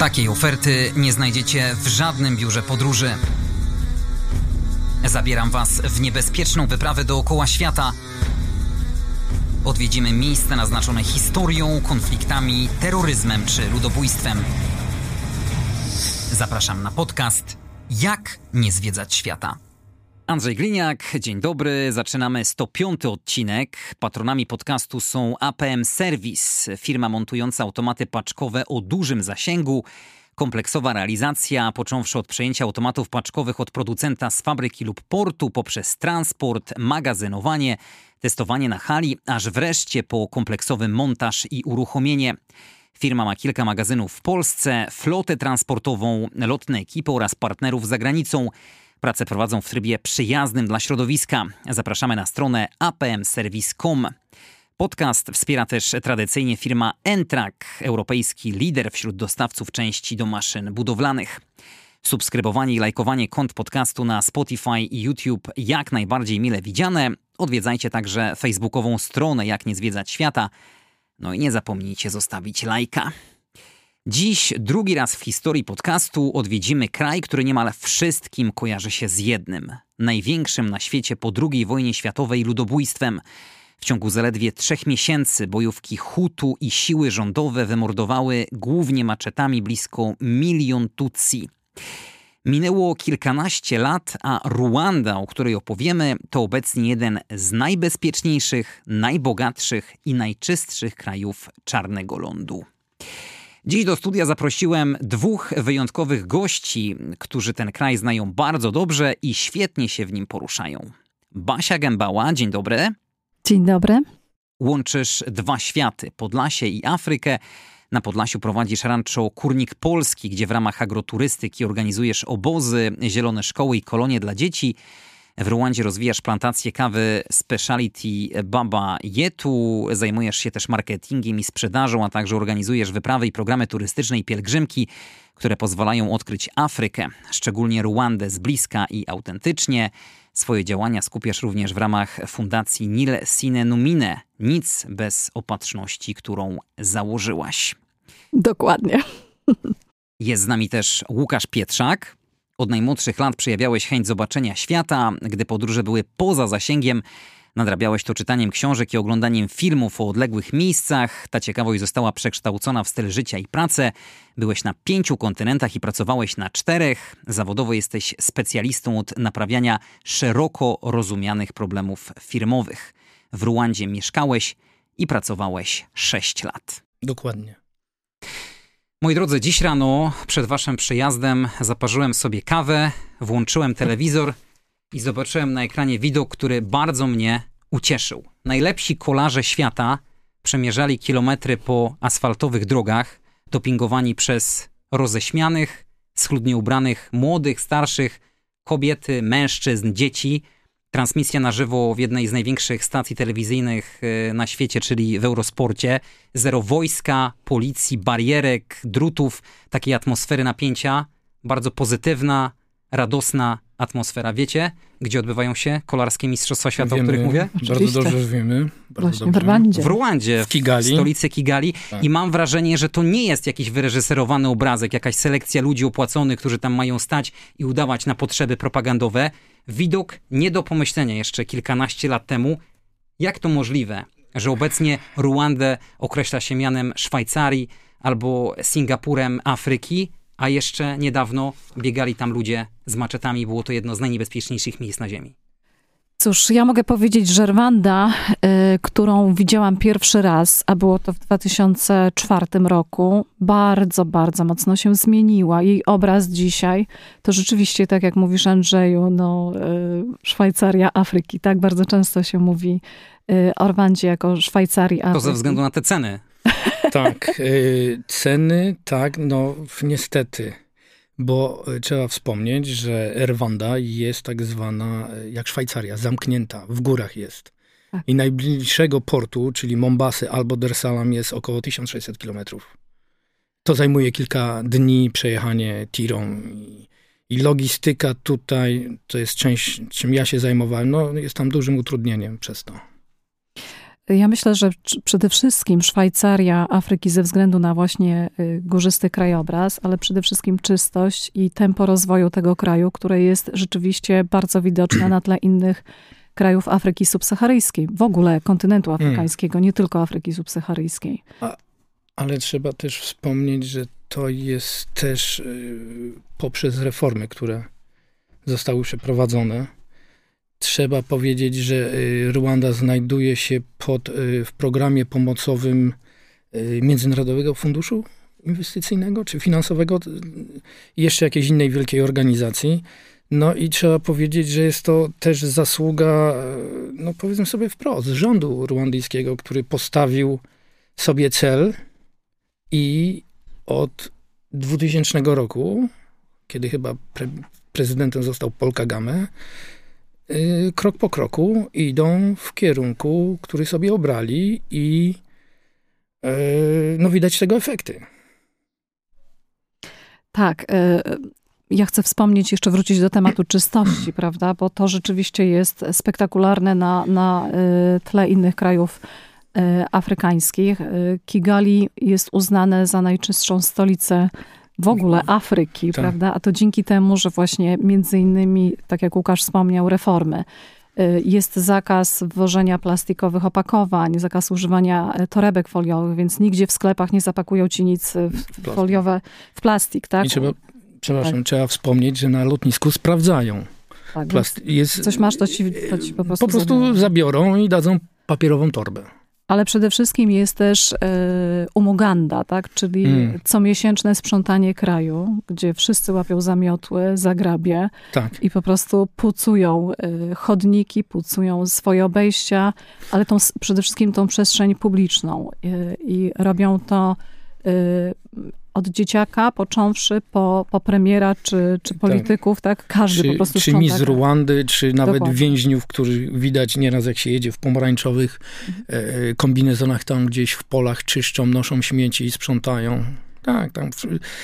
Takiej oferty nie znajdziecie w żadnym biurze podróży. Zabieram Was w niebezpieczną wyprawę dookoła świata. Odwiedzimy miejsca naznaczone historią, konfliktami, terroryzmem czy ludobójstwem. Zapraszam na podcast Jak nie zwiedzać świata. Andrzej Gliniak, dzień dobry. Zaczynamy 105. odcinek. Patronami podcastu są APM Service, firma montująca automaty paczkowe o dużym zasięgu. Kompleksowa realizacja, począwszy od przejęcia automatów paczkowych od producenta z fabryki lub portu, poprzez transport, magazynowanie, testowanie na hali, aż wreszcie po kompleksowy montaż i uruchomienie. Firma ma kilka magazynów w Polsce, flotę transportową, lotne ekipy oraz partnerów za granicą. Pracę prowadzą w trybie przyjaznym dla środowiska. Zapraszamy na stronę apmservice.com. Podcast wspiera też tradycyjnie firma N-Track, europejski lider wśród dostawców części do maszyn budowlanych. Subskrybowanie i lajkowanie kont podcastu na Spotify i YouTube jak najbardziej mile widziane. Odwiedzajcie także facebookową stronę Jak nie zwiedzać świata. No i nie zapomnijcie zostawić lajka. Dziś drugi raz w historii podcastu odwiedzimy kraj, który niemal wszystkim kojarzy się z jednym. Największym na świecie po II wojnie światowej ludobójstwem. W ciągu zaledwie 3 miesięcy bojówki Hutu i siły rządowe wymordowały głównie maczetami blisko 1 000 000 Tutsi. Minęło kilkanaście lat, a Ruanda, o której opowiemy, to obecnie jeden z najbezpieczniejszych, najbogatszych i najczystszych krajów Czarnego Lądu. Dziś do studia zaprosiłem 2 wyjątkowych gości, którzy ten kraj znają bardzo dobrze i świetnie się w nim poruszają. Basia Gębała, dzień dobry. Dzień dobry. Łączysz 2 światy, Podlasie i Afrykę. Na Podlasiu prowadzisz rancho Kurnik Polski, gdzie w ramach agroturystyki organizujesz obozy, zielone szkoły i kolonie dla dzieci. W Ruandzie rozwijasz plantację kawy Specialty Baba Yetu. Zajmujesz się też marketingiem i sprzedażą, a także organizujesz wyprawy i programy turystyczne i pielgrzymki, które pozwalają odkryć Afrykę, szczególnie Ruandę z bliska i autentycznie. Swoje działania skupiasz również w ramach fundacji Nil Sine Numine. Nic bez opatrzności, którą założyłaś. Dokładnie. Jest z nami też Łukasz Pietrzak. Od najmłodszych lat przejawiałeś chęć zobaczenia świata. Gdy podróże były poza zasięgiem, nadrabiałeś to czytaniem książek i oglądaniem filmów o odległych miejscach. Ta ciekawość została przekształcona w styl życia i pracę. Byłeś na 5 kontynentach i pracowałeś na 4. Zawodowo jesteś specjalistą od naprawiania szeroko rozumianych problemów firmowych. W Ruandzie mieszkałeś i pracowałeś 6 lat. Dokładnie. Moi drodzy, dziś rano przed waszym przyjazdem zaparzyłem sobie kawę, włączyłem telewizor i zobaczyłem na ekranie widok, który bardzo mnie ucieszył. Najlepsi kolarze świata przemierzali kilometry po asfaltowych drogach, dopingowani przez roześmianych, schludnie ubranych, młodych, starszych, kobiety, mężczyzn, dzieci. Transmisja na żywo w jednej z największych stacji telewizyjnych na świecie, czyli w Eurosporcie. Zero wojska, policji, barierek, drutów, takiej atmosfery napięcia. Bardzo pozytywna, radosna atmosfera. Wiecie, gdzie odbywają się kolarskie mistrzostwa świata, o których mówię? Bardzo dobrze wiemy. Właśnie w Rwandzie. W Ruandzie, w Kigali. W stolicy Kigali. Tak. I mam wrażenie, że to nie jest jakiś wyreżyserowany obrazek, jakaś selekcja ludzi opłaconych, którzy tam mają stać i udawać na potrzeby propagandowe. Widok nie do pomyślenia jeszcze kilkanaście lat temu. Jak to możliwe, że obecnie Ruandę określa się mianem Szwajcarii albo Singapurem Afryki, a jeszcze niedawno biegali tam ludzie z maczetami. Było to jedno z najniebezpieczniejszych miejsc na ziemi. Cóż, ja mogę powiedzieć, że Rwanda, którą widziałam pierwszy raz, a było to w 2004 roku, bardzo, bardzo mocno się zmieniła. Jej obraz dzisiaj to rzeczywiście, tak jak mówisz, Andrzeju, Szwajcaria Afryki. Tak bardzo często się mówi o Rwandzie jako Szwajcarii Afryki. To ze względu na te ceny. Tak, ceny, tak, niestety. Bo trzeba wspomnieć, że Rwanda jest tak zwana jak Szwajcaria, zamknięta, w górach jest. Tak. I najbliższego portu, czyli Mombasy albo Dar es Salaam, jest około 1600 kilometrów. To zajmuje kilka dni przejechanie tirą i logistyka tutaj, to jest część, czym ja się zajmowałem, jest tam dużym utrudnieniem przez to. Ja myślę, że przede wszystkim Szwajcaria Afryki ze względu na właśnie górzysty krajobraz, ale przede wszystkim czystość i tempo rozwoju tego kraju, które jest rzeczywiście bardzo widoczne na tle innych krajów Afryki subsaharyjskiej, w ogóle kontynentu afrykańskiego, nie tylko Afryki subsaharyjskiej. Ale trzeba też wspomnieć, że to jest też poprzez reformy, które zostały przeprowadzone. Trzeba powiedzieć, że Ruanda znajduje się w programie pomocowym Międzynarodowego Funduszu Inwestycyjnego czy Finansowego, jeszcze jakiejś innej wielkiej organizacji. No i trzeba powiedzieć, że jest to też zasługa, no powiedzmy sobie wprost, rządu ruandyjskiego, który postawił sobie cel i od 2000 roku, kiedy chyba prezydentem został Paul Kagame, krok po kroku idą w kierunku, który sobie obrali i no widać tego efekty. Tak. Ja chcę wspomnieć, jeszcze wrócić do tematu czystości, prawda? Bo to rzeczywiście jest spektakularne na tle innych krajów afrykańskich. Kigali jest uznane za najczystszą stolicę w ogóle Afryki, tak, prawda? A to dzięki temu, że właśnie między innymi, tak jak Łukasz wspomniał, reformy. Jest zakaz wwożenia plastikowych opakowań, zakaz używania torebek foliowych, więc nigdzie w sklepach nie zapakują ci nic foliowe w plastik, tak? I trzeba wspomnieć, że na lotnisku sprawdzają. Tak, coś masz, to ci po prostu zabiorą i dadzą papierową torbę. Ale przede wszystkim jest też umuganda, tak? Czyli comiesięczne sprzątanie kraju, gdzie wszyscy łapią za miotły, za grabie i po prostu pucują chodniki, pucują swoje obejścia, ale przede wszystkim tą przestrzeń publiczną. I robią to od dzieciaka, począwszy po premiera, czy polityków, tak? Każdy po prostu sprząta. Czy z Ruandy, czy nawet więźniów, którzy widać nieraz, jak się jedzie w pomarańczowych kombinezonach tam gdzieś w polach, czyszczą, noszą śmieci i sprzątają. Tak, tam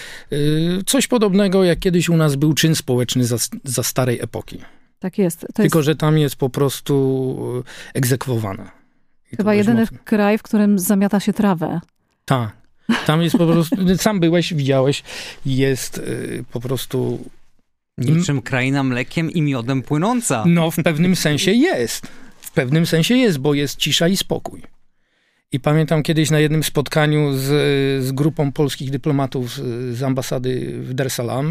coś podobnego, jak kiedyś u nas był czyn społeczny za starej epoki. Tak jest. Tylko, że tam jest po prostu egzekwowane. Chyba jedyny kraj, w którym zamiata się trawę. Tak. Tam jest po prostu, sam byłeś, widziałeś, jest po prostu... Niczym kraina mlekiem i miodem płynąca. No, w pewnym sensie jest. W pewnym sensie jest, bo jest cisza i spokój. I pamiętam kiedyś na jednym spotkaniu z grupą polskich dyplomatów z ambasady w Dar es Salaam,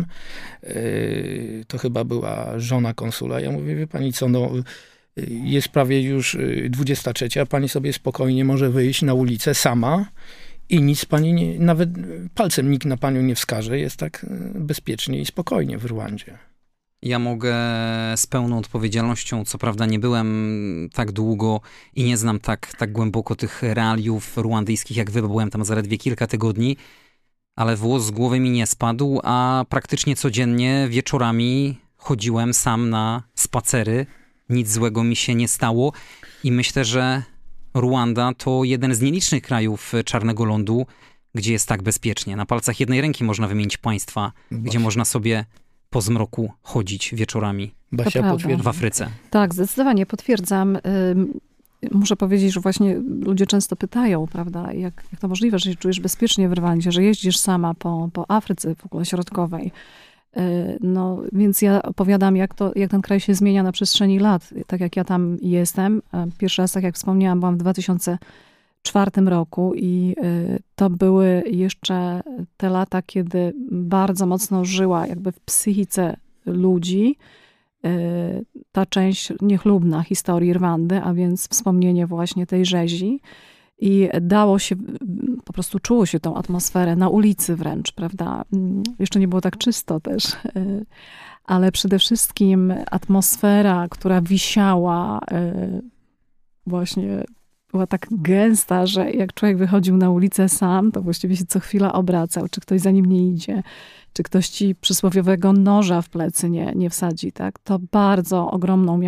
to chyba była żona konsula. Ja mówię, wie pani co, no jest prawie już 23, a pani sobie spokojnie może wyjść na ulicę sama i nic pani, nawet palcem nikt na panią nie wskaże. Jest tak bezpiecznie i spokojnie w Rwandzie. Ja mogę z pełną odpowiedzialnością, co prawda nie byłem tak długo i nie znam tak głęboko tych realiów ruandyjskich jak wy, bo byłem tam zaledwie kilka tygodni, ale włos z głowy mi nie spadł, a praktycznie codziennie wieczorami chodziłem sam na spacery. Nic złego mi się nie stało i myślę, że Ruanda to jeden z nielicznych krajów Czarnego Lądu, gdzie jest tak bezpiecznie. Na palcach jednej ręki można wymienić państwa, gdzie można sobie po zmroku chodzić wieczorami. Basia potwierdza. W Afryce. Tak, zdecydowanie potwierdzam. Muszę powiedzieć, że właśnie ludzie często pytają, prawda, jak to możliwe, że się czujesz bezpiecznie w Rwandzie, że jeździsz sama po Afryce w ogóle środkowej. No, więc ja opowiadam, jak ten kraj się zmienia na przestrzeni lat. Tak jak ja tam jestem. Pierwszy raz, tak jak wspomniałam, byłam w 2004 roku i to były jeszcze te lata, kiedy bardzo mocno żyła jakby w psychice ludzi ta część niechlubna historii Rwandy, a więc wspomnienie właśnie tej rzezi. I dało się, po prostu czuło się tą atmosferę na ulicy wręcz, prawda? Jeszcze nie było tak czysto też, ale przede wszystkim atmosfera, która wisiała, właśnie była tak gęsta, że jak człowiek wychodził na ulicę sam, to właściwie się co chwila obracał, czy ktoś za nim nie idzie, czy ktoś ci przysłowiowego noża w plecy nie wsadzi, tak? To bardzo ogromną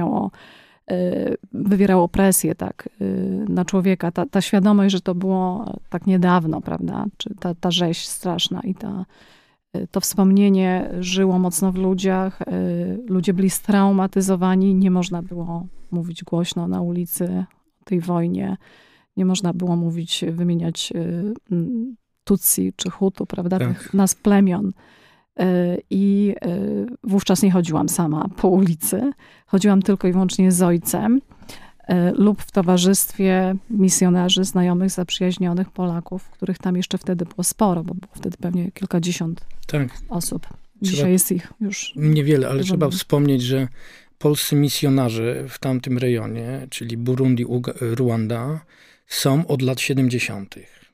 wywierało presję tak, na człowieka. Ta świadomość, że to było tak niedawno, prawda? Czy ta rzeź straszna i to wspomnienie żyło mocno w ludziach. Ludzie byli straumatyzowani. Nie można było mówić głośno na ulicy o tej wojnie. Nie można było wymieniać Tutsi czy Hutu, prawda, tych nazw plemion. I wówczas nie chodziłam sama po ulicy. Chodziłam tylko i wyłącznie z ojcem lub w towarzystwie misjonarzy, znajomych, zaprzyjaźnionych Polaków, których tam jeszcze wtedy było sporo, bo było wtedy pewnie kilkadziesiąt osób. Dzisiaj jest ich już niewiele, ale trzeba wspomnieć, że polscy misjonarze w tamtym rejonie, czyli Burundi, Ruanda, są od lat 70.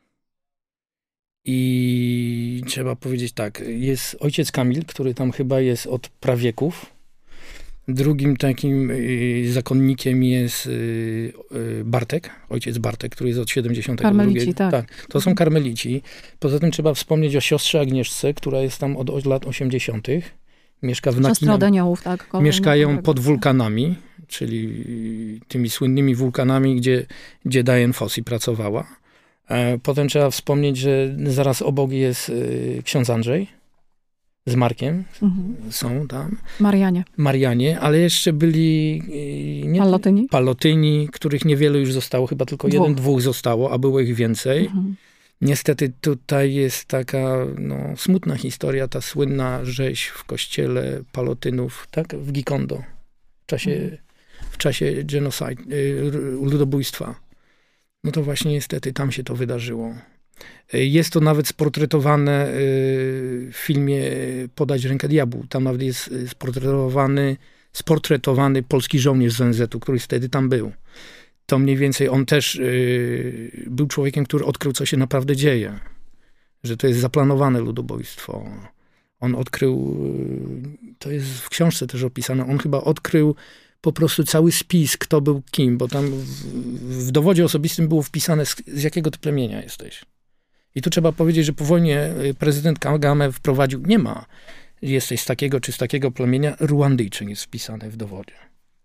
I trzeba powiedzieć tak, jest ojciec Kamil, który tam chyba jest od prawieków. Drugim takim zakonnikiem jest Bartek, ojciec Bartek, który jest od 70. Karmelici, tak. To są karmelici. Poza tym trzeba wspomnieć o siostrze Agnieszce, która jest tam od lat 80. Mieszka w Aniołów, tak. Mieszkają pod wulkanami, czyli tymi słynnymi wulkanami, gdzie Dian Fossey pracowała. Potem trzeba wspomnieć, że zaraz obok jest ksiądz Andrzej z Markiem. Są tam. Marianie, ale jeszcze byli Palotyni, których niewiele już zostało, chyba tylko dwóch zostało, a było ich więcej. Niestety tutaj jest taka smutna historia, ta słynna rzeź w kościele Palotynów, tak? W Gikondo. W czasie genocide, ludobójstwa. No to właśnie niestety tam się to wydarzyło. Jest to nawet sportretowane w filmie Podać rękę diabłu. Tam nawet jest sportretowany polski żołnierz z ONZ-u, który wtedy tam był. To mniej więcej on też był człowiekiem, który odkrył, co się naprawdę dzieje. Że to jest zaplanowane ludobójstwo. On odkrył, to jest w książce też opisane, on chyba odkrył po prostu cały spis, kto był kim, bo tam w dowodzie osobistym było wpisane, z jakiego ty plemienia jesteś. I tu trzeba powiedzieć, że po wojnie prezydent Kagame wprowadził, nie ma, jesteś z takiego czy z takiego plemienia, Ruandyjczyk jest wpisany w dowodzie.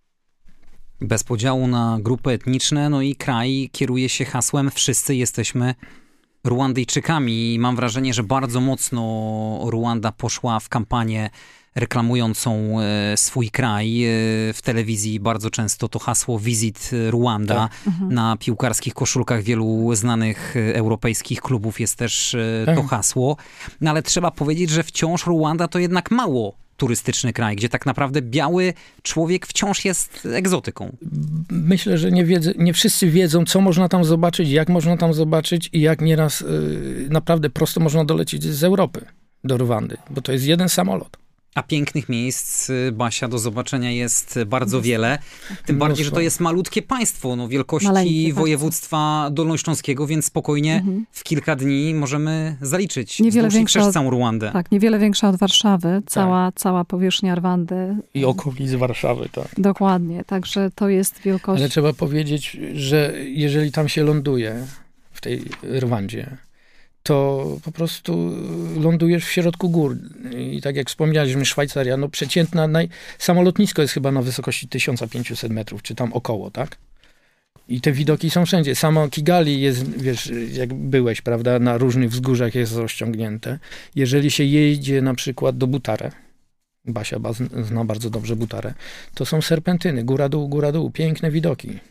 Bez podziału na grupy etniczne, no i kraj kieruje się hasłem wszyscy jesteśmy Ruandyjczykami. I mam wrażenie, że bardzo mocno Ruanda poszła w kampanię reklamującą swój kraj. W telewizji bardzo często to hasło Visit Rwanda. Na piłkarskich koszulkach wielu znanych europejskich klubów jest też to hasło. No ale trzeba powiedzieć, że wciąż Rwanda to jednak mało turystyczny kraj, gdzie tak naprawdę biały człowiek wciąż jest egzotyką. Myślę, że nie wszyscy wiedzą, co można tam zobaczyć, jak można tam zobaczyć i jak nieraz naprawdę prosto można dolecieć z Europy do Rwandy, bo to jest jeden samolot. A pięknych miejsc, Basia, do zobaczenia jest bardzo wiele. Tym bardziej, że to jest malutkie państwo, wielkości województwa dolnośląskiego, więc spokojnie w kilka dni możemy zaliczyć przez całą Rwandę. Tak, niewiele większa od Warszawy. Cała powierzchnia Rwandy. I okolic Warszawy, tak. Dokładnie, także to jest wielkość. Ale trzeba powiedzieć, że jeżeli tam się ląduje, w tej Rwandzie, to po lądujesz w środku gór. I tak jak wspomnialiśmy, Szwajcaria, przeciętna, samolotnisko jest chyba na wysokości 1500 metrów, czy tam około, tak? I te widoki są wszędzie. Samo Kigali jest, wiesz, jak byłeś, prawda, na różnych wzgórzach jest rozciągnięte. Jeżeli się jedzie na przykład do Butare, Basia zna bardzo dobrze Butarę, to są serpentyny, góra dół, piękne widoki.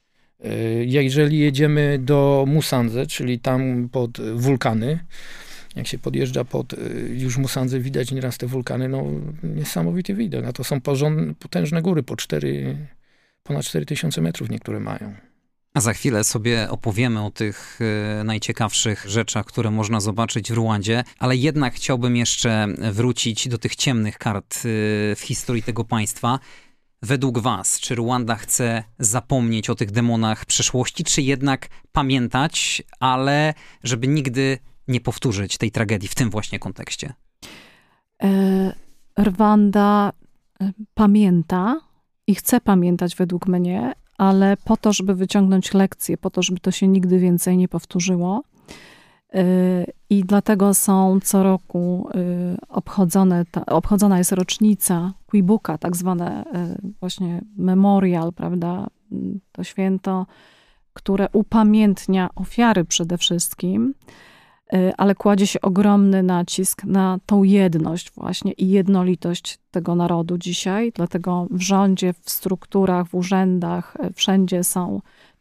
Jeżeli jedziemy do Musanze, czyli tam pod wulkany, jak się podjeżdża pod już Musanze, widać nieraz te wulkany, niesamowity widok. A to są potężne góry, ponad 4000 metrów niektóre mają. A za chwilę sobie opowiemy o tych najciekawszych rzeczach, które można zobaczyć w Rwandzie, ale jednak chciałbym jeszcze wrócić do tych ciemnych kart w historii tego państwa. Według was, czy Rwanda chce zapomnieć o tych demonach przeszłości, czy jednak pamiętać, ale żeby nigdy nie powtórzyć tej tragedii w tym właśnie kontekście? Rwanda pamięta i chce pamiętać według mnie, ale po to, żeby wyciągnąć lekcje, po to, żeby to się nigdy więcej nie powtórzyło. I dlatego są co roku obchodzona jest rocznica Kwibuka, tak zwane właśnie memorial, prawda? To święto, które upamiętnia ofiary przede wszystkim, ale kładzie się ogromny nacisk na tą jedność właśnie i jednolitość tego narodu dzisiaj. Dlatego w rządzie, w strukturach, w urzędach, wszędzie są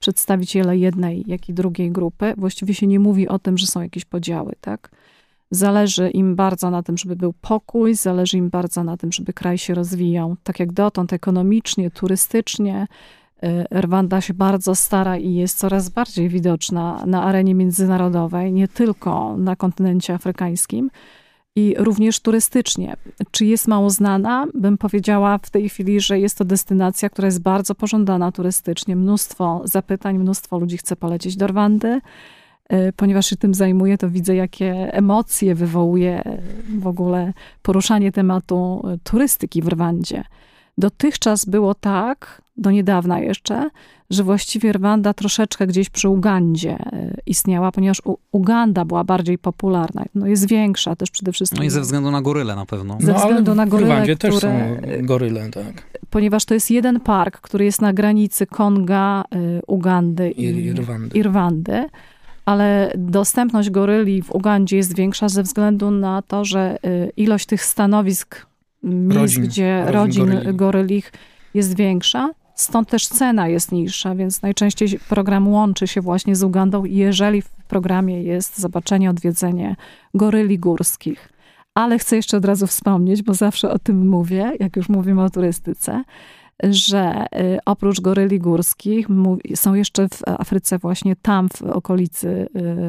przedstawiciele jednej, jak i drugiej grupy. Właściwie się nie mówi o tym, że są jakieś podziały, tak? Zależy im bardzo na tym, żeby był pokój, zależy im bardzo na tym, żeby kraj się rozwijał. Tak jak dotąd ekonomicznie, turystycznie, Rwanda się bardzo stara i jest coraz bardziej widoczna na arenie międzynarodowej, nie tylko na kontynencie afrykańskim, i również turystycznie. Czy jest mało znana? Bym powiedziała w tej chwili, że jest to destynacja, która jest bardzo pożądana turystycznie. Mnóstwo zapytań, mnóstwo ludzi chce polecieć do Rwandy. Ponieważ się tym zajmuję, to widzę, jakie emocje wywołuje w ogóle poruszanie tematu turystyki w Rwandzie. Dotychczas było tak, do niedawna jeszcze, że właściwie Rwanda troszeczkę gdzieś przy Ugandzie istniała, ponieważ Uganda była bardziej popularna. No jest większa też przede wszystkim. No i ze względu na goryle na pewno. Ze względu na goryle, w Rwandzie też są goryle, tak. Ponieważ to jest jeden park, który jest na granicy Konga, Ugandy i Rwandy. Ale dostępność goryli w Ugandzie jest większa ze względu na to, że ilość tych stanowisk, miejsc, gdzie rodzin gorylich jest większa. Stąd też cena jest niższa, więc najczęściej program łączy się właśnie z Ugandą, jeżeli w programie jest zobaczenie, odwiedzenie goryli górskich. Ale chcę jeszcze od razu wspomnieć, bo zawsze o tym mówię, jak już mówimy o turystyce, że oprócz goryli górskich są jeszcze w Afryce właśnie tam w okolicy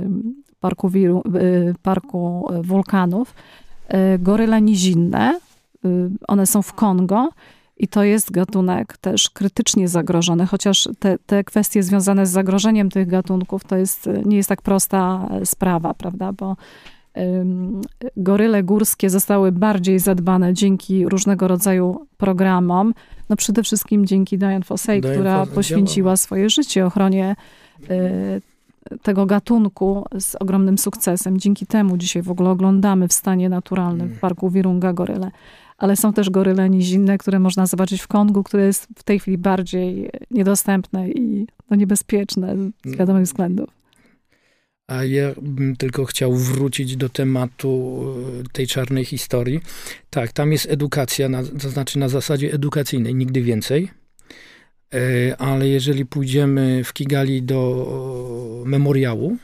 parku wulkanów goryle nizinne. One są w Kongo i to jest gatunek też krytycznie zagrożony, chociaż te kwestie związane z zagrożeniem tych gatunków to nie jest tak prosta sprawa, prawda, bo goryle górskie zostały bardziej zadbane dzięki różnego rodzaju programom. No przede wszystkim dzięki Dian Fossey, która poświęciła swoje życie ochronie tego gatunku z ogromnym sukcesem. Dzięki temu dzisiaj w ogóle oglądamy w stanie naturalnym w parku Virunga goryle. Ale są też goryle nizinne, które można zobaczyć w Kongu, które jest w tej chwili bardziej niedostępne i niebezpieczne z wiadomych względów. A ja bym tylko chciał wrócić do tematu tej czarnej historii. Tak, tam jest edukacja, to znaczy na zasadzie edukacyjnej, nigdy więcej. Ale jeżeli pójdziemy w Kigali do memoriału,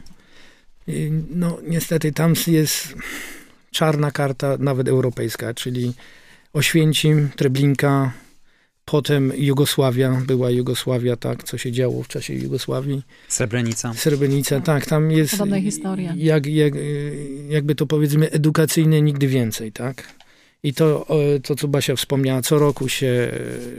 no niestety tam jest czarna karta, nawet europejska, czyli Oświęcim, Treblinka, potem była Jugosławia, tak, co się działo w czasie Jugosławii. Srebrenica, tak, tam jest podobna historia. Jakby to powiedzmy edukacyjne nigdy więcej, tak. I to co Basia wspomniała, co roku się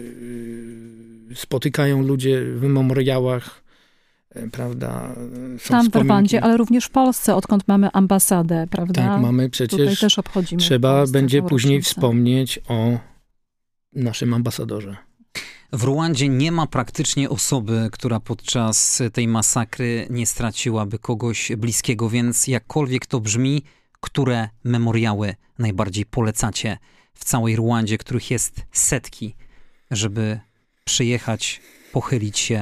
spotykają ludzie w memoriałach, prawda. Tam w Rwandzie, ale również w Polsce, odkąd mamy ambasadę, prawda. Tak, mamy przecież. Tutaj też obchodzimy. Trzeba będzie później wspomnieć o naszym ambasadorze. W Rwandzie nie ma praktycznie osoby, która podczas tej masakry nie straciłaby kogoś bliskiego, więc jakkolwiek to brzmi, które memoriały najbardziej polecacie w całej Rwandzie, których jest setki, żeby przyjechać, pochylić się,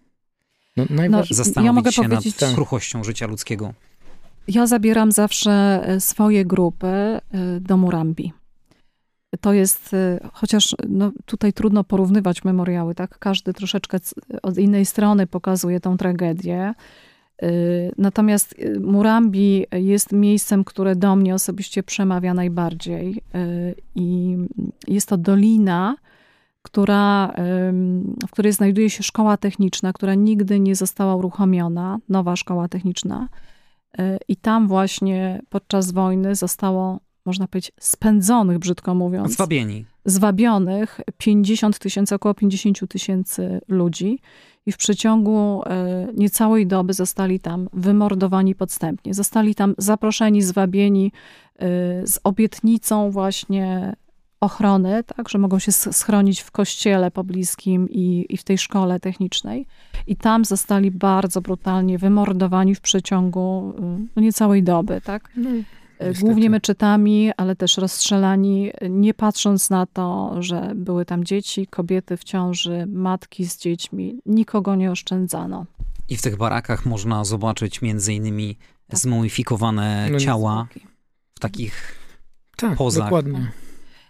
zastanowić się nad kruchością życia ludzkiego? Ja zabieram zawsze swoje grupy do Murambi. To jest, chociaż tutaj trudno porównywać memoriały, tak? Każdy troszeczkę od innej strony pokazuje tą tragedię. Natomiast Murambi jest miejscem, które do mnie osobiście przemawia najbardziej. I jest to dolina, w której znajduje się szkoła techniczna, która nigdy nie została uruchomiona, nowa szkoła techniczna. I tam właśnie podczas wojny zostało, można powiedzieć, spędzonych, brzydko mówiąc. Zwabionych 50 000, około 50 000 ludzi. I w przeciągu niecałej doby zostali tam wymordowani podstępnie. Zostali tam zaproszeni, zwabieni z obietnicą właśnie ochrony, tak, że mogą się schronić w kościele pobliskim i w tej szkole technicznej. I tam zostali bardzo brutalnie wymordowani w przeciągu niecałej doby, tak. Głównie meczetami, ale też rozstrzelani, nie patrząc na to, że były tam dzieci, kobiety w ciąży, matki z dziećmi. Nikogo nie oszczędzano. I w tych barakach można zobaczyć między innymi zmumifikowane ciała w takich pozach. Dokładnie.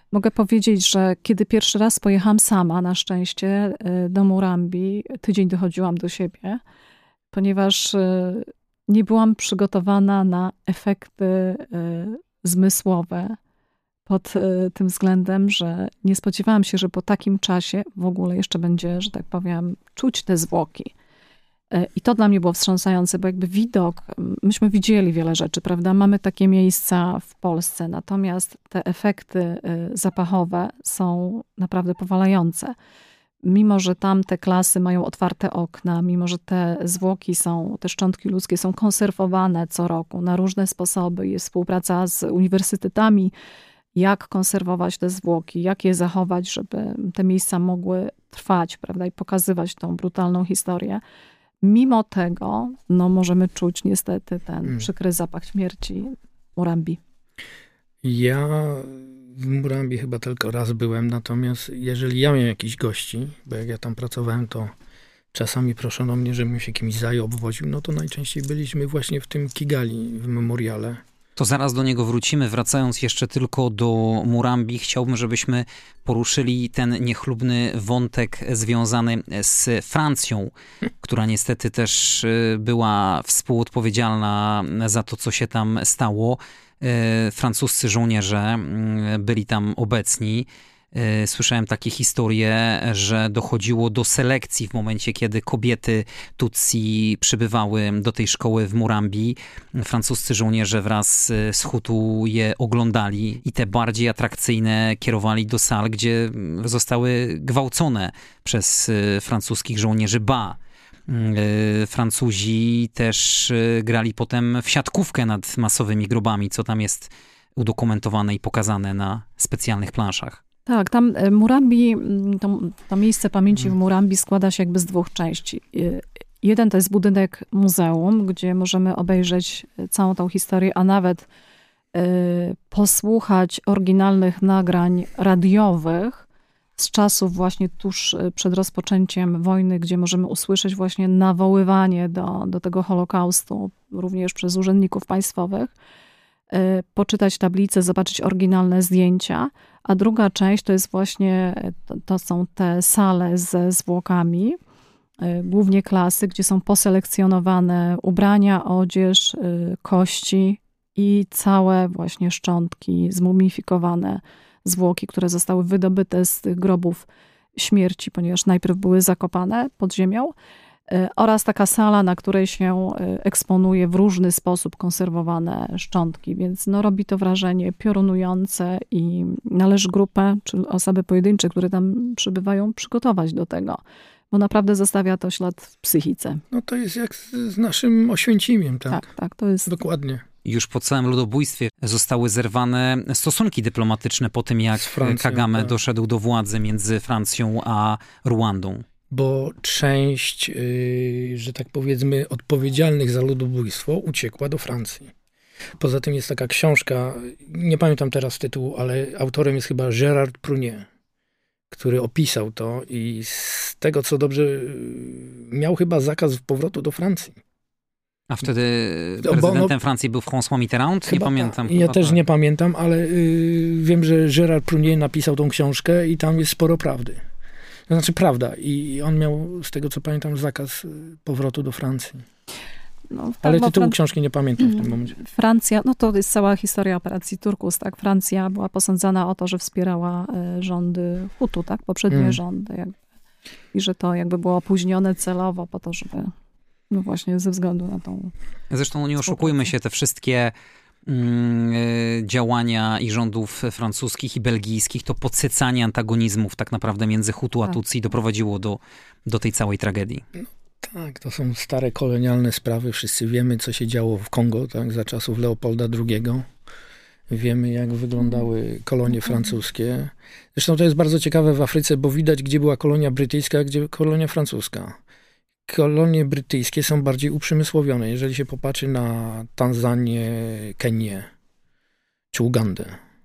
Mogę powiedzieć, że kiedy pierwszy raz pojechałam sama, na szczęście, do Murambi, tydzień dochodziłam do siebie, ponieważ nie byłam przygotowana na efekty zmysłowe pod tym względem, że nie spodziewałam się, że po takim czasie w ogóle jeszcze będzie, że tak powiem, czuć te zwłoki. I to dla mnie było wstrząsające, bo jakby widok, myśmy widzieli wiele rzeczy, prawda? Mamy takie miejsca w Polsce, natomiast te efekty zapachowe są naprawdę powalające. Mimo że tam te klasy mają otwarte okna, mimo że te zwłoki te szczątki ludzkie są konserwowane co roku na różne sposoby, jest współpraca z uniwersytetami, jak konserwować te zwłoki, jak je zachować, żeby te miejsca mogły trwać, prawda, i pokazywać tą brutalną historię. Mimo tego, możemy czuć niestety ten przykry zapach śmierci Murambi. Ja w Murambi chyba tylko raz byłem, natomiast jeżeli ja miałem jakichś gości, bo jak ja tam pracowałem, to czasami proszono mnie, żebym się kimś zajął, obwoził, no to najczęściej byliśmy właśnie w tym Kigali, w memoriale. To zaraz do niego wrócimy. Wracając jeszcze tylko do Murambi, chciałbym, żebyśmy poruszyli ten niechlubny wątek związany z Francją, która niestety też była współodpowiedzialna za to, co się tam stało. Francuscy żołnierze byli tam obecni. Słyszałem takie historie, że dochodziło do selekcji w momencie, kiedy kobiety Tutsi przybywały do tej szkoły w Murambi. Francuscy żołnierze wraz z Hutu je oglądali i te bardziej atrakcyjne kierowali do sal, gdzie zostały gwałcone przez francuskich żołnierzy. Francuzi też grali potem w siatkówkę nad masowymi grobami, co tam jest udokumentowane i pokazane na specjalnych planszach. Tak, tam Murambi, to miejsce pamięci w Murambi składa się jakby z dwóch części. Jeden to jest budynek muzeum, gdzie możemy obejrzeć całą tą historię, a nawet posłuchać oryginalnych nagrań radiowych z czasów właśnie tuż przed rozpoczęciem wojny, gdzie możemy usłyszeć właśnie nawoływanie do tego Holokaustu, również przez urzędników państwowych. Poczytać tablice, zobaczyć oryginalne zdjęcia, a druga część to jest właśnie, to są te sale ze zwłokami, głównie klasy, gdzie są poselekcjonowane ubrania, odzież, kości i całe właśnie szczątki, zmumifikowane zwłoki, które zostały wydobyte z tych grobów śmierci, ponieważ najpierw były zakopane pod ziemią, oraz taka sala, na której się eksponuje w różny sposób konserwowane szczątki, więc robi to wrażenie piorunujące i należy grupę, czy osoby pojedyncze, które tam przybywają, przygotować do tego, bo naprawdę zostawia to ślad w psychice. No to jest jak z naszym Oświęcimiem, tak? Tak, to jest... Dokładnie. Już po całym ludobójstwie zostały zerwane stosunki dyplomatyczne po tym, jak Francją, Kagame doszedł do władzy między Francją a Ruandą. Bo część, że tak powiedzmy, odpowiedzialnych za ludobójstwo uciekła do Francji. Poza tym jest taka książka, nie pamiętam teraz tytułu, ale autorem jest chyba Gérard Prunier, który opisał to i z tego, co dobrze, miał chyba zakaz powrotu do Francji. A wtedy prezydentem Francji był François Mitterrand? Nie pamiętam. Ja też nie pamiętam, ale wiem, że Gérard Prunier napisał tą książkę i tam jest sporo prawdy. To znaczy prawda. I on miał, z tego co pamiętam, zakaz powrotu do Francji. Ale tytułu książki nie pamiętam w tym momencie. Francja, to jest cała historia operacji Turkus, tak? Francja była posądzana o to, że wspierała rządy Hutu, tak? Poprzednie rządy. I że to jakby było opóźnione celowo po to, żeby właśnie ze względu na tą... Zresztą nie oszukujmy się, te wszystkie działania i rządów francuskich i belgijskich, to podsycanie antagonizmów tak naprawdę między Hutu a Tutsi doprowadziło do tej całej tragedii. Tak, to są stare kolonialne sprawy. Wszyscy wiemy, co się działo w Kongo, tak, za czasów Leopolda II. Wiemy, jak wyglądały kolonie francuskie. Zresztą to jest bardzo ciekawe w Afryce, bo widać, gdzie była kolonia brytyjska, a gdzie kolonia francuska. Kolonie brytyjskie są bardziej uprzemysłowione. Jeżeli się popatrzy na Tanzanię, Kenię czy Ugandę.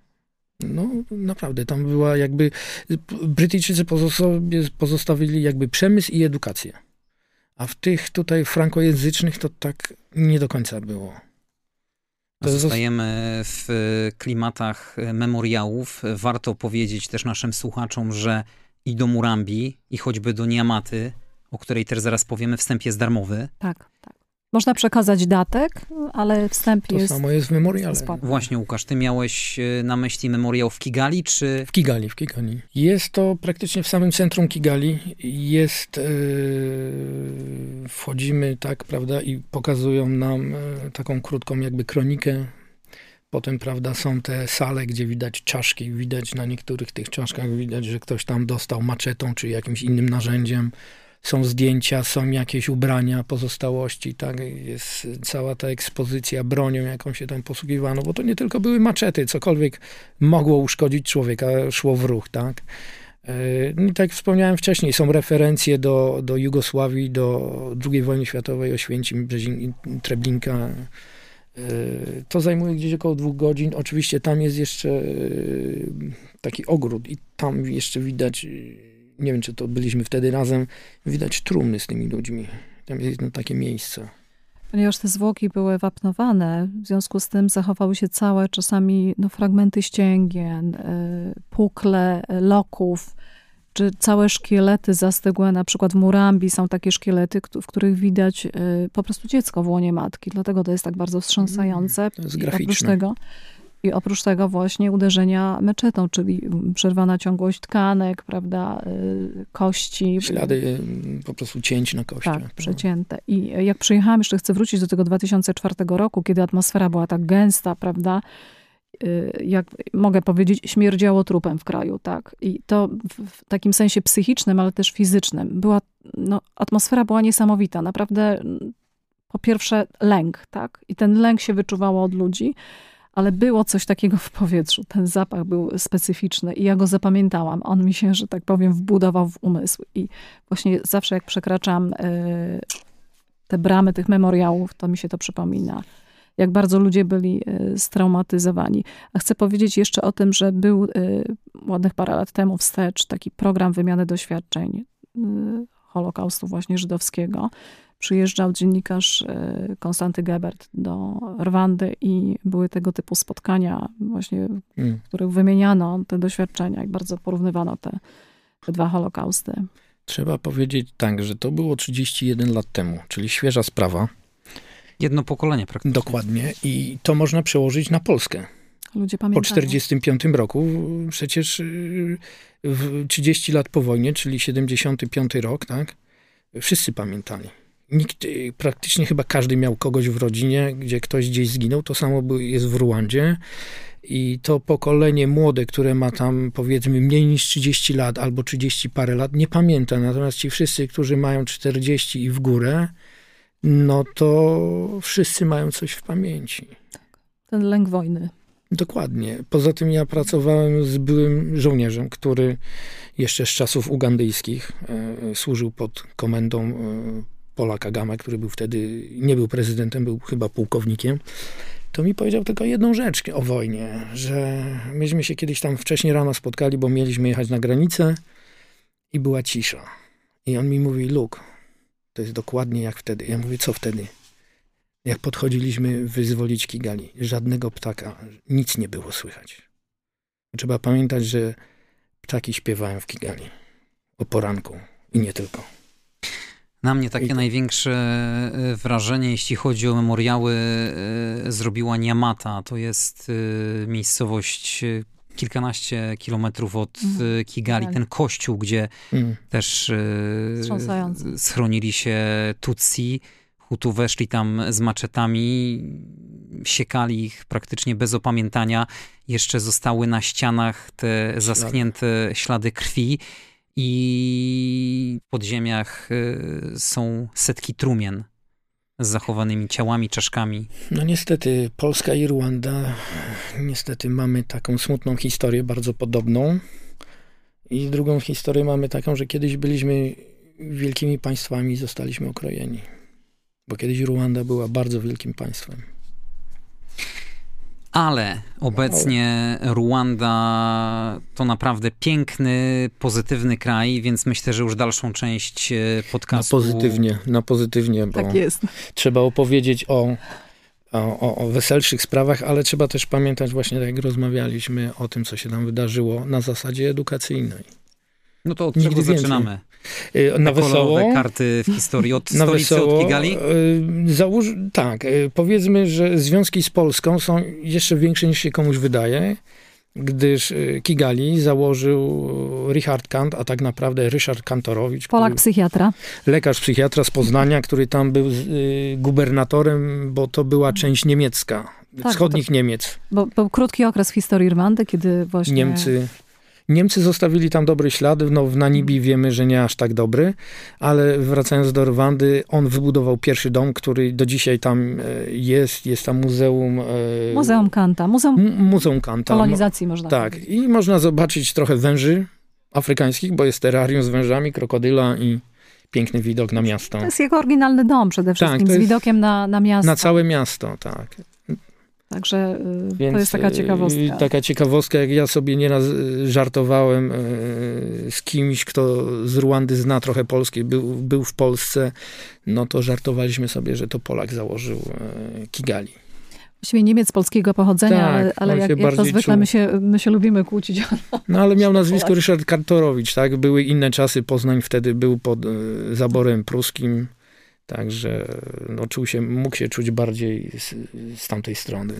Naprawdę, tam była jakby... Brytyjczycy pozostawili jakby przemysł i edukację. A w tych tutaj frankojęzycznych to tak nie do końca było. Zostajemy w klimatach memoriałów. Warto powiedzieć też naszym słuchaczom, że i do Murambi, i choćby do Niamaty, o której też zaraz powiemy, wstęp jest darmowy. Tak. Można przekazać datek, ale wstęp to jest... To samo jest w memoriale. Właśnie, Łukasz, ty miałeś na myśli memoriał w Kigali, czy... W Kigali. Jest to praktycznie w samym centrum Kigali. Wchodzimy, tak, prawda, i pokazują nam taką krótką jakby kronikę. Potem, prawda, są te sale, gdzie widać czaszki. Widać na niektórych tych czaszkach, widać, że ktoś tam dostał maczetą, czy jakimś innym narzędziem. Są zdjęcia, są jakieś ubrania, pozostałości, tak, jest cała ta ekspozycja bronią, jaką się tam posługiwano, bo to nie tylko były maczety, cokolwiek mogło uszkodzić człowieka, szło w ruch, tak. I tak jak wspomniałem wcześniej, są referencje do Jugosławii, do II wojny światowej, Oświęcim, Brzezin, Treblinka. To zajmuje gdzieś około 2 godzin. Oczywiście tam jest jeszcze taki ogród i tam jeszcze widać, nie wiem, czy to byliśmy wtedy razem, widać trumny z tymi ludźmi. Tam jest jedno takie miejsce. Ponieważ te zwłoki były wapnowane, w związku z tym zachowały się całe, czasami fragmenty ścięgien, pukle loków, czy całe szkielety zastygłe, na przykład w Murambi są takie szkielety, w których widać po prostu dziecko w łonie matki. Dlatego to jest tak bardzo wstrząsające. To jest graficzne. I oprócz tego właśnie uderzenia meczetą, czyli przerwana ciągłość tkanek, prawda, kości. Ślady po prostu cięć na kościach. Tak, przecięte. I jak przyjechałam, jeszcze chcę wrócić do tego 2004 roku, kiedy atmosfera była tak gęsta, prawda, jak mogę powiedzieć, śmierdziało trupem w kraju, tak. I to w takim sensie psychicznym, ale też fizycznym. Atmosfera była niesamowita. Naprawdę, po pierwsze lęk, tak. I ten lęk się wyczuwało od ludzi, ale było coś takiego w powietrzu. Ten zapach był specyficzny i ja go zapamiętałam. On mi się, że tak powiem, wbudował w umysł. I właśnie zawsze jak przekraczam te bramy tych memoriałów, to mi się to przypomina. Jak bardzo ludzie byli straumatyzowani. A chcę powiedzieć jeszcze o tym, że był ładnych parę lat temu wstecz taki program wymiany doświadczeń Holokaustu właśnie żydowskiego. Przyjeżdżał dziennikarz Konstanty Gebert do Rwandy i były tego typu spotkania właśnie, w których wymieniano te doświadczenia i bardzo porównywano te 2 Holokausty. Trzeba powiedzieć tak, że to było 31 lat temu, czyli świeża sprawa. Jedno pokolenie praktycznie. Dokładnie. I to można przełożyć na Polskę. Ludzie pamiętają. Po 45 roku, przecież 30 lat po wojnie, czyli 75 rok, tak? Wszyscy pamiętali. Nikt, praktycznie chyba każdy miał kogoś w rodzinie, gdzie ktoś gdzieś zginął. To samo jest w Ruandzie. I to pokolenie młode, które ma tam powiedzmy mniej niż 30 lat albo 30 parę lat, nie pamięta. Natomiast ci wszyscy, którzy mają 40 i w górę, no to wszyscy mają coś w pamięci. Ten lęk wojny. Dokładnie. Poza tym ja pracowałem z byłym żołnierzem, który jeszcze z czasów ugandyjskich służył pod komendą Paula Kagame, który był wtedy, nie był prezydentem, był chyba pułkownikiem. To mi powiedział tylko jedną rzecz o wojnie, że myśmy się kiedyś tam wcześniej rano spotkali, bo mieliśmy jechać na granicę i była cisza. I on mi mówi, Luke, to jest dokładnie jak wtedy. Ja mówię, co wtedy? Jak podchodziliśmy wyzwolić Kigali, żadnego ptaka, nic nie było słychać. Trzeba pamiętać, że ptaki śpiewają w Kigali o poranku i nie tylko. Na mnie takie największe wrażenie, jeśli chodzi o memoriały, zrobiła Niamata. To jest miejscowość kilkanaście kilometrów od Kigali. Ten kościół, gdzie też schronili się Tutsi. Hutu weszli tam z maczetami, siekali ich praktycznie bez opamiętania. Jeszcze zostały na ścianach te zaschnięte ślady krwi i w podziemiach są setki trumien z zachowanymi ciałami, czaszkami. No niestety Polska i Rwanda, niestety mamy taką smutną historię, bardzo podobną. I drugą historię mamy taką, że kiedyś byliśmy wielkimi państwami i zostaliśmy okrojeni. Bo kiedyś Rwanda była bardzo wielkim państwem. Ale obecnie Rwanda to naprawdę piękny, pozytywny kraj, więc myślę, że już dalszą część podcastu... Na pozytywnie, bo tak jest. Trzeba opowiedzieć o weselszych sprawach, ale trzeba też pamiętać właśnie, tak jak rozmawialiśmy o tym, co się tam wydarzyło na zasadzie edukacyjnej. No to od czego zaczynamy? Na wesoło. Karty w historii od stolicy, od Kigali? Powiedzmy, że związki z Polską są jeszcze większe niż się komuś wydaje, gdyż Kigali założył Richard Kant, a tak naprawdę Ryszard Kantorowicz. Polak psychiatra. Lekarz psychiatra z Poznania, który tam był gubernatorem, bo to była część niemiecka, wschodnich Niemiec. Bo był krótki okres w historii Rwandy, kiedy właśnie... Niemcy zostawili tam dobre ślady, w Namibii wiemy, że nie aż tak dobry, ale wracając do Rwandy, on wybudował pierwszy dom, który do dzisiaj tam jest tam muzeum... Muzeum Kanta. Muzeum Kanta. Kolonizacji można powiedzieć. I można zobaczyć trochę węży afrykańskich, bo jest terrarium z wężami, krokodyla i piękny widok na miasto. To jest jego oryginalny dom przede wszystkim, z widokiem na miasto. Na całe miasto, tak. Także to jest taka ciekawostka. Taka ciekawostka, jak ja sobie nieraz żartowałem z kimś, kto z Rwandy zna trochę polskiej, był w Polsce, no to żartowaliśmy sobie, że to Polak założył Kigali. Właściwie Niemiec polskiego pochodzenia, ale jak to zwykle my się lubimy kłócić. No ale miał nazwisko Ryszard Kantorowicz, tak? Były inne czasy, Poznań wtedy był pod zaborem pruskim. Także mógł się czuć bardziej z tamtej strony.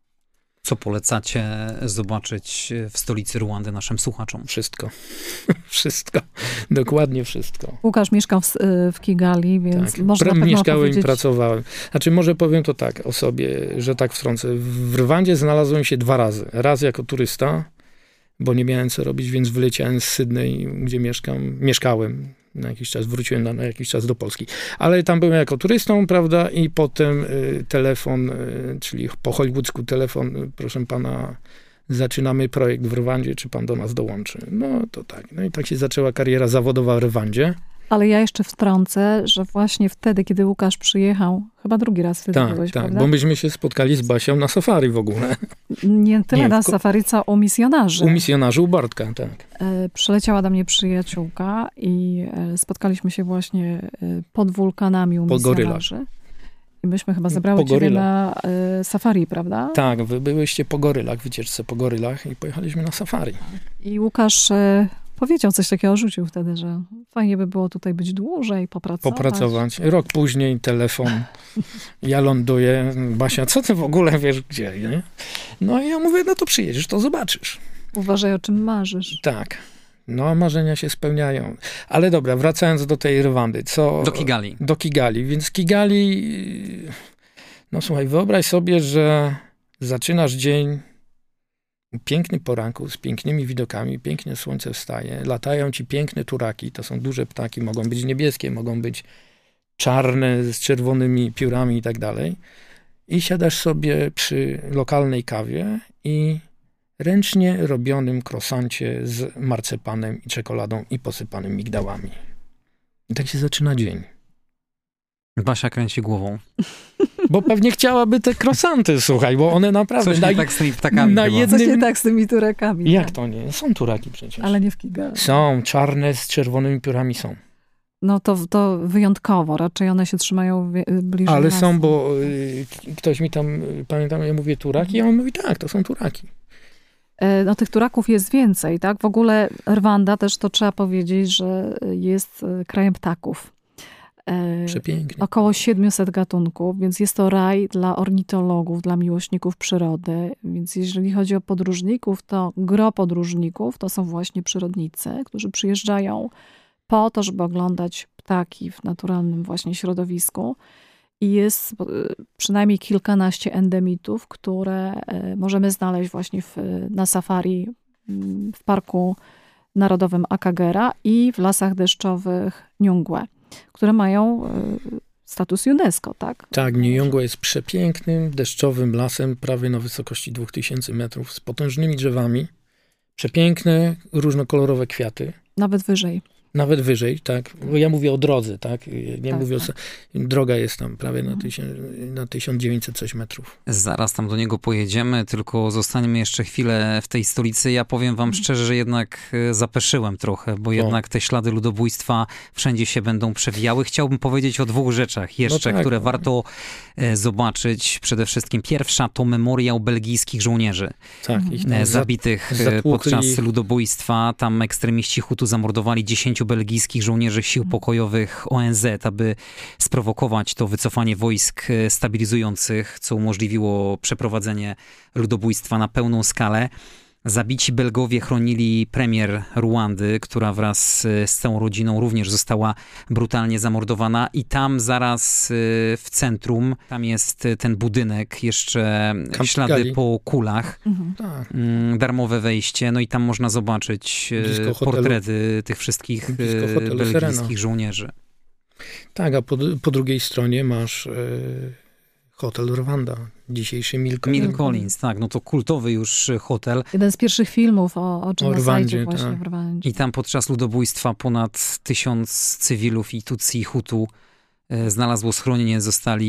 Co polecacie zobaczyć w stolicy Rwandy naszym słuchaczom? Wszystko. Wszystko. Dokładnie wszystko. Łukasz mieszkał w Kigali, więc można mieszkałem i pracowałem. Znaczy, może powiem to tak o sobie, że tak wtrącę. W Rwandzie znalazłem się 2 razy. Raz jako turysta, bo nie miałem co robić, więc wyleciałem z Sydney, gdzie mieszkałem. Na jakiś czas wróciłem na jakiś czas do Polski. Ale tam byłem jako turystą, prawda, i potem telefon, czyli po hollywoodzku telefon, proszę pana, zaczynamy projekt w Rwandzie, czy pan do nas dołączy? No to tak. No i tak się zaczęła kariera zawodowa w Rwandzie. Ale ja jeszcze wtrącę, że właśnie wtedy, kiedy Łukasz przyjechał, chyba drugi raz wtedy byłeś, prawda? Bo myśmy się spotkali z Basią na safari w ogóle. Nie tyle na safari, co u misjonarzy. U misjonarzy, u Bartka, tak. Przyleciała do mnie przyjaciółka i spotkaliśmy się właśnie pod wulkanami u misjonarzy. I myśmy chyba zabrały ciebie na safari, prawda? Tak, wy byłyście po gorylach, wycieczce po gorylach i pojechaliśmy na safari. I Łukasz powiedział coś takiego, rzucił wtedy, że fajnie by było tutaj być dłużej, popracować. Rok później telefon, ja ląduję, Basia, co ty w ogóle wiesz gdzie, nie? No i ja mówię, no to przyjedziesz, to zobaczysz. Uważaj, o czym marzysz. Tak. No, marzenia się spełniają. Ale dobra, wracając do tej Rwandy. Do Kigali. Więc Kigali, no słuchaj, wyobraź sobie, że zaczynasz dzień piękny poranku, z pięknymi widokami, pięknie słońce wstaje, latają ci piękne turaki, to są duże ptaki, mogą być niebieskie, mogą być czarne, z czerwonymi piórami i tak dalej. I siadasz sobie przy lokalnej kawie i ręcznie robionym croissancie z marcepanem i czekoladą i posypanym migdałami. I tak się zaczyna dzień. Basia kręci głową. Bo pewnie chciałaby te croissanty, słuchaj, bo one naprawdę... Coś nie tak z tymi ptakami Coś nie tak z tymi turakami. Jak to nie? Są turaki przecież. Ale nie w Kigali. Są, czarne z czerwonymi piórami są. No to wyjątkowo, raczej one się trzymają bliżej Ale nas. są, bo ktoś mi tam, pamiętam, ja mówię turaki, a on mówi tak, to są turaki. No tych turaków jest więcej, tak? W ogóle Rwanda też to trzeba powiedzieć, że jest krajem ptaków. Przepięknie. Około 700 gatunków, więc jest to raj dla ornitologów, dla miłośników przyrody. Więc jeżeli chodzi o podróżników, to gro podróżników to są właśnie przyrodnicy, którzy przyjeżdżają po to, żeby oglądać ptaki w naturalnym właśnie środowisku. I jest przynajmniej kilkanaście endemitów, które możemy znaleźć właśnie na safari w Parku Narodowym Akagera i w lasach deszczowych Nyungwe, które mają status UNESCO, tak? Tak, Nyungwe jest przepięknym, deszczowym lasem, prawie na wysokości 2000 metrów, z potężnymi drzewami. Przepiękne, różnokolorowe kwiaty. Nawet wyżej. Nawet wyżej, tak. Bo ja mówię o drodze, tak. Nie Tak, mówię tak. droga jest tam prawie na 1900 coś metrów. Zaraz tam do niego pojedziemy, tylko zostaniemy jeszcze chwilę w tej stolicy. Ja powiem wam szczerze, że jednak zapeszyłem trochę, bo jednak te ślady ludobójstwa wszędzie się będą przewijały. Chciałbym powiedzieć o 2 rzeczach jeszcze, które warto zobaczyć. Przede wszystkim pierwsza to memoriał belgijskich żołnierzy zabitych podczas ludobójstwa. Tam ekstremiści Hutu zamordowali 10 belgijskich żołnierzy sił pokojowych ONZ, aby sprowokować to wycofanie wojsk stabilizujących, co umożliwiło przeprowadzenie ludobójstwa na pełną skalę. Zabici Belgowie chronili premier Ruandy, która wraz z całą rodziną również została brutalnie zamordowana i tam zaraz w centrum, tam jest ten budynek, jeszcze ślady po kulach, darmowe wejście, no i tam można zobaczyć portrety tych wszystkich belgijskich żołnierzy. Tak, a po drugiej stronie masz hotel Rwanda, dzisiejszy Mill Collins, tak, no to kultowy już hotel. Jeden z pierwszych filmów o Rwandzie, właśnie w Rwandzie. I tam podczas ludobójstwa ponad 1000 cywilów i Tutsi i Hutu znalazło schronienie,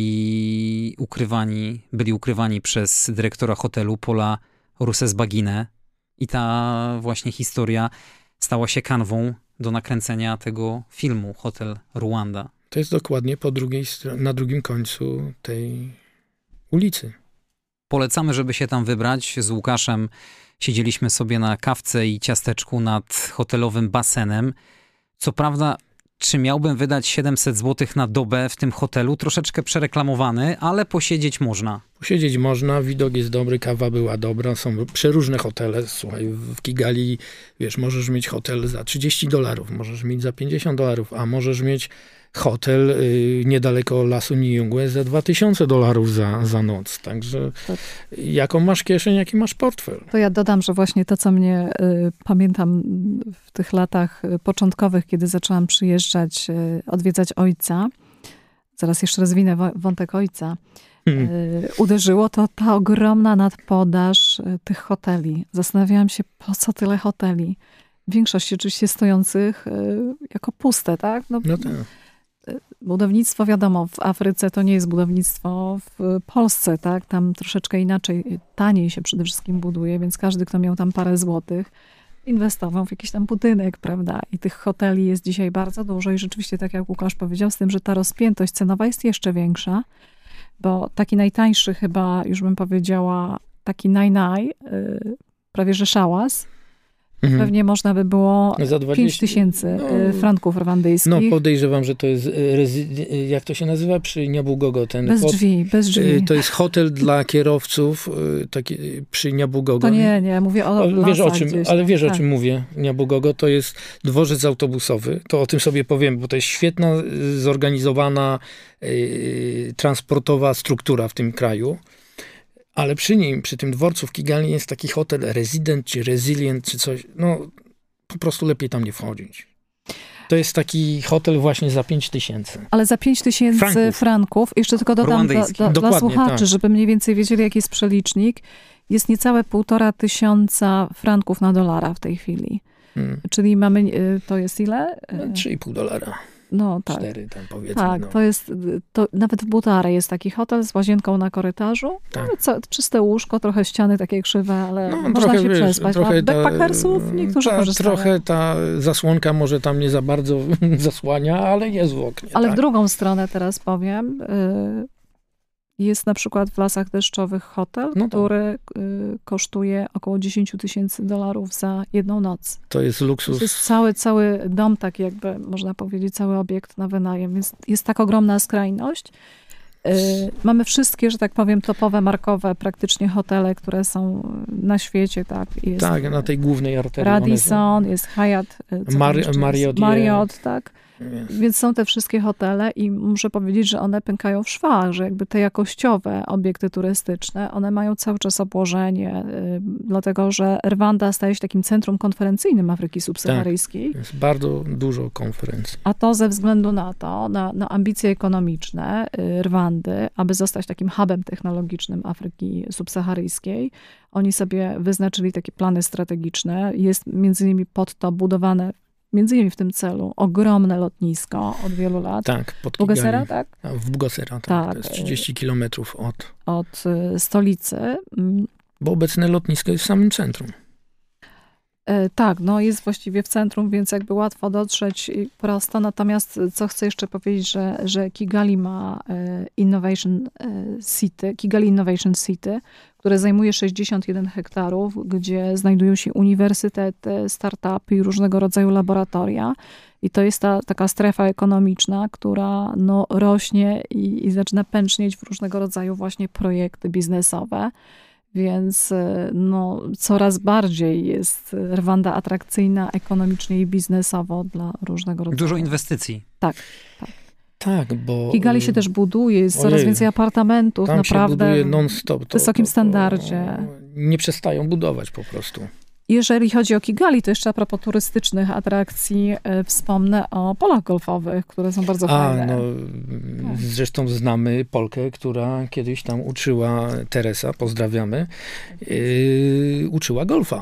byli ukrywani przez dyrektora hotelu Paula Rusesbagine. I ta właśnie historia stała się kanwą do nakręcenia tego filmu Hotel Rwanda. To jest dokładnie na drugim końcu tej ulicy. Polecamy, żeby się tam wybrać. Z Łukaszem siedzieliśmy sobie na kawce i ciasteczku nad hotelowym basenem. Co prawda, czy miałbym wydać 700 zł na dobę w tym hotelu? Troszeczkę przereklamowany, ale posiedzieć można. Posiedzieć można, widok jest dobry, kawa była dobra, są przeróżne hotele. Słuchaj, w Kigali, wiesz, możesz mieć hotel za $30, możesz mieć za $50, a możesz mieć hotel niedaleko lasu Nyungwe za $2000 za noc. Także jaką masz kieszeń, jaki masz portfel. To ja dodam, że właśnie to, co mnie pamiętam w tych latach początkowych, kiedy zaczęłam przyjeżdżać, odwiedzać ojca, zaraz jeszcze rozwinę wątek ojca, uderzyło to ta ogromna nadpodaż tych hoteli. Zastanawiałam się, po co tyle hoteli? W większości oczywiście stojących jako puste, tak? No tak. Budownictwo, wiadomo, w Afryce to nie jest budownictwo w Polsce, tak? Tam troszeczkę inaczej, taniej się przede wszystkim buduje, więc każdy, kto miał tam parę złotych, inwestował w jakiś tam budynek, prawda? I tych hoteli jest dzisiaj bardzo dużo i rzeczywiście, tak jak Łukasz powiedział, z tym, że ta rozpiętość cenowa jest jeszcze większa, bo taki najtańszy chyba, już bym powiedziała, taki prawie że szałas, pewnie można by było 5000 franków rwandyjskich. No podejrzewam, że to jest, jak to się nazywa przy Nyabugogo? Bez drzwi. To jest hotel dla kierowców taki, przy Nyabugogo. To nie, mówię o wiesz o czym mówię. Nyabugogo to jest dworzec autobusowy. To o tym sobie powiem, bo to jest świetna, zorganizowana, transportowa struktura w tym kraju. Ale przy tym dworcu w Kigali jest taki hotel Resident, czy Resilient, czy coś. No, po prostu lepiej tam nie wchodzić. To jest taki hotel właśnie za 5000. Ale za 5000 franków, jeszcze tylko dodam dla słuchaczy, żeby mniej więcej wiedzieli, jaki jest przelicznik, jest niecałe 1500 franków na dolara w tej chwili. Czyli mamy, to jest ile? $3,5. No tak. 4 tam powiedzmy. Tak, to nawet w Butare jest taki hotel z łazienką na korytarzu. Tak. Czyste łóżko, trochę ściany takie krzywe, ale można się przespać. A backpackersów niektórzy korzystają. Trochę ta zasłonka może tam nie za bardzo zasłania, ale jest w oknie. Ale w drugą stronę teraz powiem, jest na przykład w Lasach Deszczowych hotel, który kosztuje około $10,000 za jedną noc. To jest luksus. To jest cały dom, tak jakby można powiedzieć, cały obiekt na wynajem, więc jest tak ogromna skrajność. Mamy wszystkie, że tak powiem, topowe, markowe praktycznie hotele, które są na świecie. Tak, jest na tej głównej arterii. Radisson, jest Hyatt, Marriott, tak. Yes. Więc są te wszystkie hotele i muszę powiedzieć, że one pękają w szwach, że jakby te jakościowe obiekty turystyczne, one mają cały czas obłożenie, dlatego że Rwanda staje się takim centrum konferencyjnym Afryki Subsaharyjskiej. Tak, jest bardzo dużo konferencji. A to ze względu na to, na ambicje ekonomiczne Rwandy, aby zostać takim hubem technologicznym Afryki Subsaharyjskiej, oni sobie wyznaczyli takie plany strategiczne. Jest między innymi pod to budowane między innymi w tym celu, ogromne lotnisko od wielu lat. Tak, pod Bugesera, tak? W Bugesera, tak. To jest 30 kilometrów od stolicy. Bo obecne lotnisko jest w samym centrum. Tak, no jest właściwie w centrum, więc jakby łatwo dotrzeć i prosto. Natomiast co chcę jeszcze powiedzieć, że Kigali ma Kigali Innovation City, które zajmuje 61 hektarów, gdzie znajdują się uniwersytety, startupy i różnego rodzaju laboratoria. I to jest ta taka strefa ekonomiczna, która no, rośnie i zaczyna pęcznieć w różnego rodzaju właśnie projekty biznesowe. Więc no, coraz bardziej jest Rwanda atrakcyjna ekonomicznie i biznesowo dla różnego rodzaju. Dużo inwestycji. Tak. Tak, bo... Kigali się też buduje, jest coraz więcej apartamentów, tam naprawdę się buduje non-stop. w wysokim standardzie. Nie przestają budować po prostu. Jeżeli chodzi o Kigali, to jeszcze a propos turystycznych atrakcji wspomnę o polach golfowych, które są bardzo fajne. Zresztą znamy Polkę, która kiedyś tam uczyła, Teresa, pozdrawiamy, uczyła golfa.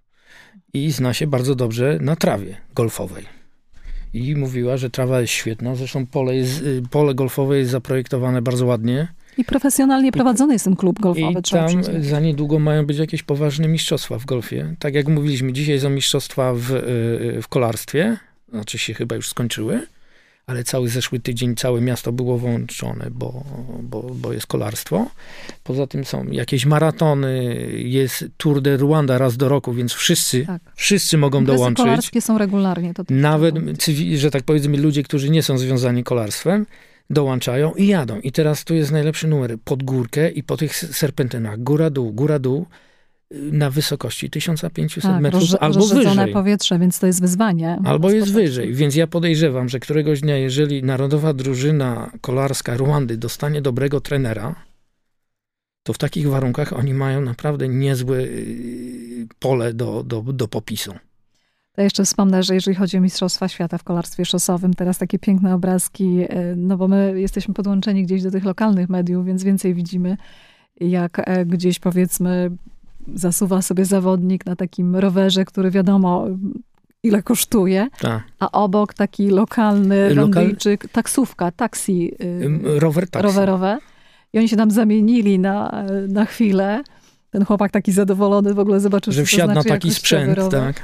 I zna się bardzo dobrze na trawie golfowej. I mówiła, że trawa jest świetna. Zresztą pole golfowe jest zaprojektowane bardzo ładnie. I profesjonalnie prowadzony jest ten klub golfowy. I tam za niedługo mają być jakieś poważne mistrzostwa w golfie. Tak jak mówiliśmy, dzisiaj są mistrzostwa w kolarstwie. Znaczy się chyba już skończyły. Ale cały zeszły tydzień całe miasto było włączone, bo jest kolarstwo. Poza tym są jakieś maratony, jest Tour de Rwanda raz do roku, więc wszyscy mogą dołączyć. Kolarskie są regularnie. Nawet, że tak powiedzmy, ludzie, którzy nie są związani kolarstwem, dołączają i jadą. I teraz tu jest najlepszy numer. Pod górkę i po tych serpentynach. Góra, dół. Na wysokości 1500 metrów albo wyżej. Powietrze, więc to jest wyzwanie. Albo jest wyżej. Więc ja podejrzewam, że któregoś dnia, jeżeli narodowa drużyna kolarska Rwandy dostanie dobrego trenera, to w takich warunkach oni mają naprawdę niezłe pole do popisu. To jeszcze wspomnę, że jeżeli chodzi o Mistrzostwa Świata w kolarstwie szosowym, teraz takie piękne obrazki, no bo my jesteśmy podłączeni gdzieś do tych lokalnych mediów, więc więcej widzimy, jak gdzieś powiedzmy zasuwa sobie zawodnik na takim rowerze, który wiadomo ile kosztuje, a obok taki lokalny Rwandyjczyk, taksówka, taksi, rowerowe. I oni się tam zamienili na chwilę. Ten chłopak taki zadowolony w ogóle zobaczył, że wsiadł na taki sprzęt, tak.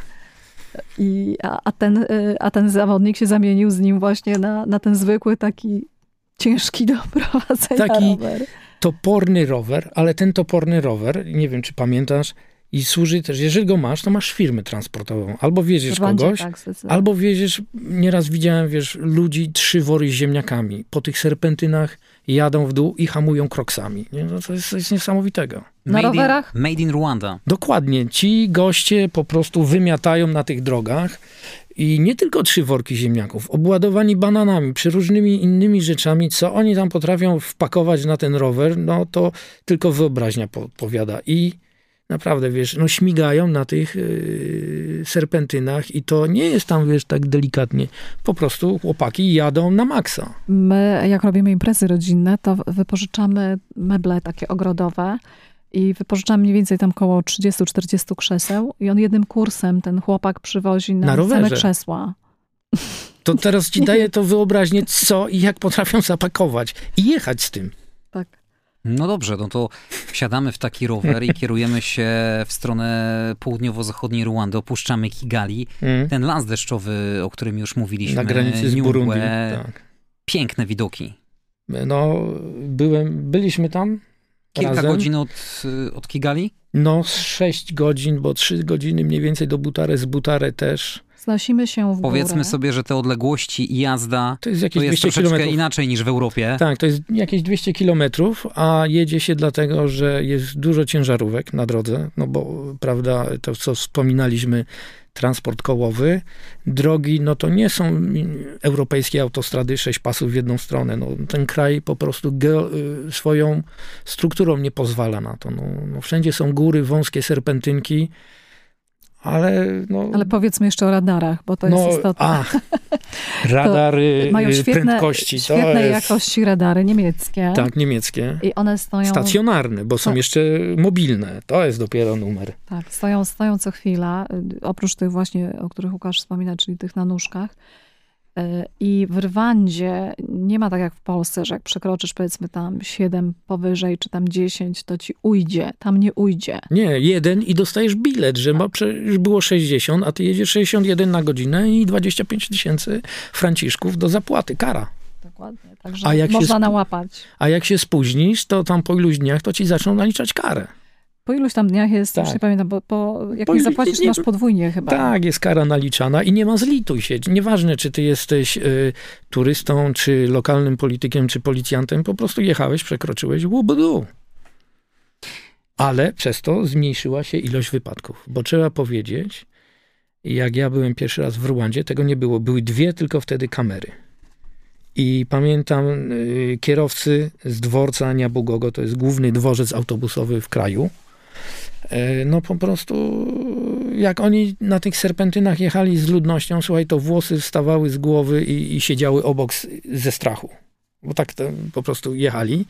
A ten zawodnik się zamienił z nim właśnie na ten zwykły taki ciężki do prowadzenia rower. Toporny rower, ale ten toporny rower, nie wiem, czy pamiętasz, i służy też, jeżeli go masz, to masz firmę transportową. Albo wieziesz kogoś, albo wieziesz, nieraz widziałem, ludzi 3 wory z ziemniakami. Po tych serpentynach jadą w dół i hamują kroksami. Nie? No to jest coś niesamowitego. Na rowerach? Made in Rwanda. Dokładnie. Ci goście po prostu wymiatają na tych drogach. I nie tylko 3 worki ziemniaków, obładowani bananami, przeróżnymi innymi rzeczami, co oni tam potrafią wpakować na ten rower, no to tylko wyobraźnia powiada. I naprawdę, śmigają na tych serpentynach i to nie jest tam, tak delikatnie. Po prostu chłopaki jadą na maksa. My, jak robimy imprezy rodzinne, to wypożyczamy meble takie ogrodowe. I wypożyczam mniej więcej tam około 30-40 krzeseł i on jednym kursem, ten chłopak przywozi na same krzesła. To teraz ci daję to wyobraźnię, co i jak potrafią zapakować i jechać z tym. Tak. No dobrze, no to wsiadamy w taki rower i kierujemy się w stronę południowo-zachodniej Rwandy, opuszczamy Kigali. Ten las deszczowy, o którym już mówiliśmy. Na granicy z Burundi. Tak. Piękne widoki. No, byliśmy tam. Kilka godzin od Kigali? No, 6 godzin, bo 3 godziny mniej więcej do Butare, z Butare też. Znosimy się w górę. Powiedzmy sobie, że te odległości i jazda to jest troszeczkę kilometrów. Inaczej niż w Europie. Tak, to jest jakieś 200 kilometrów, a jedzie się dlatego, że jest dużo ciężarówek na drodze, no bo, prawda, to co wspominaliśmy, transport kołowy. Drogi, no to nie są europejskie autostrady 6 pasów w jedną stronę. No, ten kraj po prostu swoją strukturą nie pozwala na to. No, wszędzie są góry, wąskie serpentynki, Ale powiedzmy jeszcze o radarach, bo to jest istotne. Radary mają prędkości. Świetnej jakości radary niemieckie. Tak, niemieckie. I one stoją... Stacjonarne, bo są jeszcze mobilne. To jest dopiero numer. Tak, stoją co chwila. Oprócz tych właśnie, o których Łukasz wspomina, czyli tych na nóżkach. I w Rwandzie nie ma tak jak w Polsce, że jak przekroczysz powiedzmy tam 7 powyżej, czy tam 10, to ci ujdzie. Tam nie ujdzie. Nie, 1 i dostajesz bilet, że już było 60, a ty jedziesz 61 na godzinę i 25 000 franciszków do zapłaty, kara. Dokładnie, także można nałapać. A jak się spóźnisz, to tam po iluś dniach to ci zaczną naliczać karę. Po iluś tam dniach jest, już nie pamiętam, jak nie zapłacisz, masz podwójnie chyba. Tak, jest kara naliczana i nie ma zlituj się. Nieważne, czy ty jesteś turystą, czy lokalnym politykiem, czy policjantem, po prostu jechałeś, przekroczyłeś, łubudu. Ale przez to zmniejszyła się ilość wypadków, bo trzeba powiedzieć, jak ja byłem pierwszy raz w Rwandzie, tego nie było. Były 2 tylko wtedy kamery. I pamiętam kierowcy z dworca Nyabugogo, to jest główny dworzec autobusowy w kraju, no po prostu jak oni na tych serpentynach jechali z ludnością, słuchaj, to włosy wstawały z głowy i siedziały obok ze strachu. Bo tak to po prostu jechali.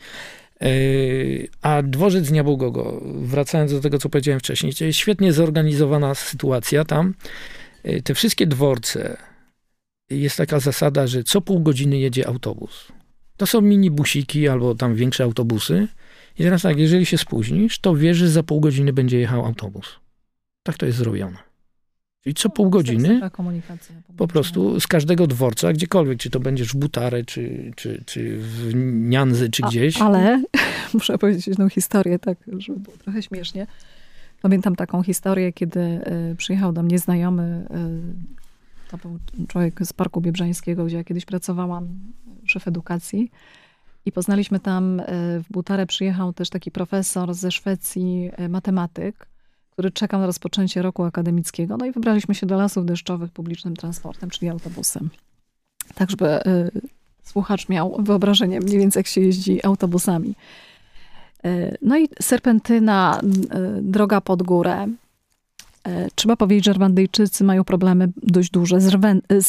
A dworzec Nyabugogo, wracając do tego, co powiedziałem wcześniej, to jest świetnie zorganizowana sytuacja tam. Te wszystkie dworce, jest taka zasada, że co pół godziny jedzie autobus. To są minibusiki albo tam większe autobusy. I teraz tak, jeżeli się spóźnisz, to wiesz, że za pół godziny będzie jechał autobus. Tak to jest zrobione. Czyli co pół godziny po prostu z każdego dworca, gdziekolwiek, czy to będziesz w Butare, czy w Nianzy, czy gdzieś. Ale muszę powiedzieć jedną historię, tak, żeby było trochę śmiesznie. Pamiętam taką historię, kiedy przyjechał do mnie znajomy, to był człowiek z Parku Biebrzańskiego, gdzie ja kiedyś pracowałam, szef edukacji. I poznaliśmy tam, w Butare przyjechał też taki profesor ze Szwecji, matematyk, który czekał na rozpoczęcie roku akademickiego. No i wybraliśmy się do Lasów Deszczowych publicznym transportem, czyli autobusem. Tak, żeby słuchacz miał wyobrażenie mniej więcej, jak się jeździ autobusami. No i serpentyna, droga pod górę. Trzeba powiedzieć, że Rwandyjczycy mają problemy dość duże z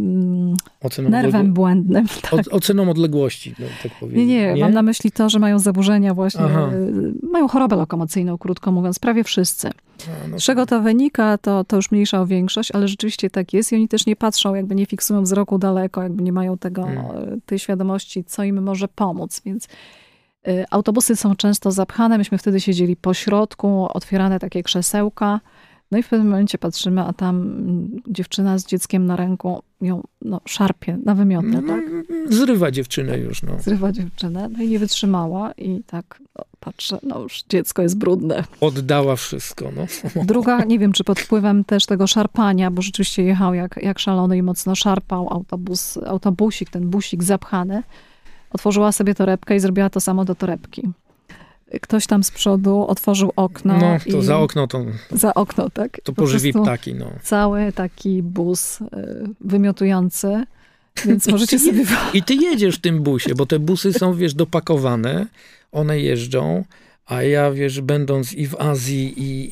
nerwem błędnym. Tak. Oceną odległości, no, tak powiedzieć. Nie, mam na myśli to, że mają zaburzenia właśnie, mają chorobę lokomocyjną, krótko mówiąc, prawie wszyscy. Z czego to wynika, to już mniejsza o większość, ale rzeczywiście tak jest i oni też nie patrzą, jakby nie fiksują wzroku daleko, jakby nie mają tej świadomości, co im może pomóc, więc autobusy są często zapchane, myśmy wtedy siedzieli po środku, otwierane takie krzesełka. No i w pewnym momencie patrzymy, a tam dziewczyna z dzieckiem na ręku ją szarpie na wymiotę. Tak? Zrywa dziewczynę już. Zrywa dziewczynę, no i nie wytrzymała i tak patrzę, już dziecko jest brudne. Oddała wszystko. Druga, nie wiem, czy pod wpływem też tego szarpania, bo rzeczywiście jechał jak szalony i mocno szarpał autobusik, ten busik zapchany. Otworzyła sobie torebkę i zrobiła to samo do torebki. Ktoś tam z przodu otworzył okno. No, to za okno to... Za okno, tak. To pożywi ptaki, Cały taki bus wymiotujący, więc możecie sobie... I ty jedziesz w tym busie, bo te busy są, dopakowane, one jeżdżą, a ja, będąc i w Azji,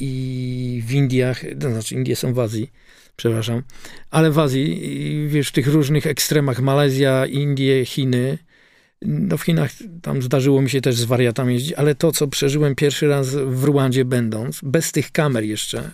i w Indiach, to znaczy Indie są w Azji, przepraszam, ale w Azji, w tych różnych ekstremach, Malezja, Indie, Chiny, w Chinach tam zdarzyło mi się też z wariatami jeździć, ale to, co przeżyłem pierwszy raz w Rwandzie będąc, bez tych kamer jeszcze,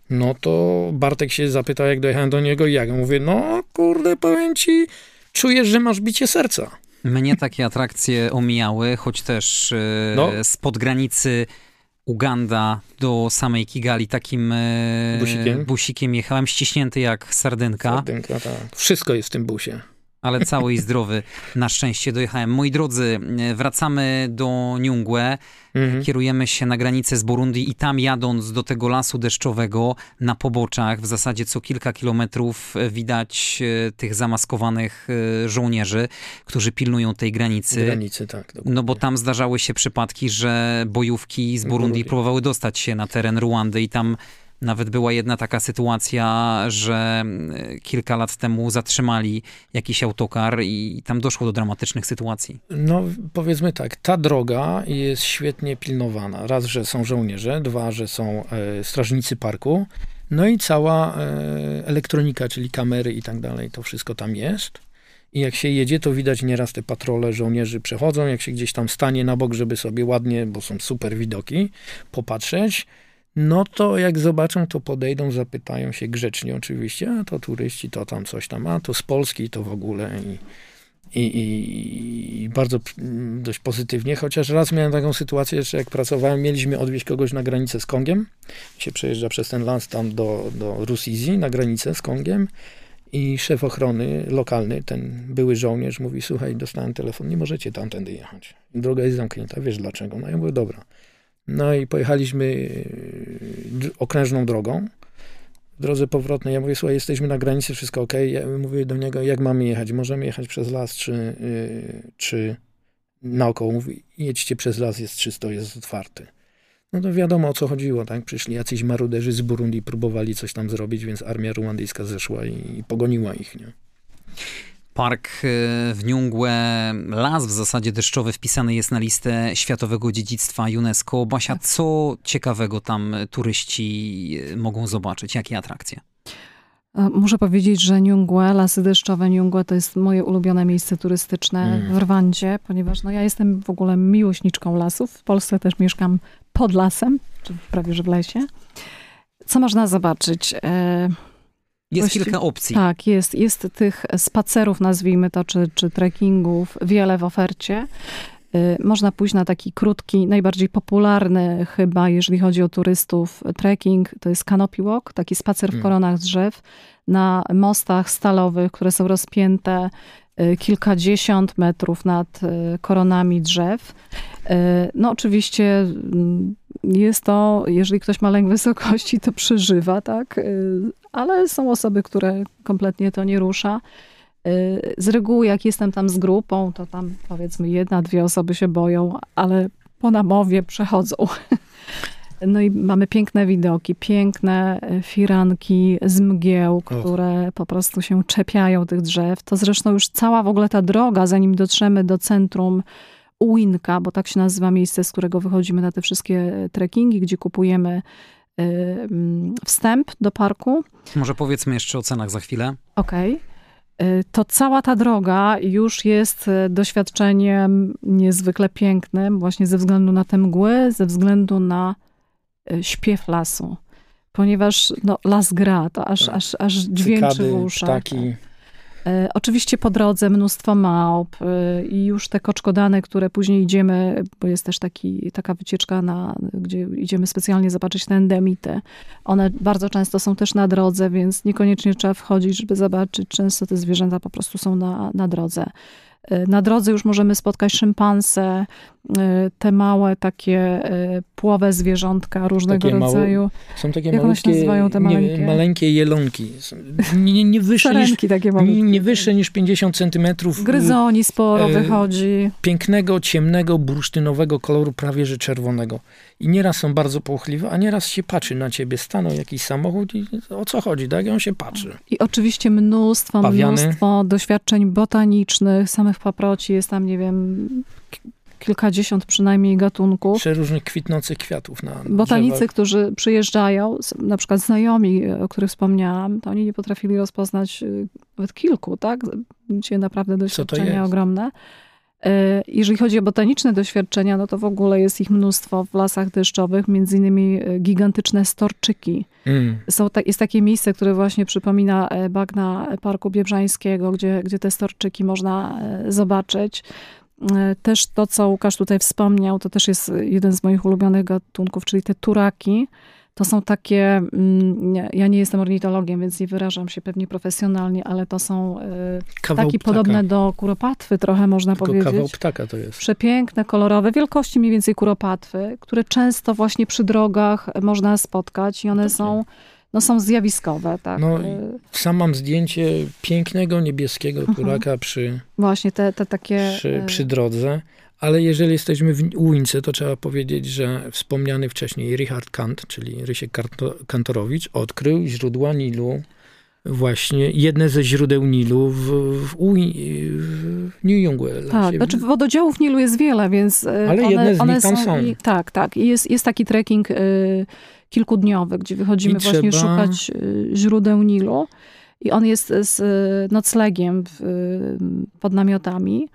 to Bartek się zapytał, jak dojechałem do niego i jak? Ja mówię, kurde, powiem ci, czujesz, że masz bicie serca. Mnie takie atrakcje omijały, choć też spod granicy Uganda do samej Kigali takim busikiem jechałem, ściśnięty jak sardynka. Sardynka, tak. Wszystko jest w tym busie. Ale cały i zdrowy na szczęście dojechałem. Moi drodzy, wracamy do Nyungwe, kierujemy się na granicę z Burundi i tam jadąc do tego lasu deszczowego na poboczach, w zasadzie co kilka kilometrów widać tych zamaskowanych żołnierzy, którzy pilnują tej granicy. Tak. Dokładnie. Bo tam zdarzały się przypadki, że bojówki z Burundi próbowały dostać się na teren Ruandy i tam nawet była jedna taka sytuacja, że kilka lat temu zatrzymali jakiś autokar i tam doszło do dramatycznych sytuacji. Powiedzmy tak, ta droga jest świetnie pilnowana. Raz, że są żołnierze, dwa, że są strażnicy parku. No i cała elektronika, czyli kamery i tak dalej, to wszystko tam jest. I jak się jedzie, to widać nieraz te patrole żołnierzy przechodzą, jak się gdzieś tam stanie na bok, żeby sobie ładnie, bo są super widoki, popatrzeć, no to jak zobaczą, to podejdą, zapytają się grzecznie oczywiście, a to turyści, to tam coś tam, a to z Polski, to w ogóle i bardzo dość pozytywnie, chociaż raz miałem taką sytuację, że jak pracowałem, mieliśmy odwieźć kogoś na granicę z Kongiem, się przejeżdża przez ten las tam do Rusizi, na granicę z Kongiem i szef ochrony lokalny, ten były żołnierz, mówi, słuchaj, dostałem telefon, nie możecie tamtędy jechać, droga jest zamknięta, wiesz dlaczego? No ja mówię, dobra. No i pojechaliśmy okrężną drogą, w drodze powrotnej, ja mówię, słuchaj, jesteśmy na granicy, wszystko okej. Ja mówię do niego, jak mamy jechać? Możemy jechać przez las, czy naokoło? Mówi, jedźcie przez las, jest czysto, jest otwarty. No to wiadomo, o co chodziło, tak? Przyszli jacyś maruderzy z Burundi, próbowali coś tam zrobić, więc armia ruandyjska zeszła i pogoniła ich, nie? Park w Niungłę, las w zasadzie deszczowy, wpisany jest na listę Światowego Dziedzictwa UNESCO. Basia, co ciekawego tam turyści mogą zobaczyć? Jakie atrakcje? Muszę powiedzieć, że Niungłę, lasy deszczowe Niungłę to jest moje ulubione miejsce turystyczne w Rwandzie, ponieważ ja jestem w ogóle miłośniczką lasów. W Polsce też mieszkam pod lasem, czy prawie że w lesie. Co można zobaczyć? Jest kilka opcji. Tak, jest tych spacerów, nazwijmy to, czy trekkingów, wiele w ofercie. Można pójść na taki krótki, najbardziej popularny chyba, jeżeli chodzi o turystów, trekking, to jest canopy walk, taki spacer w koronach drzew, na mostach stalowych, które są rozpięte kilkadziesiąt metrów nad koronami drzew. No oczywiście jest to, jeżeli ktoś ma lęk wysokości, to przeżywa, tak? Ale są osoby, które kompletnie to nie rusza. Z reguły jak jestem tam z grupą, to tam powiedzmy 1-2 osoby się boją, ale po namowie przechodzą. No i mamy piękne widoki, piękne firanki z mgieł, które po prostu się czepiają tych drzew. To zresztą już cała w ogóle ta droga, zanim dotrzemy do centrum Uinka, bo tak się nazywa miejsce, z którego wychodzimy na te wszystkie trekkingi, gdzie kupujemy wstęp do parku. Może powiedzmy jeszcze o cenach za chwilę. Okej. To cała ta droga już jest doświadczeniem niezwykle pięknym, właśnie ze względu na te mgły, ze względu na śpiew lasu. Ponieważ las gra, to aż dźwięczy Cykady, w uszach. ptaki. Oczywiście po drodze mnóstwo małp i już te koczkodany, które później idziemy, bo jest też taka wycieczka, gdzie idziemy specjalnie zobaczyć te endemity. One bardzo często są też na drodze, więc niekoniecznie trzeba wchodzić, żeby zobaczyć. Często te zwierzęta po prostu są na drodze. Na drodze już możemy spotkać szympanse, te małe takie płowe zwierzątka różnego rodzaju. Są takie jak malutkie, nazywają te maleńkie jelonki. Nie wyższe niż 50 centymetrów. Gryzoni sporo wychodzi. Pięknego, ciemnego, bursztynowego koloru, prawie że czerwonego. I nieraz są bardzo płochliwe, a nieraz się patrzy na ciebie. Stanął jakiś samochód i o co chodzi, tak? I on się patrzy. I oczywiście mnóstwo doświadczeń botanicznych, samych paproci. Jest tam, nie wiem, kilkadziesiąt przynajmniej gatunków. Przeróżnych kwitnących kwiatów na botanicy, drzewach. Którzy przyjeżdżają, na przykład znajomi, o których wspomniałam, to oni nie potrafili rozpoznać nawet kilku, tak? Gdzie naprawdę doświadczenia ogromne. Jeżeli chodzi o botaniczne doświadczenia, no to w ogóle jest ich mnóstwo w lasach deszczowych, między innymi gigantyczne storczyki. Jest takie miejsce, które właśnie przypomina bagna Parku Biebrzańskiego, gdzie te storczyki można zobaczyć. Też to, co Łukasz tutaj wspomniał, to też jest jeden z moich ulubionych gatunków, czyli te turaki. To są takie, ja nie jestem ornitologiem, więc nie wyrażam się pewnie profesjonalnie, ale to są ptaki podobne do kuropatwy, trochę można powiedzieć. Kawał ptaka to jest. Przepiękne, kolorowe, wielkości mniej więcej kuropatwy, które często właśnie przy drogach można spotkać i one są zjawiskowe. Tak. Sam mam zdjęcie pięknego, niebieskiego turaka właśnie te takie... przy drodze. Ale jeżeli jesteśmy w Uince, to trzeba powiedzieć, że wspomniany wcześniej Richard Kant, czyli Rysiek Kantorowicz, odkrył źródła Nilu, właśnie jedne ze źródeł Nilu w Niungłę. Tak, znaczy wododziałów Nilu jest wiele, więc ale jedne z nich tam są. Tak. I jest taki trekking kilkudniowy, gdzie wychodzimy właśnie szukać źródeł Nilu. I on jest z noclegiem pod namiotami.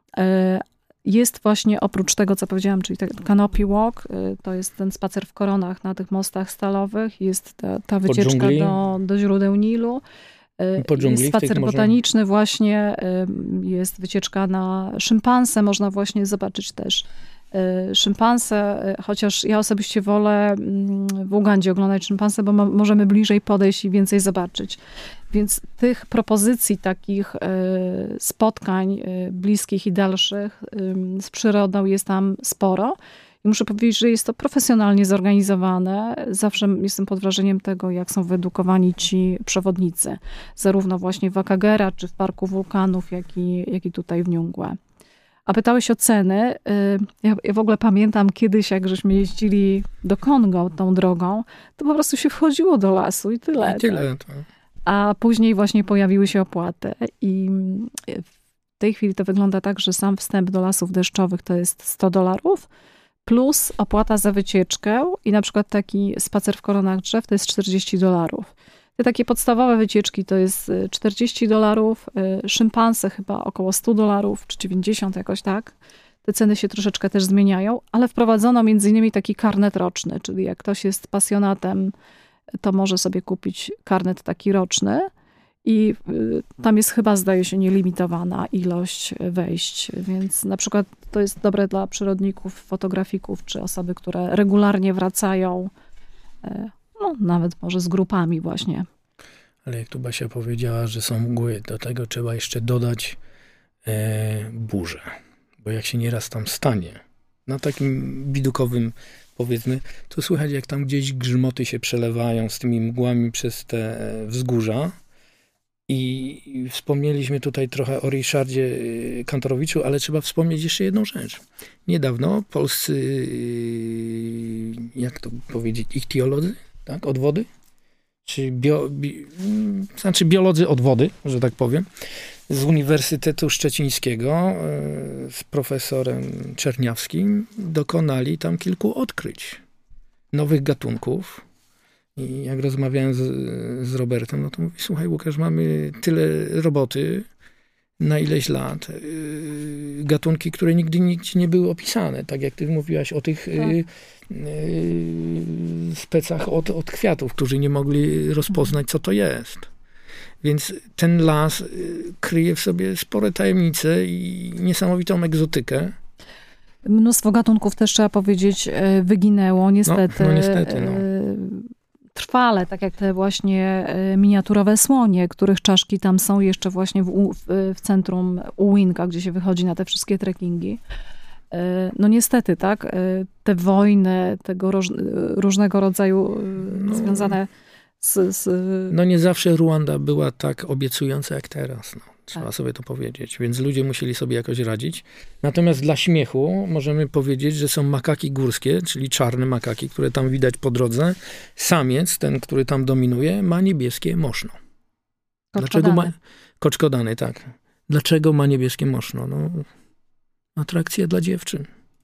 Jest właśnie oprócz tego, co powiedziałam, czyli ten canopy walk, to jest ten spacer w koronach na tych mostach stalowych, jest ta wycieczka do źródeł Nilu. Jest spacer botaniczny właśnie, jest wycieczka na szympanse, można właśnie zobaczyć też szympanse, chociaż ja osobiście wolę w Ugandzie oglądać szympanse, bo możemy bliżej podejść i więcej zobaczyć. Więc tych propozycji takich spotkań bliskich i dalszych z przyrodą jest tam sporo. I muszę powiedzieć, że jest to profesjonalnie zorganizowane. Zawsze jestem pod wrażeniem tego, jak są wyedukowani ci przewodnicy. Zarówno właśnie w Akagera, czy w Parku Wulkanów, jak i tutaj w Niungłę. A pytałeś o ceny. Ja w ogóle pamiętam kiedyś, jak żeśmy jeździli do Kongo tą drogą, to po prostu się wchodziło do lasu i tyle. I tyle. Tak. A później właśnie pojawiły się opłaty. I w tej chwili to wygląda tak, że sam wstęp do lasów deszczowych to jest $100, plus opłata za wycieczkę i na przykład taki spacer w koronach drzew to jest $40. Te takie podstawowe wycieczki to jest $40, szympanse chyba około $100 czy 90 jakoś tak. Te ceny się troszeczkę też zmieniają, ale wprowadzono między innymi taki karnet roczny, czyli jak ktoś jest pasjonatem, to może sobie kupić karnet taki roczny i tam jest chyba, zdaje się, nielimitowana ilość wejść, więc na przykład to jest dobre dla przyrodników, fotografików, czy osoby, które regularnie wracają, no nawet może z grupami właśnie. Ale jak tu Basia powiedziała, że są mgły, do tego trzeba jeszcze dodać burzę, bo jak się nieraz tam stanie, na takim widokowym powiedzmy, to słychać jak tam gdzieś grzmoty się przelewają z tymi mgłami przez te wzgórza. I wspomnieliśmy tutaj trochę o Ryszardzie Kantorowiczu, ale trzeba wspomnieć jeszcze jedną rzecz. Niedawno polscy, jak to powiedzieć, ichtiolodzy, tak, od wody? Czy znaczy biolodzy od wody, że tak powiem, z Uniwersytetu Szczecińskiego z profesorem Czerniawskim dokonali tam kilku odkryć nowych gatunków. I jak rozmawiałem z Robertem, no to mówi, słuchaj Łukasz, mamy tyle roboty na ileś lat, gatunki, które nigdy nie były opisane. Tak jak ty mówiłaś o tych specach od kwiatów, którzy nie mogli rozpoznać, co to jest. Więc ten las kryje w sobie spore tajemnice i niesamowitą egzotykę. Mnóstwo gatunków też, trzeba powiedzieć, wyginęło, niestety. No niestety, no. Trwale, tak jak te właśnie miniaturowe słonie, których czaszki tam są jeszcze właśnie w centrum Uwinka, gdzie się wychodzi na te wszystkie trekkingi. No niestety, tak, te wojny, tego różnego rodzaju związane z... No nie zawsze Ruanda była tak obiecująca jak teraz, no. Trzeba sobie to powiedzieć. Więc ludzie musieli sobie jakoś radzić. Natomiast dla śmiechu możemy powiedzieć, że są makaki górskie, czyli czarne makaki, które tam widać po drodze. Samiec, ten, który tam dominuje, ma niebieskie moszno. Dlaczego ma... Koczkodany, tak. Dlaczego ma niebieskie moszno? No, atrakcja dla dziewczyn.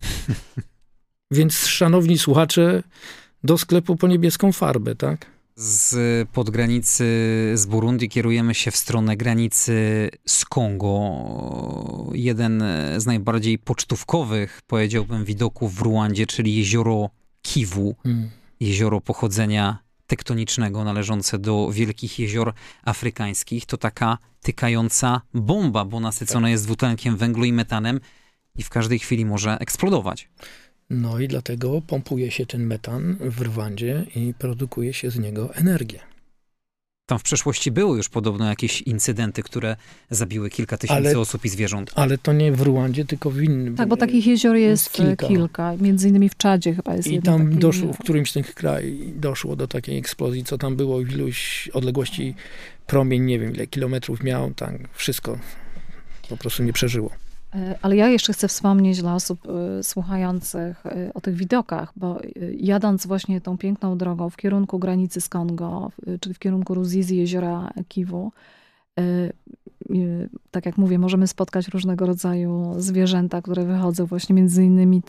Więc szanowni słuchacze, do sklepu po niebieską farbę, tak? Z podgranicy z Burundi kierujemy się w stronę granicy z Kongo. Jeden z najbardziej pocztówkowych, powiedziałbym, widoków w Ruandzie, czyli jezioro Kiwu. Jezioro pochodzenia tektonicznego, należące do wielkich jezior afrykańskich. To taka tykająca bomba, bo nasycone jest dwutlenkiem węglu i metanem i w każdej chwili może eksplodować. No i dlatego pompuje się ten metan w Rwandzie i produkuje się z niego energię. Tam w przeszłości były już podobno jakieś incydenty, które zabiły kilka tysięcy osób i zwierząt. Ale to nie w Rwandzie, tylko w innym. Tak, bo takich jezior jest kilka. Między innymi w Czadzie chyba jest jedno. I tam w którymś z tych krajów doszło do takiej eksplozji, co tam było, w iluś odległości promień, nie wiem ile kilometrów miał, tak wszystko po prostu nie przeżyło. Ale ja jeszcze chcę wspomnieć dla osób słuchających o tych widokach, bo jadąc właśnie tą piękną drogą w kierunku granicy z Kongo, czyli w kierunku Ruzizi, jeziora Kiwu, tak jak mówię, możemy spotkać różnego rodzaju zwierzęta, które wychodzą właśnie między innymi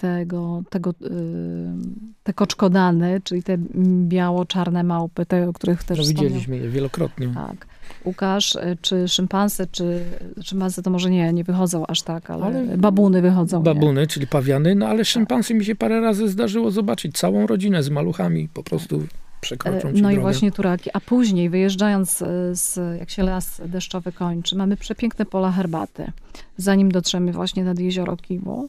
te koczkodany, czyli te biało-czarne małpy, te, o których też wspomniał. Widzieliśmy je wielokrotnie. Tak. Łukasz, czy szympanse, czy szympanse to może nie wychodzą aż tak, ale babuny wychodzą. Babuny, czyli pawiany, no ale szympansy mi się parę razy zdarzyło zobaczyć całą rodzinę z maluchami, po prostu przekroczą ci No drogę. i właśnie turaki. A później wyjeżdżając, jak się las deszczowy kończy, mamy przepiękne pola herbaty, zanim dotrzemy właśnie nad jezioro Kivu.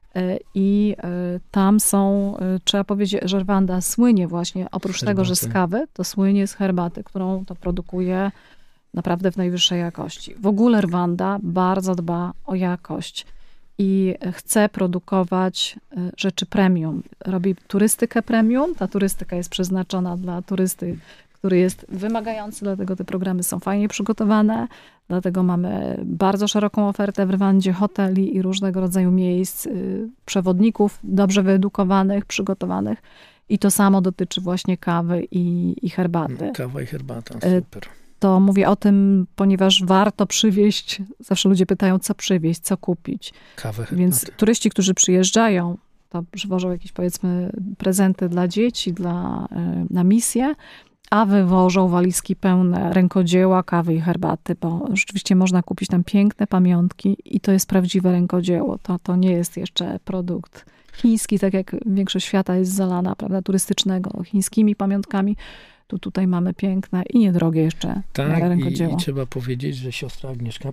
I tam są, trzeba powiedzieć, że Rwanda słynie właśnie, oprócz tego, że z kawy, to słynie z herbaty, którą to produkuje naprawdę w najwyższej jakości. W ogóle Rwanda bardzo dba o jakość i chce produkować rzeczy premium. Robi turystykę premium. Ta turystyka jest przeznaczona dla turysty, który jest wymagający, dlatego te programy są fajnie przygotowane. Dlatego mamy bardzo szeroką ofertę w Rwandzie hoteli i różnego rodzaju miejsc, przewodników dobrze wyedukowanych, przygotowanych. I to samo dotyczy właśnie kawy i herbaty. Kawa i herbata, super. To mówię o tym, ponieważ warto przywieźć, zawsze ludzie pytają, co przywieźć, co kupić. Kawę, herbatę. Więc turyści, którzy przyjeżdżają, to przywożą jakieś, powiedzmy, prezenty dla dzieci, na misję, a wywożą walizki pełne rękodzieła, kawy i herbaty, bo rzeczywiście można kupić tam piękne pamiątki i to jest prawdziwe rękodzieło. To nie jest jeszcze produkt chiński, tak jak większość świata jest zalana, prawda, turystycznego, chińskimi pamiątkami. Tutaj mamy piękne i niedrogie jeszcze rękodzieło. I trzeba powiedzieć, że siostra Agnieszka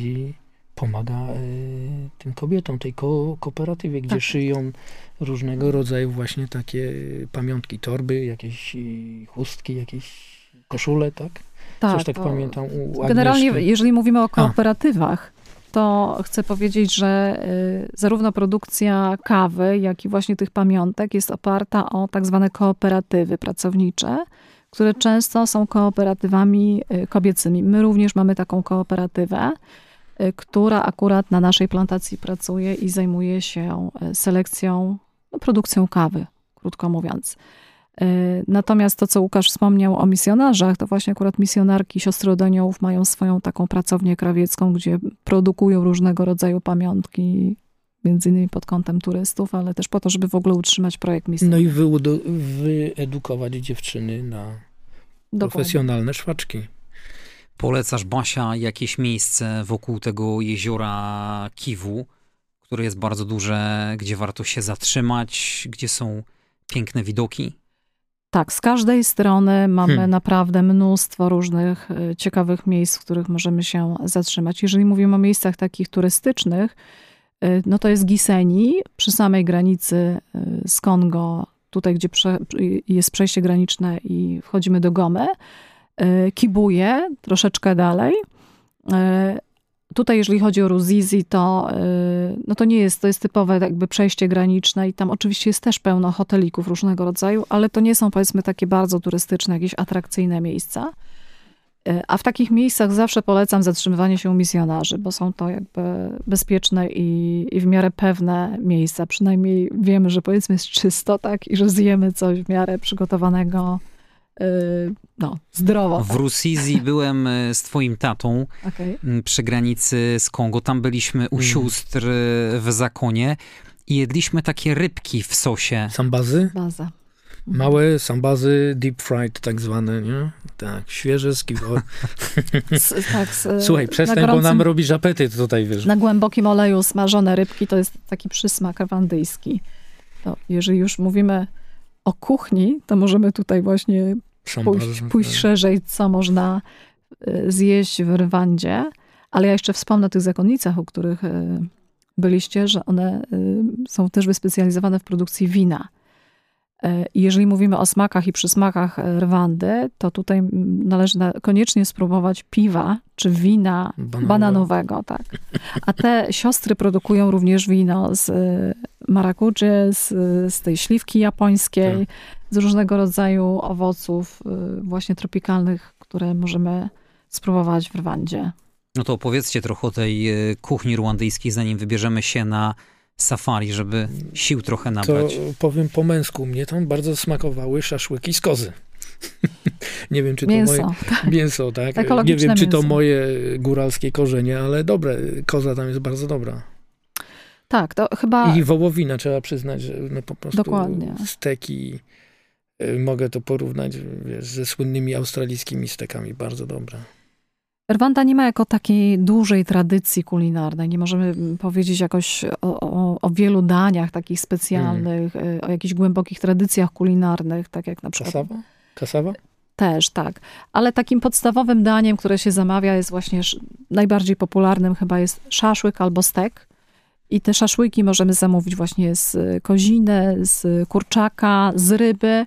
pomaga tym kobietom, tej kooperatywie, gdzie szyją różnego rodzaju właśnie takie pamiątki, torby, jakieś chustki, jakieś koszule, tak? Coś tak pamiętam u Agnieszki. Generalnie, jeżeli mówimy o kooperatywach, to chcę powiedzieć, że zarówno produkcja kawy, jak i właśnie tych pamiątek jest oparta o tak zwane kooperatywy pracownicze, które często są kooperatywami kobiecymi. My również mamy taką kooperatywę, która akurat na naszej plantacji pracuje i zajmuje się selekcją, produkcją kawy, krótko mówiąc. Natomiast to, co Łukasz wspomniał o misjonarzach, to właśnie akurat misjonarki Siostry od Aniołów mają swoją taką pracownię krawiecką, gdzie produkują różnego rodzaju pamiątki, między innymi pod kątem turystów, ale też po to, żeby w ogóle utrzymać projekt misyjny. No i wyedukować dziewczyny na profesjonalne szwaczki. Polecasz, Basia, jakieś miejsce wokół tego jeziora Kivu, które jest bardzo duże, gdzie warto się zatrzymać, gdzie są piękne widoki? Tak, z każdej strony mamy naprawdę mnóstwo różnych ciekawych miejsc, w których możemy się zatrzymać. Jeżeli mówimy o miejscach takich turystycznych, no to jest Gisenyi, przy samej granicy z Kongo, tutaj gdzie jest przejście graniczne i wchodzimy do Gomy. Kibuye, troszeczkę dalej. Tutaj, jeżeli chodzi o Ruzizi, to nie jest, to jest typowe jakby przejście graniczne i tam oczywiście jest też pełno hotelików różnego rodzaju, ale to nie są, powiedzmy, takie bardzo turystyczne, jakieś atrakcyjne miejsca. A w takich miejscach zawsze polecam zatrzymywanie się u misjonarzy, bo są to jakby bezpieczne i w miarę pewne miejsca. Przynajmniej wiemy, że powiedzmy jest czysto, tak, i że zjemy coś w miarę przygotowanego zdrowo. W Ruzizi byłem z twoim tatą przy granicy z Kongo. Tam byliśmy u sióstr w zakonie i jedliśmy takie rybki w sosie. Sambazy? Baza. Małe sambazy, deep fried tak zwane, nie? Tak, świeże z kiwo. Słuchaj, przestań, bo nam robisz apetyt tutaj, wiesz. Na głębokim oleju smażone rybki to jest taki przysmak rwandyjski. To jeżeli już mówimy o kuchni, to możemy tutaj właśnie pójść szerzej, co można zjeść w Rwandzie. Ale ja jeszcze wspomnę o tych zakonnicach, o których byliście, że one są też wyspecjalizowane w produkcji wina. I jeżeli mówimy o smakach i przysmakach Rwandy, to tutaj należy koniecznie spróbować piwa czy wina bananowego. Tak. A te siostry produkują również wino z marakudży, z tej śliwki japońskiej, z różnego rodzaju owoców właśnie tropikalnych, które możemy spróbować w Rwandzie. No to opowiedzcie trochę o tej kuchni ruandyjskiej, zanim wybierzemy się na safari, żeby sił trochę nabrać. To powiem po męsku, mnie tam bardzo smakowały szaszłyki z kozy. Nie wiem, czy to Mięso. moje... Mięso, tak. Nie Ekologiczne wiem, czy to mięso. moje góralskie korzenie, ale dobre. Koza tam jest bardzo dobra. Tak, to chyba... I wołowina, trzeba przyznać, że no po prostu Dokładnie. steki, mogę to porównać, wiesz, ze słynnymi australijskimi stekami, bardzo dobre. Rwanda nie ma jako takiej dużej tradycji kulinarnej. Nie możemy powiedzieć jakoś o wielu daniach takich specjalnych, o jakichś głębokich tradycjach kulinarnych, tak jak na przykład... Kasawa? Też, tak. Ale takim podstawowym daniem, które się zamawia, jest właśnie najbardziej popularnym chyba jest szaszłyk albo stek. I te szaszłyki możemy zamówić właśnie z koziny, z kurczaka, z ryby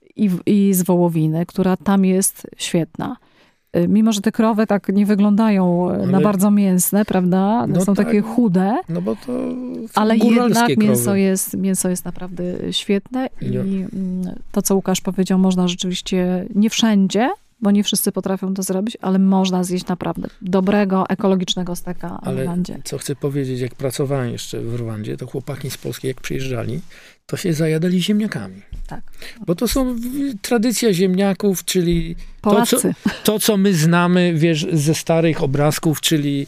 i z wołowiny, która tam jest świetna. Mimo że te krowy tak nie wyglądają na bardzo mięsne, prawda? No są tak, takie chude. No bo to ale jednak krowy. mięso jest naprawdę świetne. I to, co Łukasz powiedział, można rzeczywiście nie wszędzie, bo nie wszyscy potrafią to zrobić, ale można zjeść naprawdę dobrego, ekologicznego steka w Rwandzie. Co chcę powiedzieć, jak pracowałem jeszcze w Rwandzie, to chłopaki z Polski, jak przyjeżdżali, to się zajadali ziemniakami. Tak. Bo to są tradycja ziemniaków, czyli to, co my znamy, wiesz, ze starych obrazków, czyli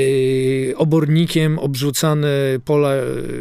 obornikiem obrzucane pola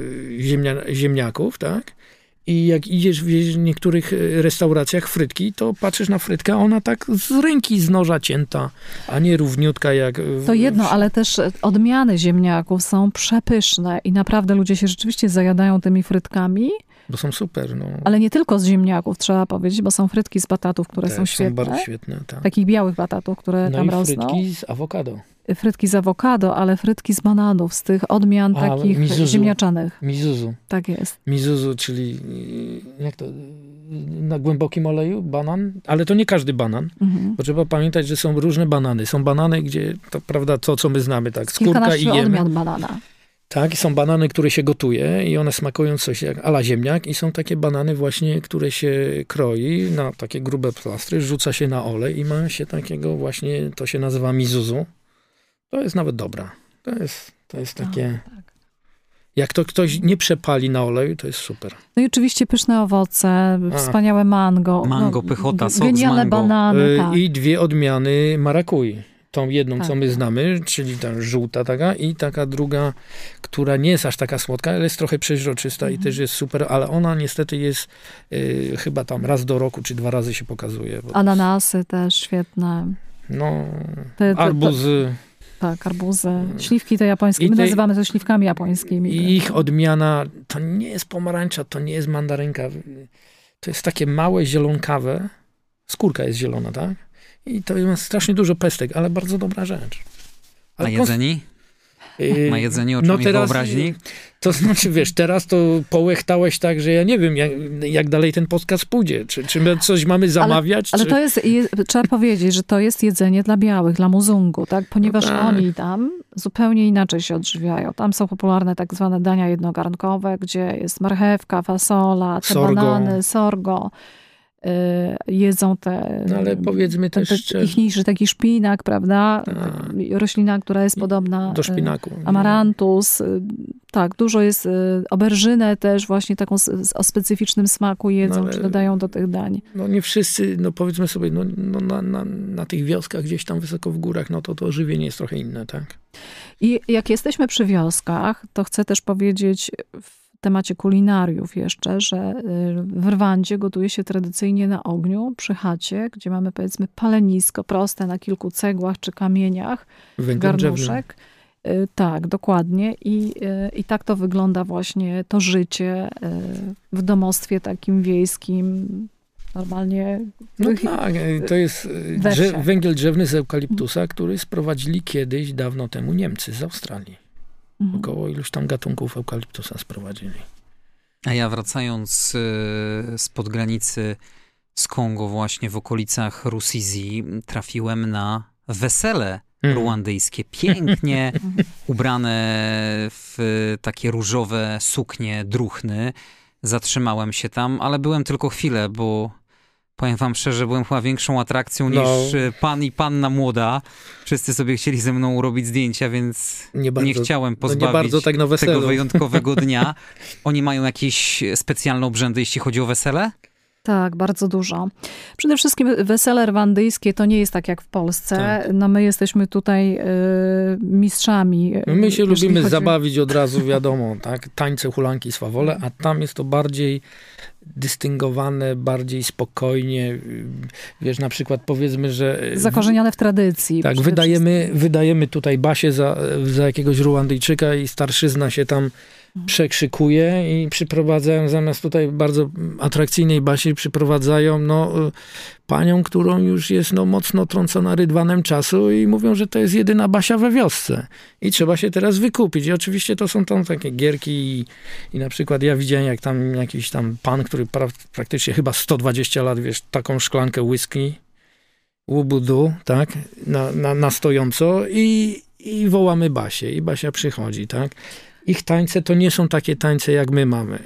ziemniaków, tak? I jak idziesz w niektórych restauracjach frytki, to patrzysz na frytkę, ona tak z ręki, z noża cięta, a nie równiutka jak... To jedno, ale też odmiany ziemniaków są przepyszne i naprawdę ludzie się rzeczywiście zajadają tymi frytkami. Bo są super, no. Ale nie tylko z ziemniaków, trzeba powiedzieć, bo są frytki z batatów, które są świetne. Są bardzo świetne, tak. Takich białych batatów, które tam rosną. No i frytki z awokado. Frytki z awokado, ale frytki z bananów, z tych odmian takich ziemniaczanych. Mizuzu. Tak jest. Mizuzu, czyli jak to, na głębokim oleju banan, ale to nie każdy banan, bo trzeba pamiętać, że są różne banany. Są banany, gdzie to prawda, to co my znamy, tak, skórka i jemy. Odmian banana. Tak, i są banany, które się gotuje i one smakują coś jak ala ziemniak i są takie banany właśnie, które się kroi na takie grube plastry, rzuca się na olej i ma się takiego właśnie, to się nazywa mizuzu. To jest nawet dobra. To jest takie... Tak. Jak to ktoś nie przepali na oleju, to jest super. No i oczywiście pyszne owoce, wspaniałe mango. Mango, pychota, sok z mango. Genialne banany, tak. I 2 odmiany marakui. Tą jedną, co my znamy, czyli ta żółta taka i taka druga, która nie jest aż taka słodka, ale jest trochę przeźroczysta i też jest super, ale ona niestety jest chyba tam raz do roku, czy 2 razy się pokazuje. Ananasy też świetne. No, arbuzy. Tak, arbuzy. Śliwki te japońskie. My nazywamy to śliwkami japońskimi. I ich odmiana, to nie jest pomarańcza, to nie jest mandarynka. To jest takie małe, zielonkawe. Skórka jest zielona, tak? I to ma strasznie dużo pestek, ale bardzo dobra rzecz. Ale Na jedzenie oczami wyobraźni? To znaczy, wiesz, teraz to połechtałeś tak, że ja nie wiem, jak dalej ten podcast pójdzie. Czy my coś mamy zamawiać? Ale to jest, trzeba powiedzieć, że to jest jedzenie dla białych, dla Muzungu, tak? Ponieważ oni tam zupełnie inaczej się odżywiają. Tam są popularne tak zwane dania jednogarnkowe, gdzie jest marchewka, fasola, te banany, sorgo. Jedzą te... No ale powiedzmy też szczerze. Ichniejszy taki szpinak, prawda? Roślina, która jest podobna... Do szpinaku. Amarantus. Tak, dużo jest oberżynę też właśnie taką o specyficznym smaku jedzą, czy dodają do tych dań. No nie wszyscy, no powiedzmy sobie, na tych wioskach gdzieś tam wysoko w górach, no to żywienie jest trochę inne, tak? I jak jesteśmy przy wioskach, to chcę też powiedzieć w temacie kulinariów jeszcze, że w Rwandzie gotuje się tradycyjnie na ogniu przy chacie, gdzie mamy powiedzmy palenisko proste na kilku cegłach czy kamieniach, garnuszek. Tak, dokładnie. I tak to wygląda właśnie to życie w domostwie takim wiejskim. Normalnie... No tak, to jest węgiel drzewny z eukaliptusa, który sprowadzili kiedyś, dawno temu Niemcy z Australii. Około iluś tam gatunków eukaliptusa sprowadzili. A ja wracając spod granicy z Kongo właśnie w okolicach Rusizi trafiłem na wesele ruandyjskie. Pięknie ubrane w takie różowe suknie, druchny. Zatrzymałem się tam, ale byłem tylko chwilę, bo powiem wam szczerze, byłem chyba większą atrakcją niż pan i panna młoda. Wszyscy sobie chcieli ze mną robić zdjęcia, więc nie chciałem pozbawić tego wyjątkowego dnia. Oni mają jakieś specjalne obrzędy, jeśli chodzi o wesele? Tak, bardzo dużo. Przede wszystkim wesele rwandyjskie to nie jest tak jak w Polsce. Tak. No my jesteśmy tutaj mistrzami. My się lubimy chodzi... zabawić od razu, wiadomo, tak? Tańce, hulanki, swawole, a tam jest to bardziej dystyngowane, bardziej spokojnie. Wiesz, na przykład powiedzmy, że... Zakorzenione w tradycji. Tak, wydajemy tutaj Basię za jakiegoś Ruandyjczyka i starszyzna się tam przekrzykuje i przyprowadzają zamiast tutaj bardzo atrakcyjnej Basi, przyprowadzają panią, którą już jest mocno trącona rydwanem czasu i mówią, że to jest jedyna Basia we wiosce i trzeba się teraz wykupić. I oczywiście to są tam takie gierki i na przykład ja widziałem, jak tam jakiś tam pan, który praktycznie chyba 120 lat, wiesz, taką szklankę whisky łubudu, tak, na stojąco i wołamy Basię i Basia przychodzi, tak. Ich tańce to nie są takie tańce, jak my mamy.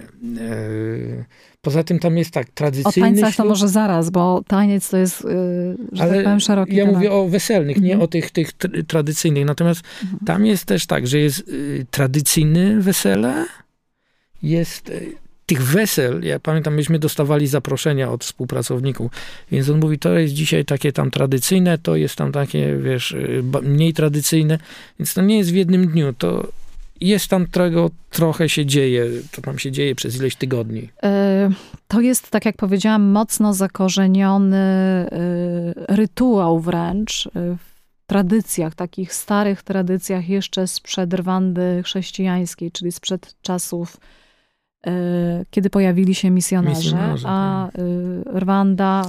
Poza tym tam jest tak tradycyjny... O tańcach to może zaraz, bo taniec to jest, że tak powiem, szeroki ja temat. mówię o weselnych, nie o tych tradycyjnych. Natomiast tam jest też tak, że jest tradycyjne wesele, jest... Tych wesel, ja pamiętam, myśmy dostawali zaproszenia od współpracowników, więc on mówi, to jest dzisiaj takie tam tradycyjne, to jest tam takie, wiesz, mniej tradycyjne, więc to nie jest w jednym dniu, to jest tam trochę się dzieje, to tam się dzieje przez ileś tygodni. To jest, tak jak powiedziałam, mocno zakorzeniony rytuał wręcz w tradycjach, takich starych tradycjach jeszcze sprzed Rwandy chrześcijańskiej, czyli sprzed czasów, kiedy pojawili się misjonarze, a Rwanda,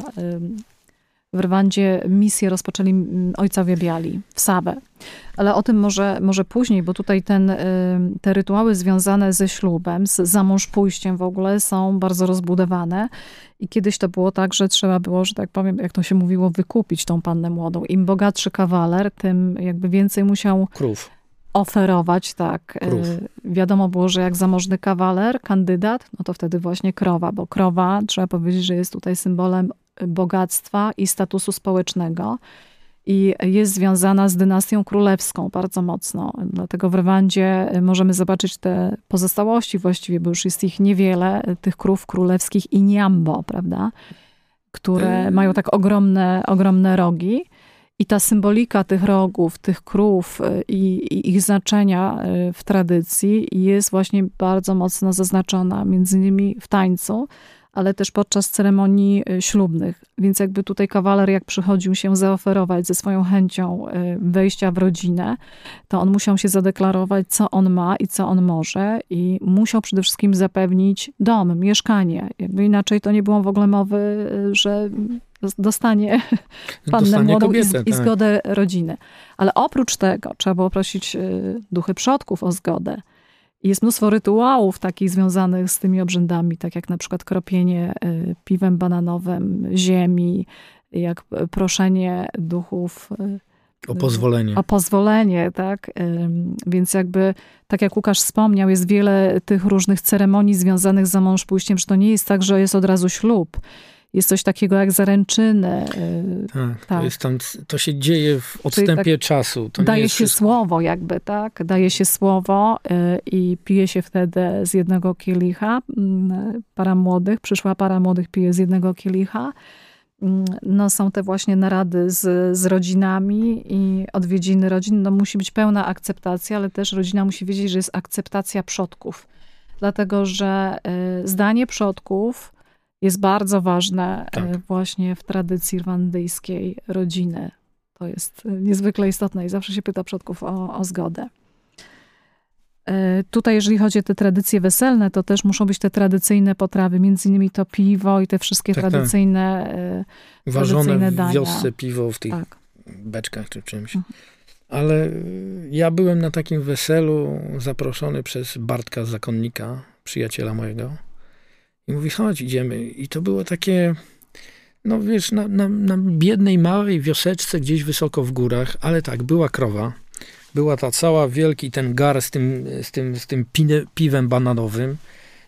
w Rwandzie misję rozpoczęli ojcowie biali w Sabę. Ale o tym może później, bo tutaj te rytuały związane ze ślubem, z zamążpójściem w ogóle są bardzo rozbudowane. I kiedyś to było tak, że trzeba było, że tak powiem, jak to się mówiło, wykupić tą pannę młodą. Im bogatszy kawaler, tym jakby więcej musiał oferować, tak. Wiadomo było, że jak zamożny kawaler, kandydat, no to wtedy właśnie krowa, bo krowa, trzeba powiedzieć, że jest tutaj symbolem bogactwa i statusu społecznego i jest związana z dynastią królewską bardzo mocno. Dlatego w Rwandzie możemy zobaczyć te pozostałości właściwie, bo już jest ich niewiele, tych krów królewskich i Niambo, prawda? Które mają tak ogromne rogi. I ta symbolika tych rogów, tych krów i ich znaczenia w tradycji jest właśnie bardzo mocno zaznaczona, między innymi w tańcu, ale też podczas ceremonii ślubnych. Więc jakby tutaj kawaler, jak przychodził się zaoferować ze swoją chęcią wejścia w rodzinę, to on musiał się zadeklarować, co on ma i co on może i musiał przede wszystkim zapewnić dom, mieszkanie. Jakby inaczej to nie było w ogóle mowy, że dostanie pannę młodą kobietę, i zgodę rodziny. Ale oprócz tego trzeba było prosić duchy przodków o zgodę. Jest mnóstwo rytuałów takich związanych z tymi obrzędami, tak jak na przykład kropienie piwem bananowym ziemi, jak proszenie duchów o pozwolenie, tak? Więc jakby, tak jak Łukasz wspomniał, jest wiele tych różnych ceremonii związanych z zamążpójściem, że to nie jest tak, że jest od razu ślub. Jest coś takiego jak zaręczyny. Tak. To się dzieje w odstępie czasu. To daje nie jest się słowo jakby, tak? Daje się słowo i pije się wtedy z jednego kielicha. Przyszła para młodych pije z jednego kielicha. No, są te właśnie narady z rodzinami i odwiedziny rodzin. No, musi być pełna akceptacja, ale też rodzina musi wiedzieć, że jest akceptacja przodków. Dlatego, że zdanie przodków jest bardzo ważne właśnie w tradycji rwandyjskiej rodziny. To jest niezwykle istotne i zawsze się pyta przodków o zgodę. Tutaj, jeżeli chodzi o te tradycje weselne, to też muszą być te tradycyjne potrawy, między innymi to piwo i te wszystkie tradycyjne ważone w dania. wiosce piwo w tych beczkach czy czymś. Ale ja byłem na takim weselu zaproszony przez Bartka Zakonnika, przyjaciela mojego. I mówi, chodź, idziemy. I to było takie, no wiesz, na biednej, małej wioseczce gdzieś wysoko w górach, ale tak, była krowa. Była ta cała wielki ten gar z tym piwem bananowym.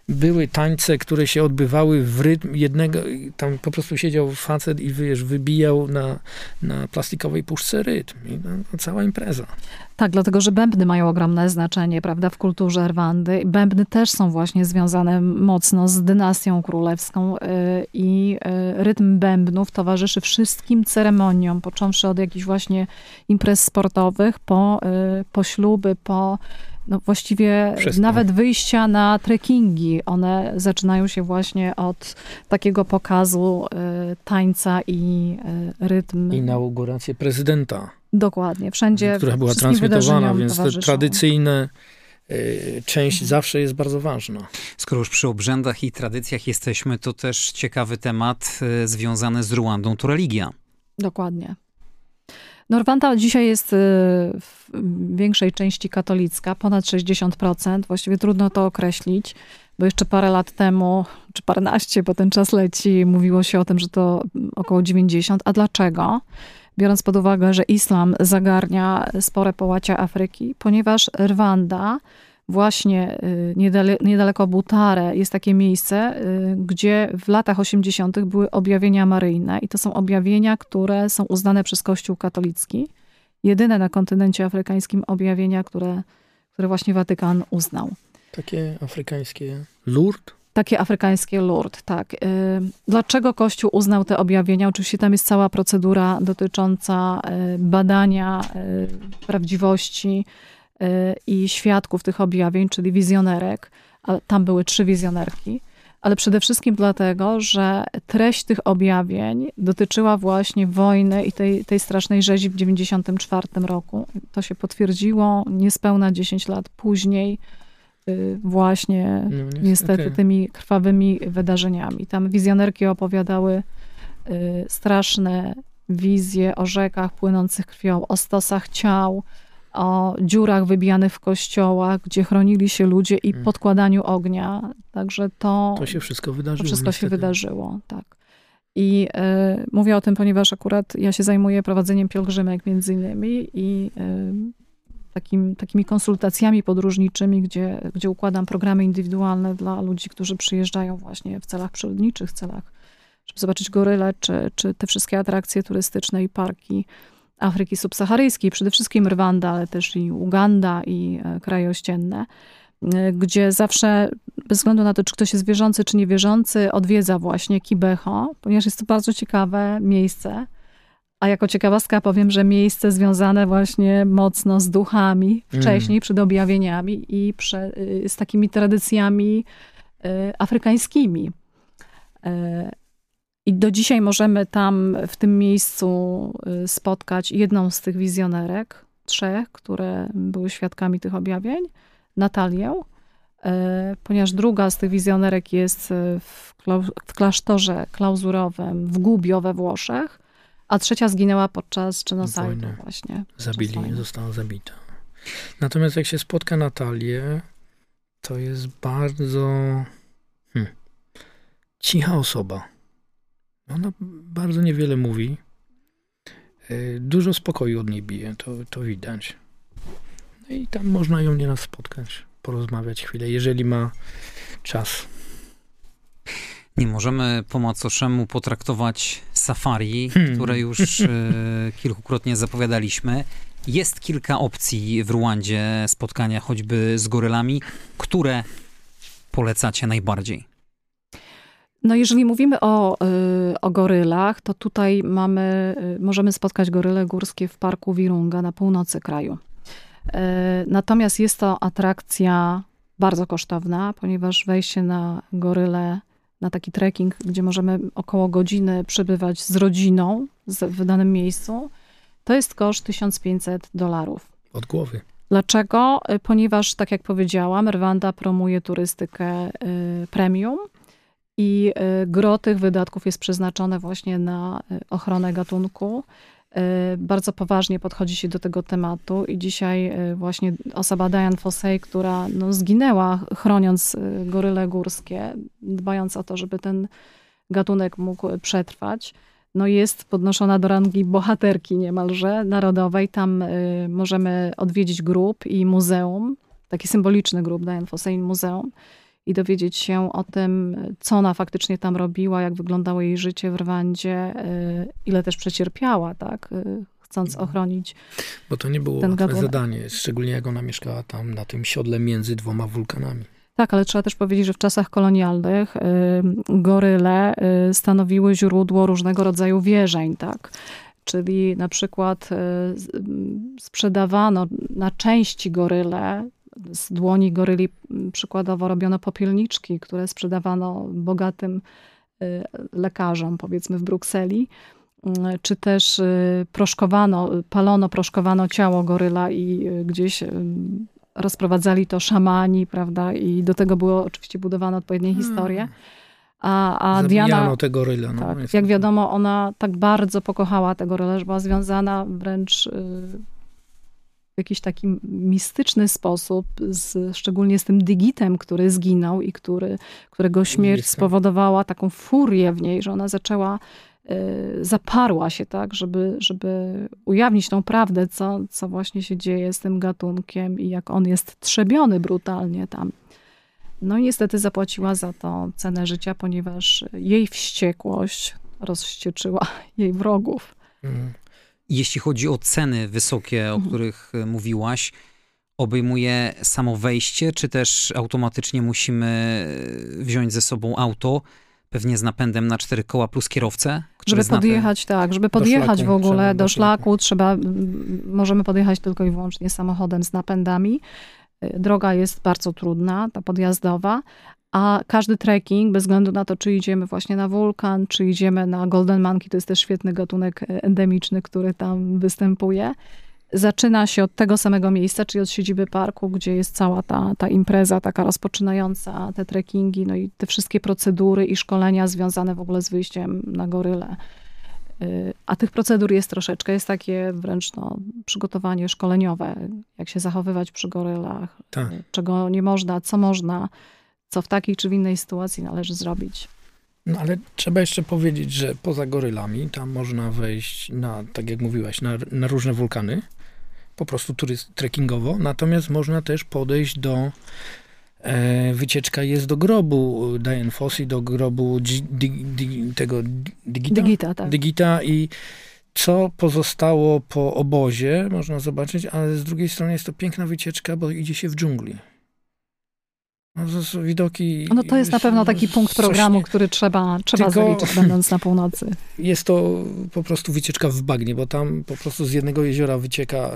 były tańce, które się odbywały w rytm jednego, tam po prostu siedział facet i wybijał na plastikowej puszce rytm. I cała impreza. Tak, dlatego, że bębny mają ogromne znaczenie, prawda, w kulturze Rwandy. Bębny też są właśnie związane mocno z dynastią królewską i rytm bębnów towarzyszy wszystkim ceremoniom, począwszy od jakichś właśnie imprez sportowych, po śluby, no właściwie Wszystko. nawet wyjścia na trekkingi. One zaczynają się właśnie od takiego pokazu tańca i rytm. Inaugurację prezydenta. Dokładnie, wszędzie. Która była transmitowana, więc te tradycyjne część zawsze jest bardzo ważna. Skoro już przy obrzędach i tradycjach jesteśmy, to też ciekawy temat związany z Ruandą, to religia. Dokładnie. No, Rwanda dzisiaj jest w większej części katolicka, ponad 60%. Właściwie trudno to określić, bo jeszcze parę lat temu, czy paręnaście, bo ten czas leci, mówiło się o tym, że to około 90%. A dlaczego? Biorąc pod uwagę, że islam zagarnia spore połacie Afryki, ponieważ Rwanda, właśnie niedaleko Butare, jest takie miejsce, gdzie w latach 80. były objawienia maryjne i to są objawienia, które są uznane przez Kościół katolicki. Jedyne na kontynencie afrykańskim objawienia, które właśnie Watykan uznał. Takie afrykańskie Lourdes? Takie afrykańskie Lourdes, tak. Dlaczego Kościół uznał te objawienia? Oczywiście tam jest cała procedura dotycząca badania prawdziwości i świadków tych objawień, czyli wizjonerek. Tam były 3 wizjonerki. Ale przede wszystkim dlatego, że treść tych objawień dotyczyła właśnie wojny i tej strasznej rzezi w 1994 roku. To się potwierdziło niespełna 10 lat później, właśnie niestety tymi krwawymi wydarzeniami. Tam wizjonerki opowiadały straszne wizje o rzekach płynących krwią, o stosach ciał, o dziurach wybijanych w kościołach, gdzie chronili się ludzie i podkładaniu ognia. Także to się wszystko wydarzyło. To wszystko się wydarzyło, tak. I mówię o tym, ponieważ akurat ja się zajmuję prowadzeniem pielgrzymek między innymi i takimi konsultacjami podróżniczymi, gdzie układam programy indywidualne dla ludzi, którzy przyjeżdżają właśnie w celach przyrodniczych, celach, żeby zobaczyć goryle, czy te wszystkie atrakcje turystyczne i parki Afryki subsaharyjskiej, przede wszystkim Rwanda, ale też i Uganda i kraje ościenne, gdzie zawsze, bez względu na to, czy ktoś jest wierzący, czy niewierzący, odwiedza właśnie Kibeho, ponieważ jest to bardzo ciekawe miejsce. A jako ciekawostka powiem, że miejsce związane właśnie mocno z duchami, wcześniej przed objawieniami i z takimi tradycjami afrykańskimi. I do dzisiaj możemy tam, w tym miejscu spotkać jedną z tych wizjonerek, 3, które były świadkami tych objawień, Natalię, ponieważ druga z tych wizjonerek jest w klasztorze klauzurowym w Gubbio we Włoszech, a 3 zginęła podczas genocidu właśnie. Została zabita. Natomiast jak się spotka Natalię, to jest bardzo cicha osoba. Ona bardzo niewiele mówi. Dużo spokoju od niej bije, to widać. No i tam można ją nieraz spotkać, porozmawiać chwilę, jeżeli ma czas. Nie możemy po macoszemu potraktować safari, które już kilkukrotnie zapowiadaliśmy. Jest kilka opcji w Ruandzie spotkania choćby z gorylami. Które polecacie najbardziej? No jeżeli mówimy o gorylach, to tutaj możemy spotkać goryle górskie w parku Virunga na północy kraju. Natomiast jest to atrakcja bardzo kosztowna, ponieważ wejście na goryle, na taki trekking, gdzie możemy około godziny przebywać z rodziną w danym miejscu, to jest koszt $1500. Od głowy. Dlaczego? Ponieważ, tak jak powiedziałam, Rwanda promuje turystykę premium i gro tych wydatków jest przeznaczone właśnie na ochronę gatunku. Bardzo poważnie podchodzi się do tego tematu i dzisiaj właśnie osoba Diane Fossey, która zginęła chroniąc goryle górskie, dbając o to, żeby ten gatunek mógł przetrwać, jest podnoszona do rangi bohaterki niemalże narodowej. Tam możemy odwiedzić grób i muzeum, taki symboliczny grób Diane Fossey Muzeum. i dowiedzieć się o tym, co ona faktycznie tam robiła, jak wyglądało jej życie w Rwandzie, ile też przecierpiała, tak, chcąc ochronić Bo to nie było ten łatwe gatunek. zadanie, szczególnie jak ona mieszkała tam na tym siodle między 2 wulkanami. Tak, ale trzeba też powiedzieć, że w czasach kolonialnych goryle stanowiły źródło różnego rodzaju wierzeń, tak? Czyli na przykład sprzedawano na części goryle, z dłoni goryli przykładowo robiono popielniczki, które sprzedawano bogatym lekarzom, powiedzmy w Brukseli, czy też proszkowano ciało goryla i gdzieś rozprowadzali to szamani, prawda, i do tego było oczywiście budowane odpowiednie historie. A Diana, te goryle. No, tak, jak wiadomo, ona tak bardzo pokochała tego goryla, że była związana wręcz w jakiś taki mistyczny sposób, szczególnie z tym Digitem, który zginął i którego śmierć spowodowała taką furię w niej, że ona zaparła się, tak, żeby ujawnić tą prawdę, co właśnie się dzieje z tym gatunkiem i jak on jest trzebiony brutalnie tam. No i niestety zapłaciła za to cenę życia, ponieważ jej wściekłość rozwścieczyła jej wrogów. Jeśli chodzi o ceny wysokie, o których mówiłaś, obejmuje samo wejście, czy też automatycznie musimy wziąć ze sobą auto, pewnie z napędem na 4 koła plus kierowcę? Żeby podjechać w ogóle do szlaku, możemy podjechać tylko i wyłącznie samochodem z napędami. Droga jest bardzo trudna, ta podjazdowa, a każdy trekking, bez względu na to, czy idziemy właśnie na wulkan, czy idziemy na Golden Monkey, to jest też świetny gatunek endemiczny, który tam występuje, zaczyna się od tego samego miejsca, czyli od siedziby parku, gdzie jest cała ta impreza taka rozpoczynająca te trekkingi, no i te wszystkie procedury i szkolenia związane w ogóle z wyjściem na goryle. A tych procedur jest troszeczkę, jest takie wręcz przygotowanie szkoleniowe, jak się zachowywać przy gorylach, tak. Czego nie można, co w takiej czy w innej sytuacji należy zrobić. No ale trzeba jeszcze powiedzieć, że poza gorylami tam można wejść tak jak mówiłaś, na różne wulkany, po prostu trekkingowo, natomiast można też podejść wycieczka jest do grobu Dian Fossey, do grobu tego Digita, tak. Digita i co pozostało po obozie, można zobaczyć, ale z drugiej strony jest to piękna wycieczka, bo idzie się w dżungli. No, to widoki... No to jest na pewno taki punkt programu, który trzeba zaliczyć, będąc na północy. Jest to po prostu wycieczka w bagnie, bo tam po prostu z jednego jeziora wycieka,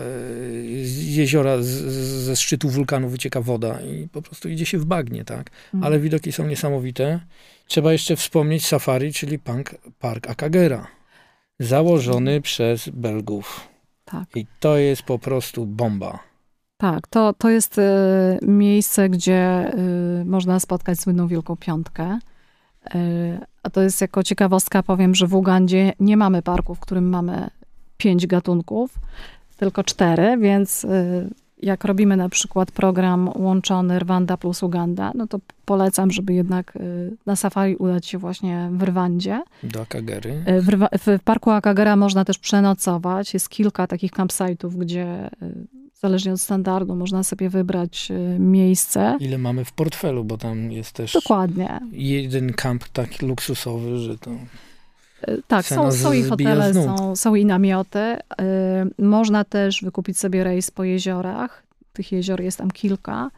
ze szczytu wulkanu wycieka woda i po prostu idzie się w bagnie, tak? Ale widoki są niesamowite. Trzeba jeszcze wspomnieć safari, czyli park Akagera, założony przez Belgów. Tak. I to jest po prostu bomba. Tak, to jest miejsce, gdzie można spotkać słynną Wielką Piątkę. A to jest jako ciekawostka, powiem, że w Ugandzie nie mamy parku, w którym mamy 5 gatunków, tylko 4, więc jak robimy na przykład program łączony Rwanda plus Uganda, no to polecam, żeby jednak na safari udać się właśnie w Rwandzie. Do Akagery. W parku Akagera można też przenocować. Jest kilka takich campsite'ów, gdzie zależnie od standardu można sobie wybrać miejsce. Ile mamy w portfelu, bo tam jest też dokładnie jeden kamp tak luksusowy, że to... Tak, są i hotele, są i namioty. Można też wykupić sobie rejs po jeziorach. Tych jezior jest tam kilka.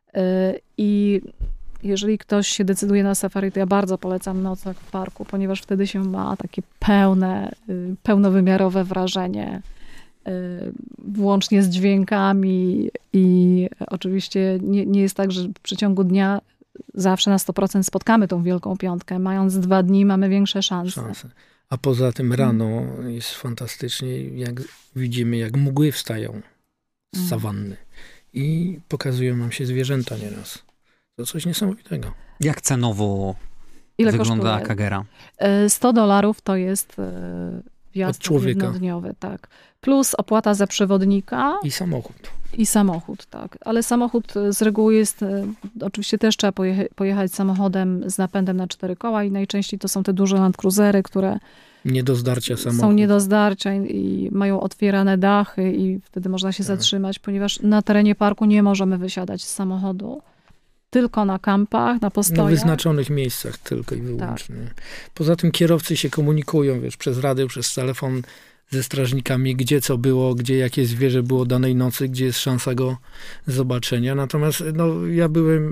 I jeżeli ktoś się decyduje na safari, to ja bardzo polecam nocleg w parku, ponieważ wtedy się ma takie pełnowymiarowe wrażenie, włącznie z dźwiękami i oczywiście nie jest tak, że w przeciągu dnia zawsze na 100% spotkamy tą Wielką Piątkę. Mając 2 dni mamy większe szanse. A poza tym rano jest fantastycznie, jak widzimy, jak mgły wstają z sawanny i pokazują nam się zwierzęta nieraz. To coś niesamowitego. Jak cenowo wygląda Akagera? $100 to jest wjazd jednodniowy, tak. Plus opłata za przewodnika. I samochód, tak. Ale samochód z reguły jest, oczywiście też trzeba pojechać samochodem z napędem na 4 koła i najczęściej to są te duże Land Cruisery, które nie do zdarcia samochód. Są nie do zdarcia i mają otwierane dachy i wtedy można się zatrzymać, ponieważ na terenie parku nie możemy wysiadać z samochodu. tylko na kampach, na postojach. Na wyznaczonych miejscach tylko i wyłącznie. Tak. Poza tym kierowcy się komunikują, przez radio, przez telefon ze strażnikami, gdzie co było, gdzie jakie zwierzę było danej nocy, gdzie jest szansa go zobaczenia. Natomiast ja byłem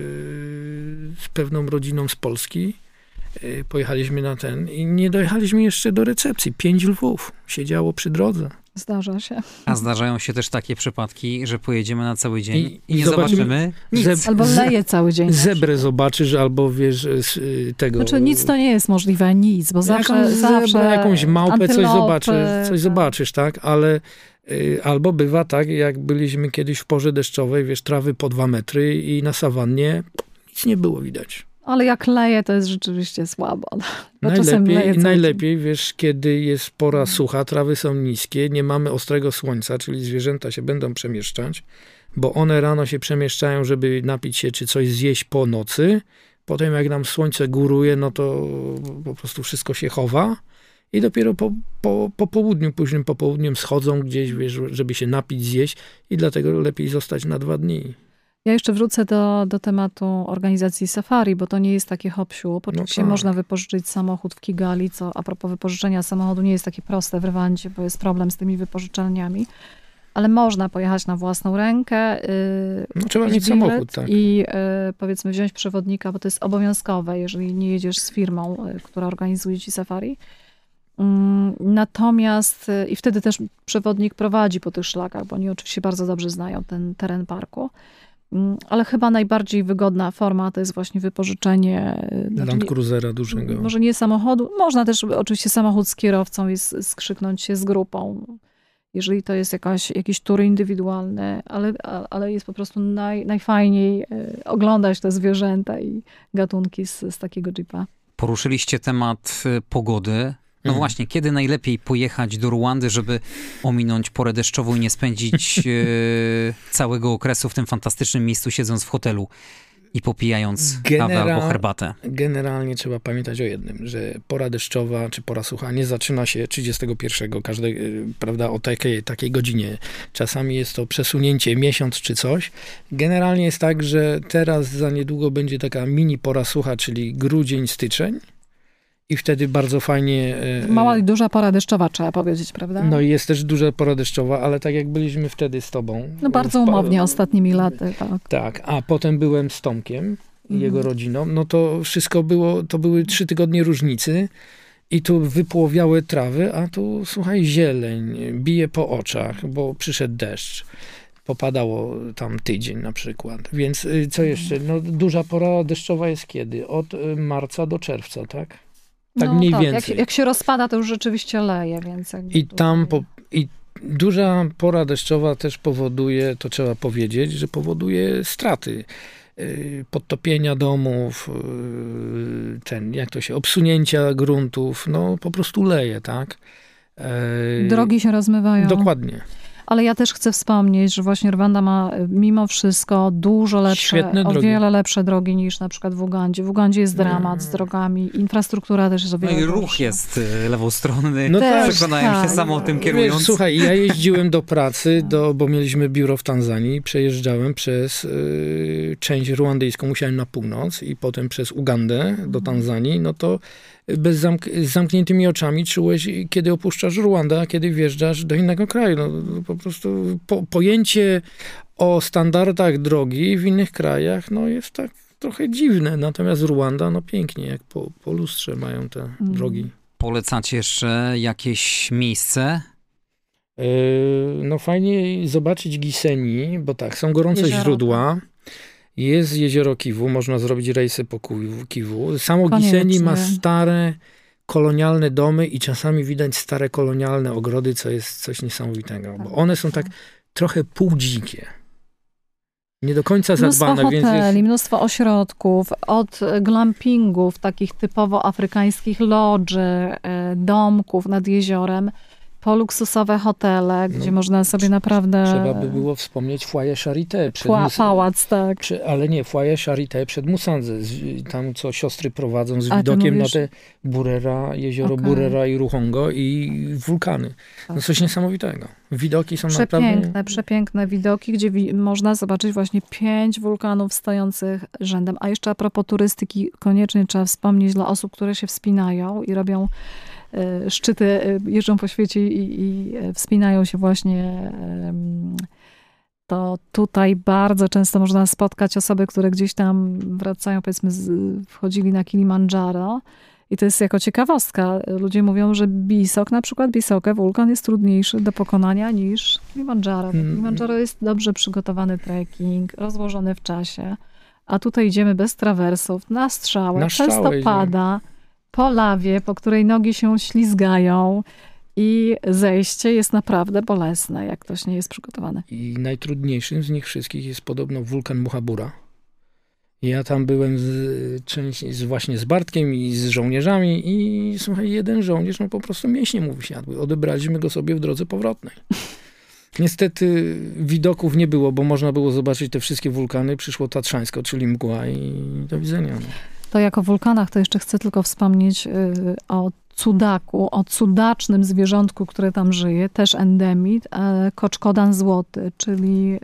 z pewną rodziną z Polski, pojechaliśmy na i nie dojechaliśmy jeszcze do recepcji. 5 lwów siedziało przy drodze. Zdarza się. A zdarzają się też takie przypadki, że pojedziemy na cały dzień i nie zobaczymy nic. Albo leje cały dzień. Zebrę zobaczysz, albo wiesz tego... Znaczy nic to nie jest możliwe, nic, bo zawsze jakąś małpę antylopy, zobaczysz, tak? Ale albo bywa tak, jak byliśmy kiedyś w porze deszczowej, trawy po 2 metry i na sawannie nic nie było widać. Ale jak leje, to jest rzeczywiście słabo. Najlepiej, kiedy jest pora sucha, trawy są niskie, nie mamy ostrego słońca, czyli zwierzęta się będą przemieszczać, bo one rano się przemieszczają, żeby napić się czy coś zjeść po nocy. Potem jak nam słońce góruje, no to po prostu wszystko się chowa i dopiero po południu, późnym popołudniem schodzą gdzieś, żeby się napić, zjeść i dlatego lepiej zostać na 2 dni. Ja jeszcze wrócę do tematu organizacji safari, bo to nie jest takie hop-siup. Oczywiście można wypożyczyć samochód w Kigali, co a propos wypożyczenia samochodu nie jest takie proste w Rwandzie, bo jest problem z tymi wypożyczalniami. Ale można pojechać na własną rękę. Trzeba mieć samochód, tak. I powiedzmy wziąć przewodnika, bo to jest obowiązkowe, jeżeli nie jedziesz z firmą, która organizuje ci safari. Natomiast i wtedy też przewodnik prowadzi po tych szlakach, bo oni oczywiście bardzo dobrze znają ten teren parku. Ale chyba najbardziej wygodna forma to jest właśnie wypożyczenie Land Cruisera dużego. Może nie samochodu, można też oczywiście samochód z kierowcą i skrzyknąć się z grupą, jeżeli to jest jakiś tur indywidualny, ale jest po prostu najfajniej oglądać te zwierzęta i gatunki z takiego jeepa. Poruszyliście temat pogody. No właśnie, kiedy najlepiej pojechać do Rwandy, żeby ominąć porę deszczową i nie spędzić całego okresu w tym fantastycznym miejscu, siedząc w hotelu i popijając kawę albo herbatę? Generalnie trzeba pamiętać o jednym, że pora deszczowa czy pora sucha nie zaczyna się 31 prawda, o takiej godzinie. Czasami jest to przesunięcie miesiąc czy coś. Generalnie jest tak, że teraz za niedługo będzie taka mini pora sucha, czyli grudzień, styczeń. I wtedy bardzo fajnie... Mała i duża pora deszczowa, trzeba powiedzieć, prawda? No i jest też duża pora deszczowa, ale tak jak byliśmy wtedy z tobą... No bardzo umownie ostatnimi laty, tak. Tak, a potem byłem z Tomkiem i jego rodziną, no to wszystko to były 3 tygodnie różnicy i tu wypłowiałe trawy, a tu, słuchaj, zieleń, bije po oczach, bo przyszedł deszcz. Popadało tam tydzień na przykład. Więc co jeszcze? No duża pora deszczowa jest kiedy? Od marca do czerwca, tak? Tak mniej więcej. Jak się rozpada, to już rzeczywiście leje, więc... I duża pora deszczowa też powoduje, to trzeba powiedzieć, że powoduje straty. Podtopienia domów, obsunięcia gruntów, no po prostu leje, tak? Drogi się rozmywają. Dokładnie. Ale ja też chcę wspomnieć, że właśnie Rwanda ma mimo wszystko dużo lepsze, wiele lepsze drogi niż na przykład w Ugandzie. W Ugandzie jest dramat z drogami, infrastruktura też jest o wiele No i ruch jest lewostronny. No przekonałem się sam o tym kierując. Słuchaj, ja jeździłem do pracy, bo mieliśmy biuro w Tanzanii, przejeżdżałem przez część ruandyjską, musiałem na północ i potem przez Ugandę do Tanzanii, no to z zamkniętymi oczami czułeś, kiedy opuszczasz Rwandę, a kiedy wjeżdżasz do innego kraju. No, po prostu pojęcie o standardach drogi w innych krajach no, jest tak trochę dziwne. Natomiast Rwanda, no pięknie, jak po lustrze mają te drogi. Polecacie jeszcze jakieś miejsce? No fajnie zobaczyć Gisenyi, bo tak, są gorące źródła. Jest jezioro Kiwu, można zrobić rejsy po Kiwu. Samo Gisenyi ma stare kolonialne domy i czasami widać stare kolonialne ogrody, co jest coś niesamowitego, bo one są tak trochę półdzikie. Nie do końca zadbane. Mnóstwo hoteli, mnóstwo ośrodków, od glampingów, takich typowo afrykańskich lodży, domków nad jeziorem, poluksusowe hotele, gdzie można sobie naprawdę... Trzeba by było wspomnieć Foyer Charité. Pałac, tak. Ale nie, Foyer Charité przed Musanze. Tam, co siostry prowadzą z widokiem na te jezioro Burera i Ruhongo i wulkany. No coś niesamowitego. Widoki są naprawdę... Przepiękne widoki, gdzie można zobaczyć właśnie 5 wulkanów stojących rzędem. A jeszcze a propos turystyki, koniecznie trzeba wspomnieć dla osób, które się wspinają i robią szczyty, jeżdżą po świecie i wspinają się właśnie, to tutaj bardzo często można spotkać osoby, które gdzieś tam wracają, powiedzmy, wchodzili na Kilimandżaro. I to jest jako ciekawostka. Ludzie mówią, że na przykład Bisoke, wulkan jest trudniejszy do pokonania niż Kilimandżaro. Kilimandżaro jest dobrze przygotowany trekking, rozłożony w czasie, a tutaj idziemy bez trawersów, na strzałę, często pada, po lawie, po której nogi się ślizgają i zejście jest naprawdę bolesne, jak ktoś nie jest przygotowany. I najtrudniejszym z nich wszystkich jest podobno wulkan Muhabura. Ja tam byłem właśnie z Bartkiem i z żołnierzami i słuchaj, jeden żołnierz, po prostu mięśnie mu wysiadły. Odebraliśmy go sobie w drodze powrotnej. Niestety widoków nie było, bo można było zobaczyć te wszystkie wulkany. Przyszło Tatrzańsko, czyli mgła i do widzenia. No. To jako wulkanach to jeszcze chcę tylko wspomnieć o cudaku, o cudacznym zwierzątku, które tam żyje, też endemit, koczkodan złoty, czyli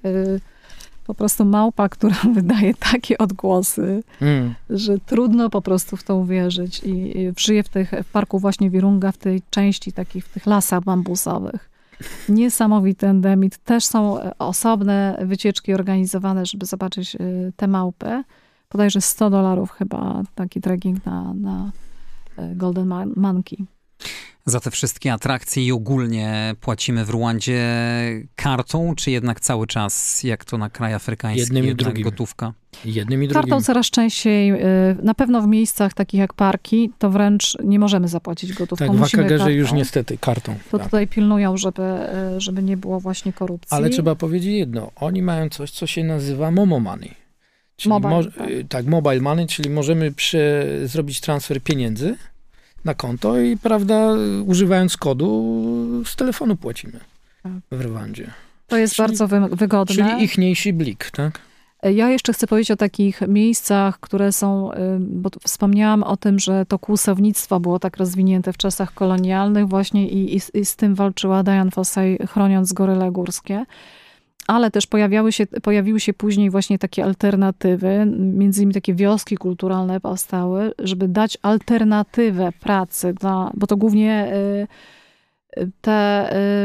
po prostu małpa, która wydaje takie odgłosy, że trudno po prostu w to uwierzyć. I żyje w parku właśnie Wirunga, w tej części takich, w tych lasach bambusowych. Niesamowity endemit. Też są osobne wycieczki organizowane, żeby zobaczyć te małpy. Bodajże $100 chyba taki trekking na Golden Monkey. Za te wszystkie atrakcje i ogólnie płacimy w Ruandzie kartą, czy jednak cały czas, jak to na kraj afrykański, jednym i drugim. Gotówka? Jednym i drugim. Kartą coraz częściej, na pewno w miejscach takich jak parki, to wręcz nie możemy zapłacić gotówką. Tak, w Akagerze już niestety kartą. To tak. Tutaj pilnują, żeby nie było właśnie korupcji. Ale trzeba powiedzieć jedno, oni mają coś, co się nazywa Momo Money. Czyli mobile money, czyli możemy zrobić transfer pieniędzy na konto i, prawda, używając kodu z telefonu płacimy w Rwandzie. To jest bardzo wygodne. Czyli ichniejszy blik, tak? Ja jeszcze chcę powiedzieć o takich miejscach, które są, bo wspomniałam o tym, że to kłusownictwo było tak rozwinięte w czasach kolonialnych właśnie i z tym walczyła Dian Fossey, chroniąc goryle górskie. Ale też pojawiły się później właśnie takie alternatywy, między innymi takie wioski kulturalne powstały, żeby dać alternatywę pracy, bo to głównie te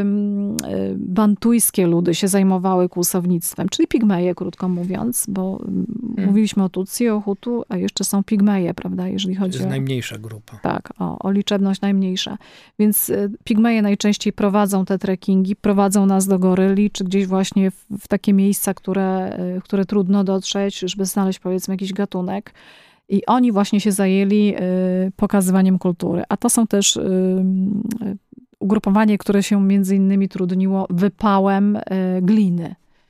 bantujskie ludy się zajmowały kłusownictwem, czyli pigmeje, krótko mówiąc, bo mówiliśmy o Tutsi, o Hutu, a jeszcze są pigmeje, prawda, jeżeli chodzi to jest najmniejsza grupa. Tak, o liczebność najmniejsza. Więc pigmeje najczęściej prowadzą te trekkingi, prowadzą nas do goryli, czy gdzieś właśnie w takie miejsca, które trudno dotrzeć, żeby znaleźć, powiedzmy, jakiś gatunek. I oni właśnie się zajęli pokazywaniem kultury. A to są też ugrupowanie, które się między innymi trudniło wypałem gliny.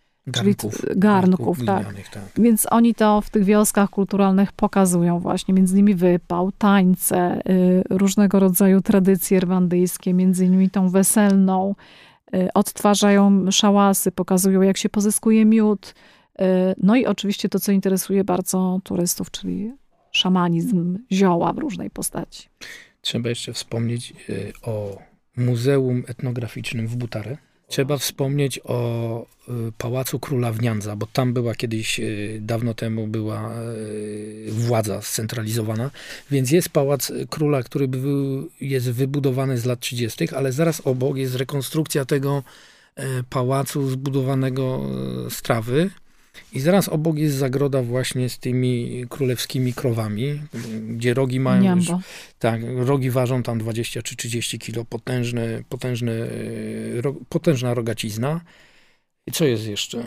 Garnków, tak. Więc oni to w tych wioskach kulturalnych pokazują właśnie, między innymi wypał, tańce, różnego rodzaju tradycje rwandyjskie, między innymi tą weselną, odtwarzają szałasy, pokazują, jak się pozyskuje miód. No i oczywiście to, co interesuje bardzo turystów, czyli szamanizm, zioła w różnej postaci. Trzeba jeszcze wspomnieć o Muzeum Etnograficznym w Butare. Trzeba wspomnieć o Pałacu Króla w Niandza, bo tam była kiedyś, dawno temu była władza scentralizowana, więc jest Pałac Króla, który jest wybudowany z lat 30., ale zaraz obok jest rekonstrukcja tego pałacu zbudowanego z trawy. I zaraz obok jest zagroda właśnie z tymi królewskimi krowami, gdzie rogi mają już, tak, rogi ważą tam 20 czy 30 kilo, potężna rogacizna. I co jest jeszcze?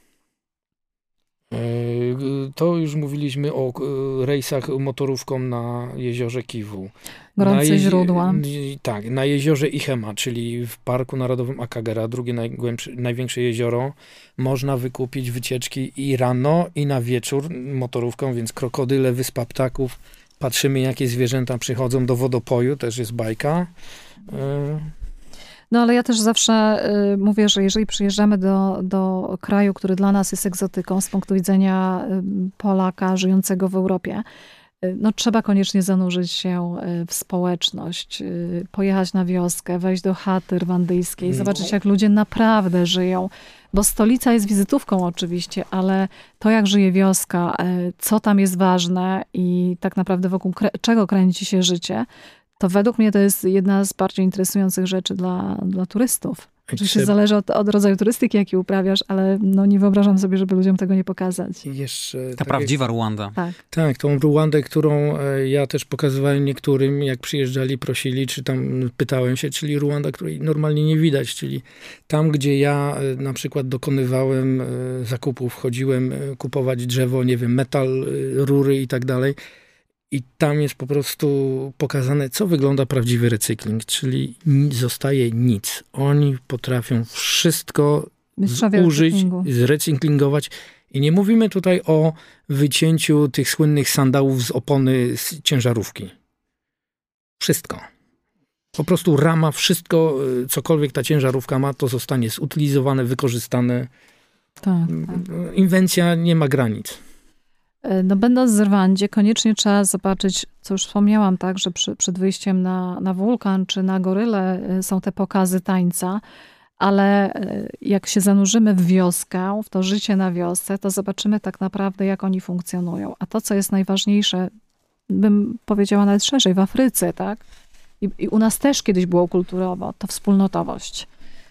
To już mówiliśmy o rejsach motorówką na jeziorze Kivu. Gorące źródła. Tak, na jeziorze Ihema, czyli w Parku Narodowym Akagera, drugie największe jezioro, można wykupić wycieczki i rano, i na wieczór motorówką, więc krokodyle, wyspa ptaków. Patrzymy, jakie zwierzęta przychodzą do wodopoju, też jest bajka. No ale ja też zawsze mówię, że jeżeli przyjeżdżamy do kraju, który dla nas jest egzotyką z punktu widzenia Polaka żyjącego w Europie, no trzeba koniecznie zanurzyć się w społeczność, pojechać na wioskę, wejść do chaty rwandyjskiej, zobaczyć jak ludzie naprawdę żyją. Bo stolica jest wizytówką oczywiście, ale to jak żyje wioska, co tam jest ważne i tak naprawdę wokół czego kręci się życie, to według mnie to jest jedna z bardziej interesujących rzeczy dla turystów. Oczywiście zależy od rodzaju turystyki, jaki uprawiasz, ale no nie wyobrażam sobie, żeby ludziom tego nie pokazać. Ta prawdziwa Ruanda. Tak, tą Ruandę, którą ja też pokazywałem niektórym, jak przyjeżdżali, prosili, czy tam pytałem się, czyli Ruanda, której normalnie nie widać, czyli tam, gdzie ja na przykład dokonywałem zakupów, chodziłem kupować drzewo, nie wiem, metal, rury i tak dalej. I tam jest po prostu pokazane, co wygląda prawdziwy recykling, czyli nie zostaje nic. Oni potrafią wszystko użyć, zrecyklingować. I nie mówimy tutaj o wycięciu tych słynnych sandałów z opony z ciężarówki. Wszystko. Po prostu rama, wszystko, cokolwiek ta ciężarówka ma, to zostanie zutylizowane, wykorzystane. Tak. Inwencja nie ma granic. No będąc w Rwandzie, koniecznie trzeba zobaczyć, co już wspomniałam, tak, że przed wyjściem na wulkan czy na gorylę są te pokazy tańca, ale jak się zanurzymy w wioskę, w to życie na wiosce, to zobaczymy tak naprawdę, jak oni funkcjonują. A to, co jest najważniejsze, bym powiedziała nawet szerzej, w Afryce, tak? I u nas też kiedyś było kulturowo, to wspólnotowość.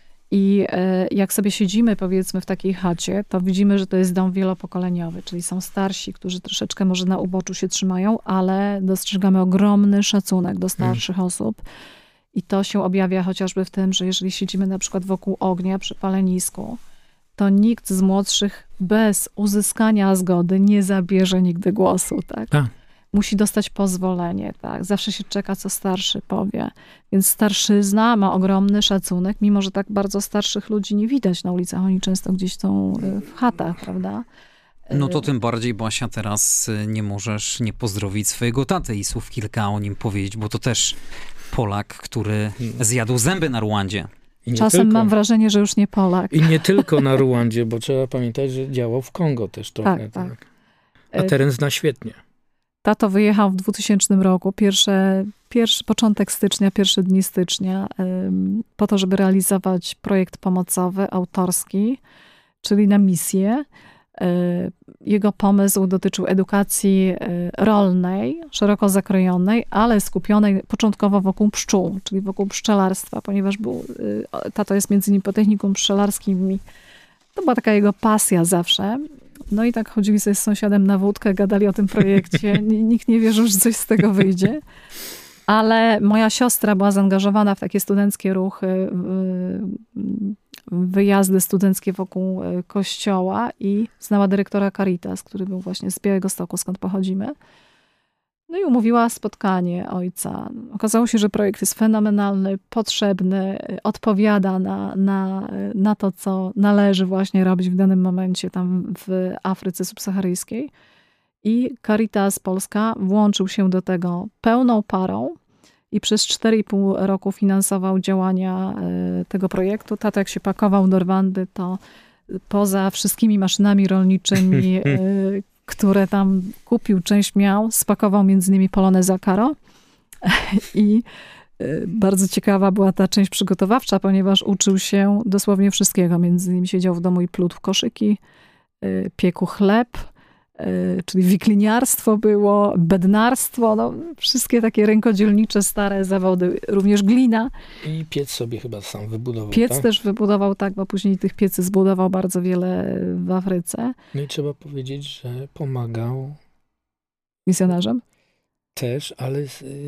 I jak sobie siedzimy, powiedzmy, w takiej chacie, to widzimy, że to jest dom wielopokoleniowy, czyli są starsi, którzy troszeczkę może na uboczu się trzymają, ale dostrzegamy ogromny szacunek do starszych osób. I to się objawia chociażby w tym, że jeżeli siedzimy na przykład wokół ognia przy palenisku, to nikt z młodszych bez uzyskania zgody nie zabierze nigdy głosu, tak? Musi dostać pozwolenie, tak? Zawsze się czeka, co starszy powie. Więc starszyzna ma ogromny szacunek, mimo że tak bardzo starszych ludzi nie widać na ulicach. Oni często gdzieś są w chatach, prawda? No to tym bardziej, Basia, teraz nie możesz nie pozdrowić swojego taty i słów kilka o nim powiedzieć, bo to też Polak, który zjadł zęby na Ruandzie. Czasem tylko. Mam wrażenie, że już nie Polak. I nie tylko na Ruandzie, bo trzeba pamiętać, że działał w Kongo też trochę. Tak. A teren zna świetnie. Tato wyjechał w 2000 roku, początek stycznia, pierwsze dni stycznia, po to, żeby realizować projekt pomocowy, autorski, czyli na misję. Jego pomysł dotyczył edukacji rolnej, szeroko zakrojonej, ale skupionej początkowo wokół pszczół, czyli wokół pszczelarstwa, ponieważ tato jest między innymi po technikum pszczelarskim i to była taka jego pasja zawsze. No i tak chodzili sobie z sąsiadem na wódkę, gadali o tym projekcie. Nikt nie wierzył, że coś z tego wyjdzie. Ale moja siostra była zaangażowana w takie studenckie ruchy, wyjazdy studenckie wokół kościoła i znała dyrektora Caritas, który był właśnie z Białegostoku, skąd pochodzimy. No i umówiła spotkanie ojca. Okazało się, że projekt jest fenomenalny, potrzebny, odpowiada na to, co należy właśnie robić w danym momencie tam w Afryce subsaharyjskiej. I Caritas Polska włączył się do tego pełną parą i przez 4,5 roku finansował działania tego projektu. Tato, jak się pakował do Rwandy, to poza wszystkimi maszynami rolniczymi, które tam kupił, część miał, spakował między innymi Poloneza Caro. I bardzo ciekawa była ta część przygotowawcza, ponieważ uczył się dosłownie wszystkiego. Między innymi siedział w domu i plótł w koszyki, piekł chleb, czyli wikliniarstwo było, bednarstwo, no, wszystkie takie rękodzielnicze, stare zawody, również glina. I piec sobie chyba sam wybudował, Piec tak? też wybudował, tak, bo później tych piecy zbudował bardzo wiele w Afryce. No i trzeba powiedzieć, że pomagał misjonarzem? Też, ale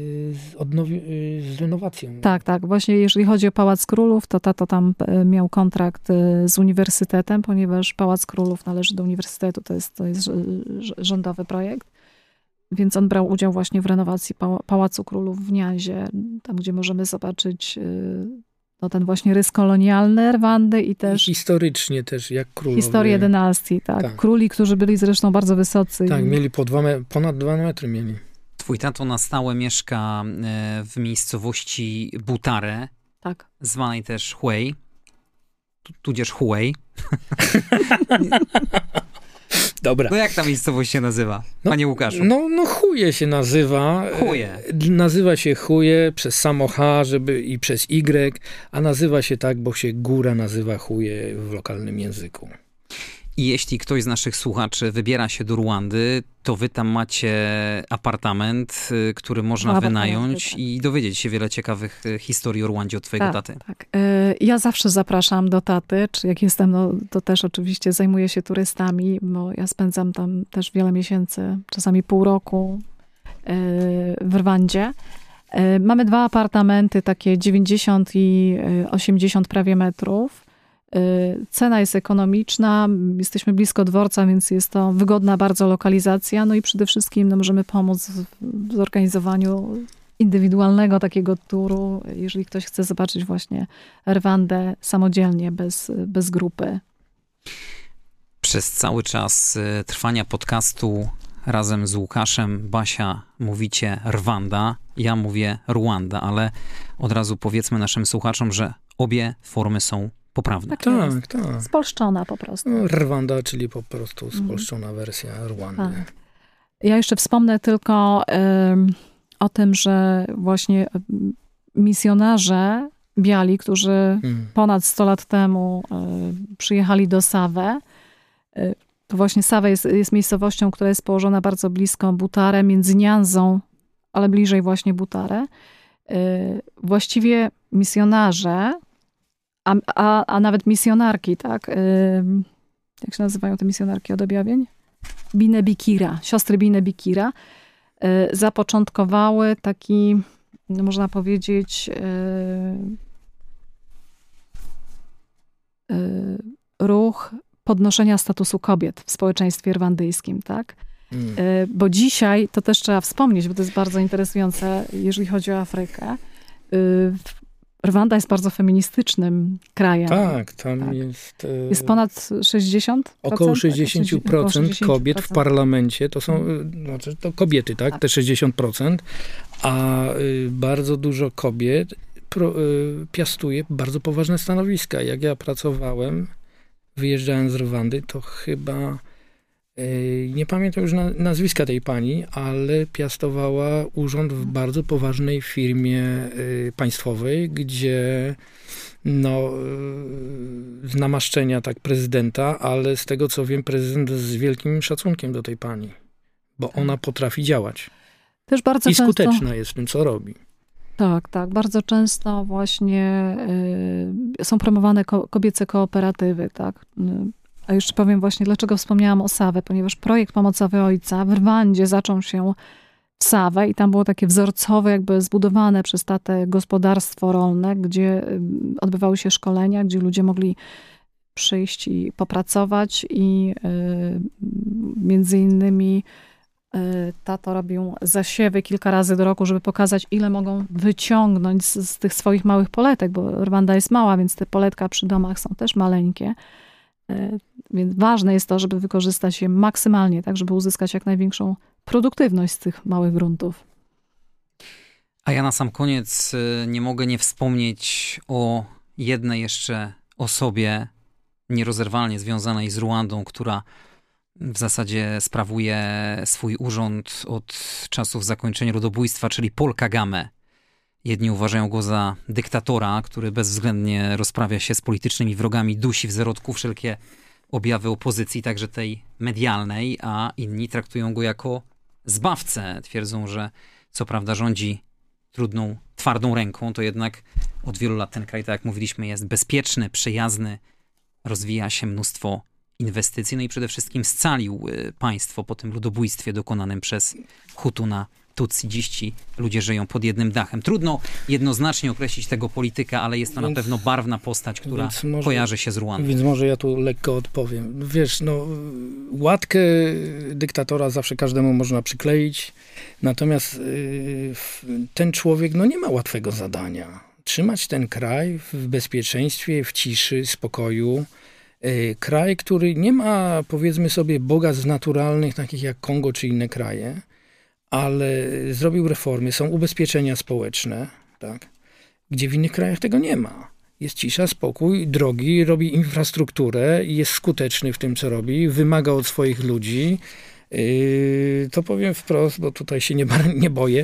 z renowacją. Tak. Właśnie jeżeli chodzi o Pałac Królów, to tato tam miał kontrakt z uniwersytetem, ponieważ Pałac Królów należy do uniwersytetu, to jest rządowy projekt. Więc on brał udział właśnie w renowacji Pałacu Królów w Niazie, tam gdzie możemy zobaczyć ten właśnie rys kolonialny Rwandy i też... I historycznie też, jak królowie. Historię dynastii, tak. Króli, którzy byli zresztą bardzo wysocy. Tak, mieli ponad 2 metry mieli. Twój tato na stałe mieszka w miejscowości Butare. Tak. Zwanej też Hue, tudzież Hue. Dobra. No jak ta miejscowość się nazywa, panie Łukaszu? No Chuje się nazywa. Chuje. Nazywa się Chuje przez samo H, i przez Y, a nazywa się tak, bo się góra nazywa Chuje w lokalnym języku. I jeśli ktoś z naszych słuchaczy wybiera się do Ruandy, to wy tam macie apartament, który można wynająć tak. i dowiedzieć się wiele ciekawych historii o Ruandzie od twojego taty. Tak. Ja zawsze zapraszam do taty, czy jak jestem, no to też oczywiście zajmuję się turystami, bo ja spędzam tam też wiele miesięcy, czasami pół roku w Rwandzie. Mamy 2 apartamenty, takie 90 i 80 prawie metrów. Cena jest ekonomiczna, jesteśmy blisko dworca, więc jest to wygodna bardzo lokalizacja. No i przede wszystkim możemy pomóc w zorganizowaniu indywidualnego takiego turu, jeżeli ktoś chce zobaczyć właśnie Rwandę samodzielnie, bez grupy. Przez cały czas trwania podcastu razem z Łukaszem, Basia, mówicie Rwanda, ja mówię Ruanda, ale od razu powiedzmy naszym słuchaczom, że obie formy są poprawne. Tak. Spolszczona po prostu. No, Rwanda, czyli po prostu spolszczona wersja Rwandy. Tak. Ja jeszcze wspomnę tylko o tym, że właśnie misjonarze biali, którzy ponad 100 lat temu przyjechali do Save, to właśnie Save jest miejscowością, która jest położona bardzo blisko Butare, między Nianzą, ale bliżej właśnie Butare. Właściwie misjonarze, a nawet misjonarki, tak? Jak się nazywają te misjonarki od objawień? Bine Bikira, siostry Bine Bikira, zapoczątkowały taki, no można powiedzieć, ruch podnoszenia statusu kobiet w społeczeństwie rwandyjskim, tak? Bo dzisiaj, to też trzeba wspomnieć, bo to jest bardzo interesujące, jeżeli chodzi o Afrykę. Rwanda jest bardzo feministycznym krajem. Tak, tam jest... Jest ponad 60%? Około 60% kobiet w parlamencie, to są to kobiety, tak? Te 60%, a bardzo dużo kobiet piastuje bardzo poważne stanowiska. Jak ja pracowałem, wyjeżdżając z Rwandy, to chyba... Nie pamiętam już nazwiska tej pani, ale piastowała urząd w bardzo poważnej firmie państwowej, gdzie z namaszczenia tak prezydenta, ale z tego co wiem, prezydent z wielkim szacunkiem do tej pani, bo ona potrafi działać. Też bardzo i skuteczna jest w tym, co robi. Tak. Bardzo często właśnie są promowane kobiece kooperatywy, tak. A jeszcze powiem właśnie, dlaczego wspomniałam o Save, ponieważ projekt pomocowy ojca w Rwandzie zaczął się w Save i tam było takie wzorcowe, jakby zbudowane przez tatę gospodarstwo rolne, gdzie odbywały się szkolenia, gdzie ludzie mogli przyjść i popracować i między innymi tato robił zasiewy kilka razy do roku, żeby pokazać, ile mogą wyciągnąć z tych swoich małych poletek, bo Rwanda jest mała, więc te poletka przy domach są też maleńkie. Więc ważne jest to, żeby wykorzystać je maksymalnie, tak, żeby uzyskać jak największą produktywność z tych małych gruntów. A ja na sam koniec nie mogę nie wspomnieć o jednej jeszcze osobie nierozerwalnie związanej z Ruandą, która w zasadzie sprawuje swój urząd od czasów zakończenia ludobójstwa, czyli Paul Kagame. Jedni uważają go za dyktatora, który bezwzględnie rozprawia się z politycznymi wrogami, dusi w zarodku wszelkie objawy opozycji, także tej medialnej, a inni traktują go jako zbawcę. Twierdzą, że co prawda rządzi trudną, twardą ręką, to jednak od wielu lat ten kraj, tak jak mówiliśmy, jest bezpieczny, przyjazny, rozwija się mnóstwo inwestycji, no i przede wszystkim scalił państwo po tym ludobójstwie dokonanym przez Hutu na Tutsi. Dziś ci ludzie żyją pod jednym dachem. Trudno jednoznacznie określić tego polityka, ale jest to na pewno barwna postać, która kojarzy się z Ruandą. Więc może ja tu lekko odpowiem. Wiesz, łatkę dyktatora zawsze każdemu można przykleić, natomiast ten człowiek nie ma łatwego zadania. Trzymać ten kraj w bezpieczeństwie, w ciszy, spokoju. Kraj, który nie ma, powiedzmy sobie, bogactw naturalnych, takich jak Kongo czy inne kraje, ale zrobił reformy, są ubezpieczenia społeczne, tak. gdzie w innych krajach tego nie ma. Jest cisza, spokój, drogi, robi infrastrukturę i jest skuteczny w tym, co robi, wymaga od swoich ludzi. To powiem wprost, bo tutaj się nie boję.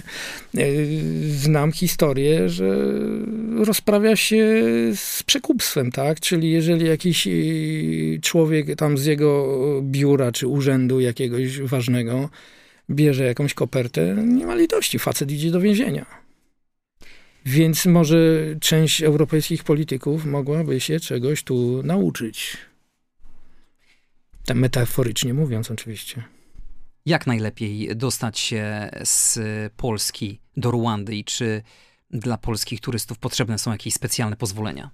Znam historię, że rozprawia się z przekupstwem, tak? Czyli jeżeli jakiś człowiek tam z jego biura czy urzędu jakiegoś ważnego bierze jakąś kopertę, nie ma litości, facet idzie do więzienia. Więc może część europejskich polityków mogłaby się czegoś tu nauczyć. Tak metaforycznie mówiąc oczywiście. Jak najlepiej dostać się z Polski do Ruandy i czy dla polskich turystów potrzebne są jakieś specjalne pozwolenia?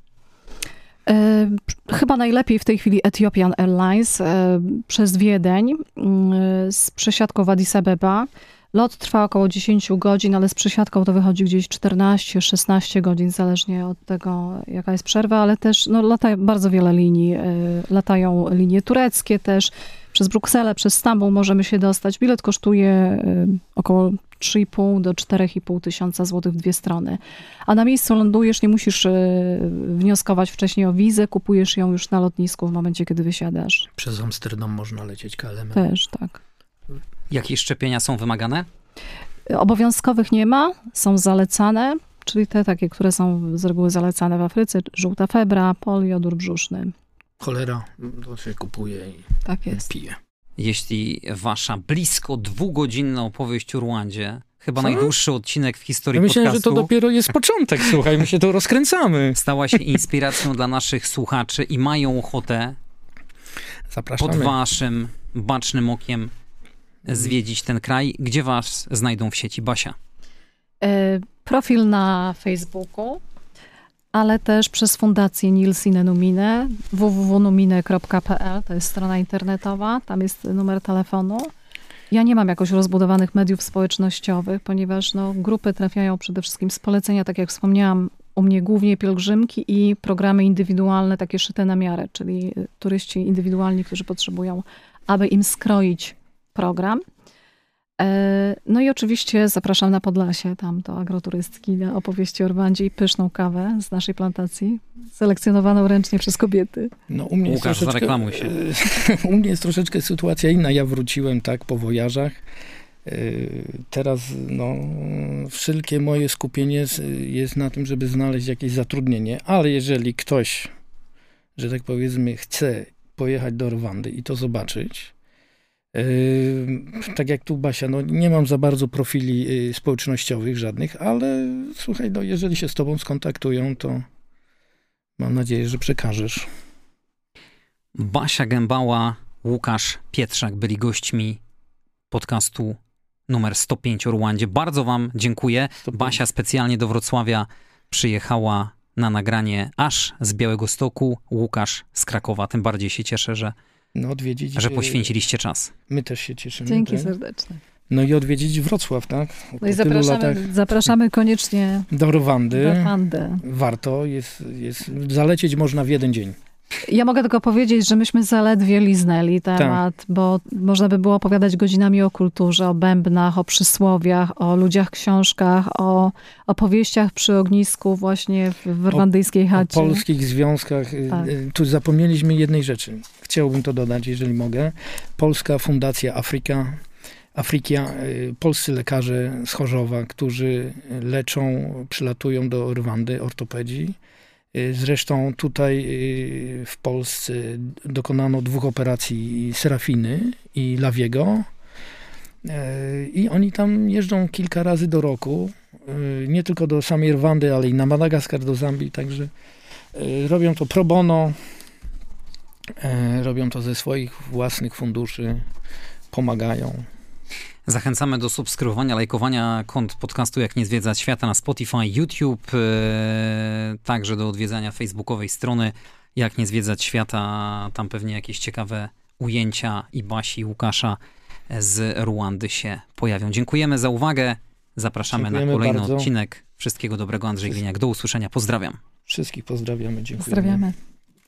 Chyba najlepiej w tej chwili Ethiopian Airlines przez Wiedeń z przesiadką w Addis Abeba. Lot trwa około 10 godzin, ale z przesiadką to wychodzi gdzieś 14-16 godzin, zależnie od tego, jaka jest przerwa, ale też lata bardzo wiele linii. Latają linie tureckie też. Przez Brukselę, przez Stambuł możemy się dostać. Bilet kosztuje około 3,5 do 4,5 tysiąca złotych w dwie strony. A na miejscu lądujesz, nie musisz wnioskować wcześniej o wizę, kupujesz ją już na lotnisku w momencie, kiedy wysiadasz. Przez Amsterdam można lecieć KLM. Też, tak. Jakie szczepienia są wymagane? Obowiązkowych nie ma, są zalecane, czyli te takie, które są z reguły zalecane w Afryce, żółta febra, polio, dur brzuszny. Cholera, to się kupuje i tak jest. pije. Jeśli wasza blisko 2-godzinna opowieść o Ruandzie, chyba najdłuższy odcinek w historii podcastu. Myślę, że to dopiero jest początek, słuchaj, my się tu rozkręcamy. Stała się inspiracją dla naszych słuchaczy i mają ochotę Zapraszamy. pod waszym bacznym okiem zwiedzić ten kraj. Gdzie was znajdą w sieci, Basia? Profil na Facebooku, ale też przez Fundację Nilsine Numine, www.numine.pl, to jest strona internetowa, tam jest numer telefonu. Ja nie mam jakoś rozbudowanych mediów społecznościowych, ponieważ grupy trafiają przede wszystkim z polecenia, tak jak wspomniałam, u mnie głównie pielgrzymki i programy indywidualne, takie szyte na miarę, czyli turyści indywidualni, którzy potrzebują, aby im skroić program. No i oczywiście zapraszam na Podlasie, tam do agroturystki, na opowieści o Rwandzie i pyszną kawę z naszej plantacji, selekcjonowaną ręcznie przez kobiety. No, u mnie Łukasz, zareklamuj się. U mnie jest troszeczkę sytuacja inna. Ja wróciłem tak po wojażach. Teraz wszelkie moje skupienie jest na tym, żeby znaleźć jakieś zatrudnienie, ale jeżeli ktoś, że tak powiedzmy, chce pojechać do Rwandy i to zobaczyć, tak jak tu Basia, nie mam za bardzo profili społecznościowych żadnych, ale słuchaj, jeżeli się z tobą skontaktują, to mam nadzieję, że przekażesz. Basia Gębała, Łukasz Pietrzak byli gośćmi podcastu numer 105 o Ruandzie. Bardzo wam dziękuję. 105. Basia specjalnie do Wrocławia przyjechała na nagranie aż z Białegostoku, Łukasz z Krakowa. Tym bardziej się cieszę, że poświęciliście czas. My też się cieszymy. Dzięki tak? serdeczne. No i odwiedzić Wrocław, tak? No i zapraszamy koniecznie do Rwandy. Rwandę. Warto, zalecieć można w jeden dzień. Ja mogę tylko powiedzieć, że myśmy zaledwie liznęli temat, bo można by było opowiadać godzinami o kulturze, o bębnach, o przysłowiach, o ludziach, książkach, o opowieściach przy ognisku właśnie w rwandyjskiej chacie. O polskich związkach. Tak. Tu zapomnieliśmy jednej rzeczy. Chciałbym to dodać, jeżeli mogę. Polska Fundacja Afrika, polscy lekarze z Chorzowa, którzy leczą, przylatują do Rwandy, ortopedzi. Zresztą tutaj w Polsce dokonano 2 operacji Serafiny i Lawiego i oni tam jeżdżą kilka razy do roku, nie tylko do samej Rwandy, ale i na Madagaskar, do Zambii, także robią to pro bono, robią to ze swoich własnych funduszy, pomagają. Zachęcamy do subskrybowania, lajkowania kont podcastu Jak nie zwiedzać świata na Spotify, YouTube, także do odwiedzania facebookowej strony Jak nie zwiedzać świata. Tam pewnie jakieś ciekawe ujęcia i Basi, i Łukasza z Ruandy się pojawią. Dziękujemy za uwagę. Zapraszamy na kolejny odcinek. Wszystkiego dobrego, Andrzej Gliniak. Do usłyszenia. Pozdrawiam. Wszystkich pozdrawiamy. Dziękujemy. Pozdrawiamy.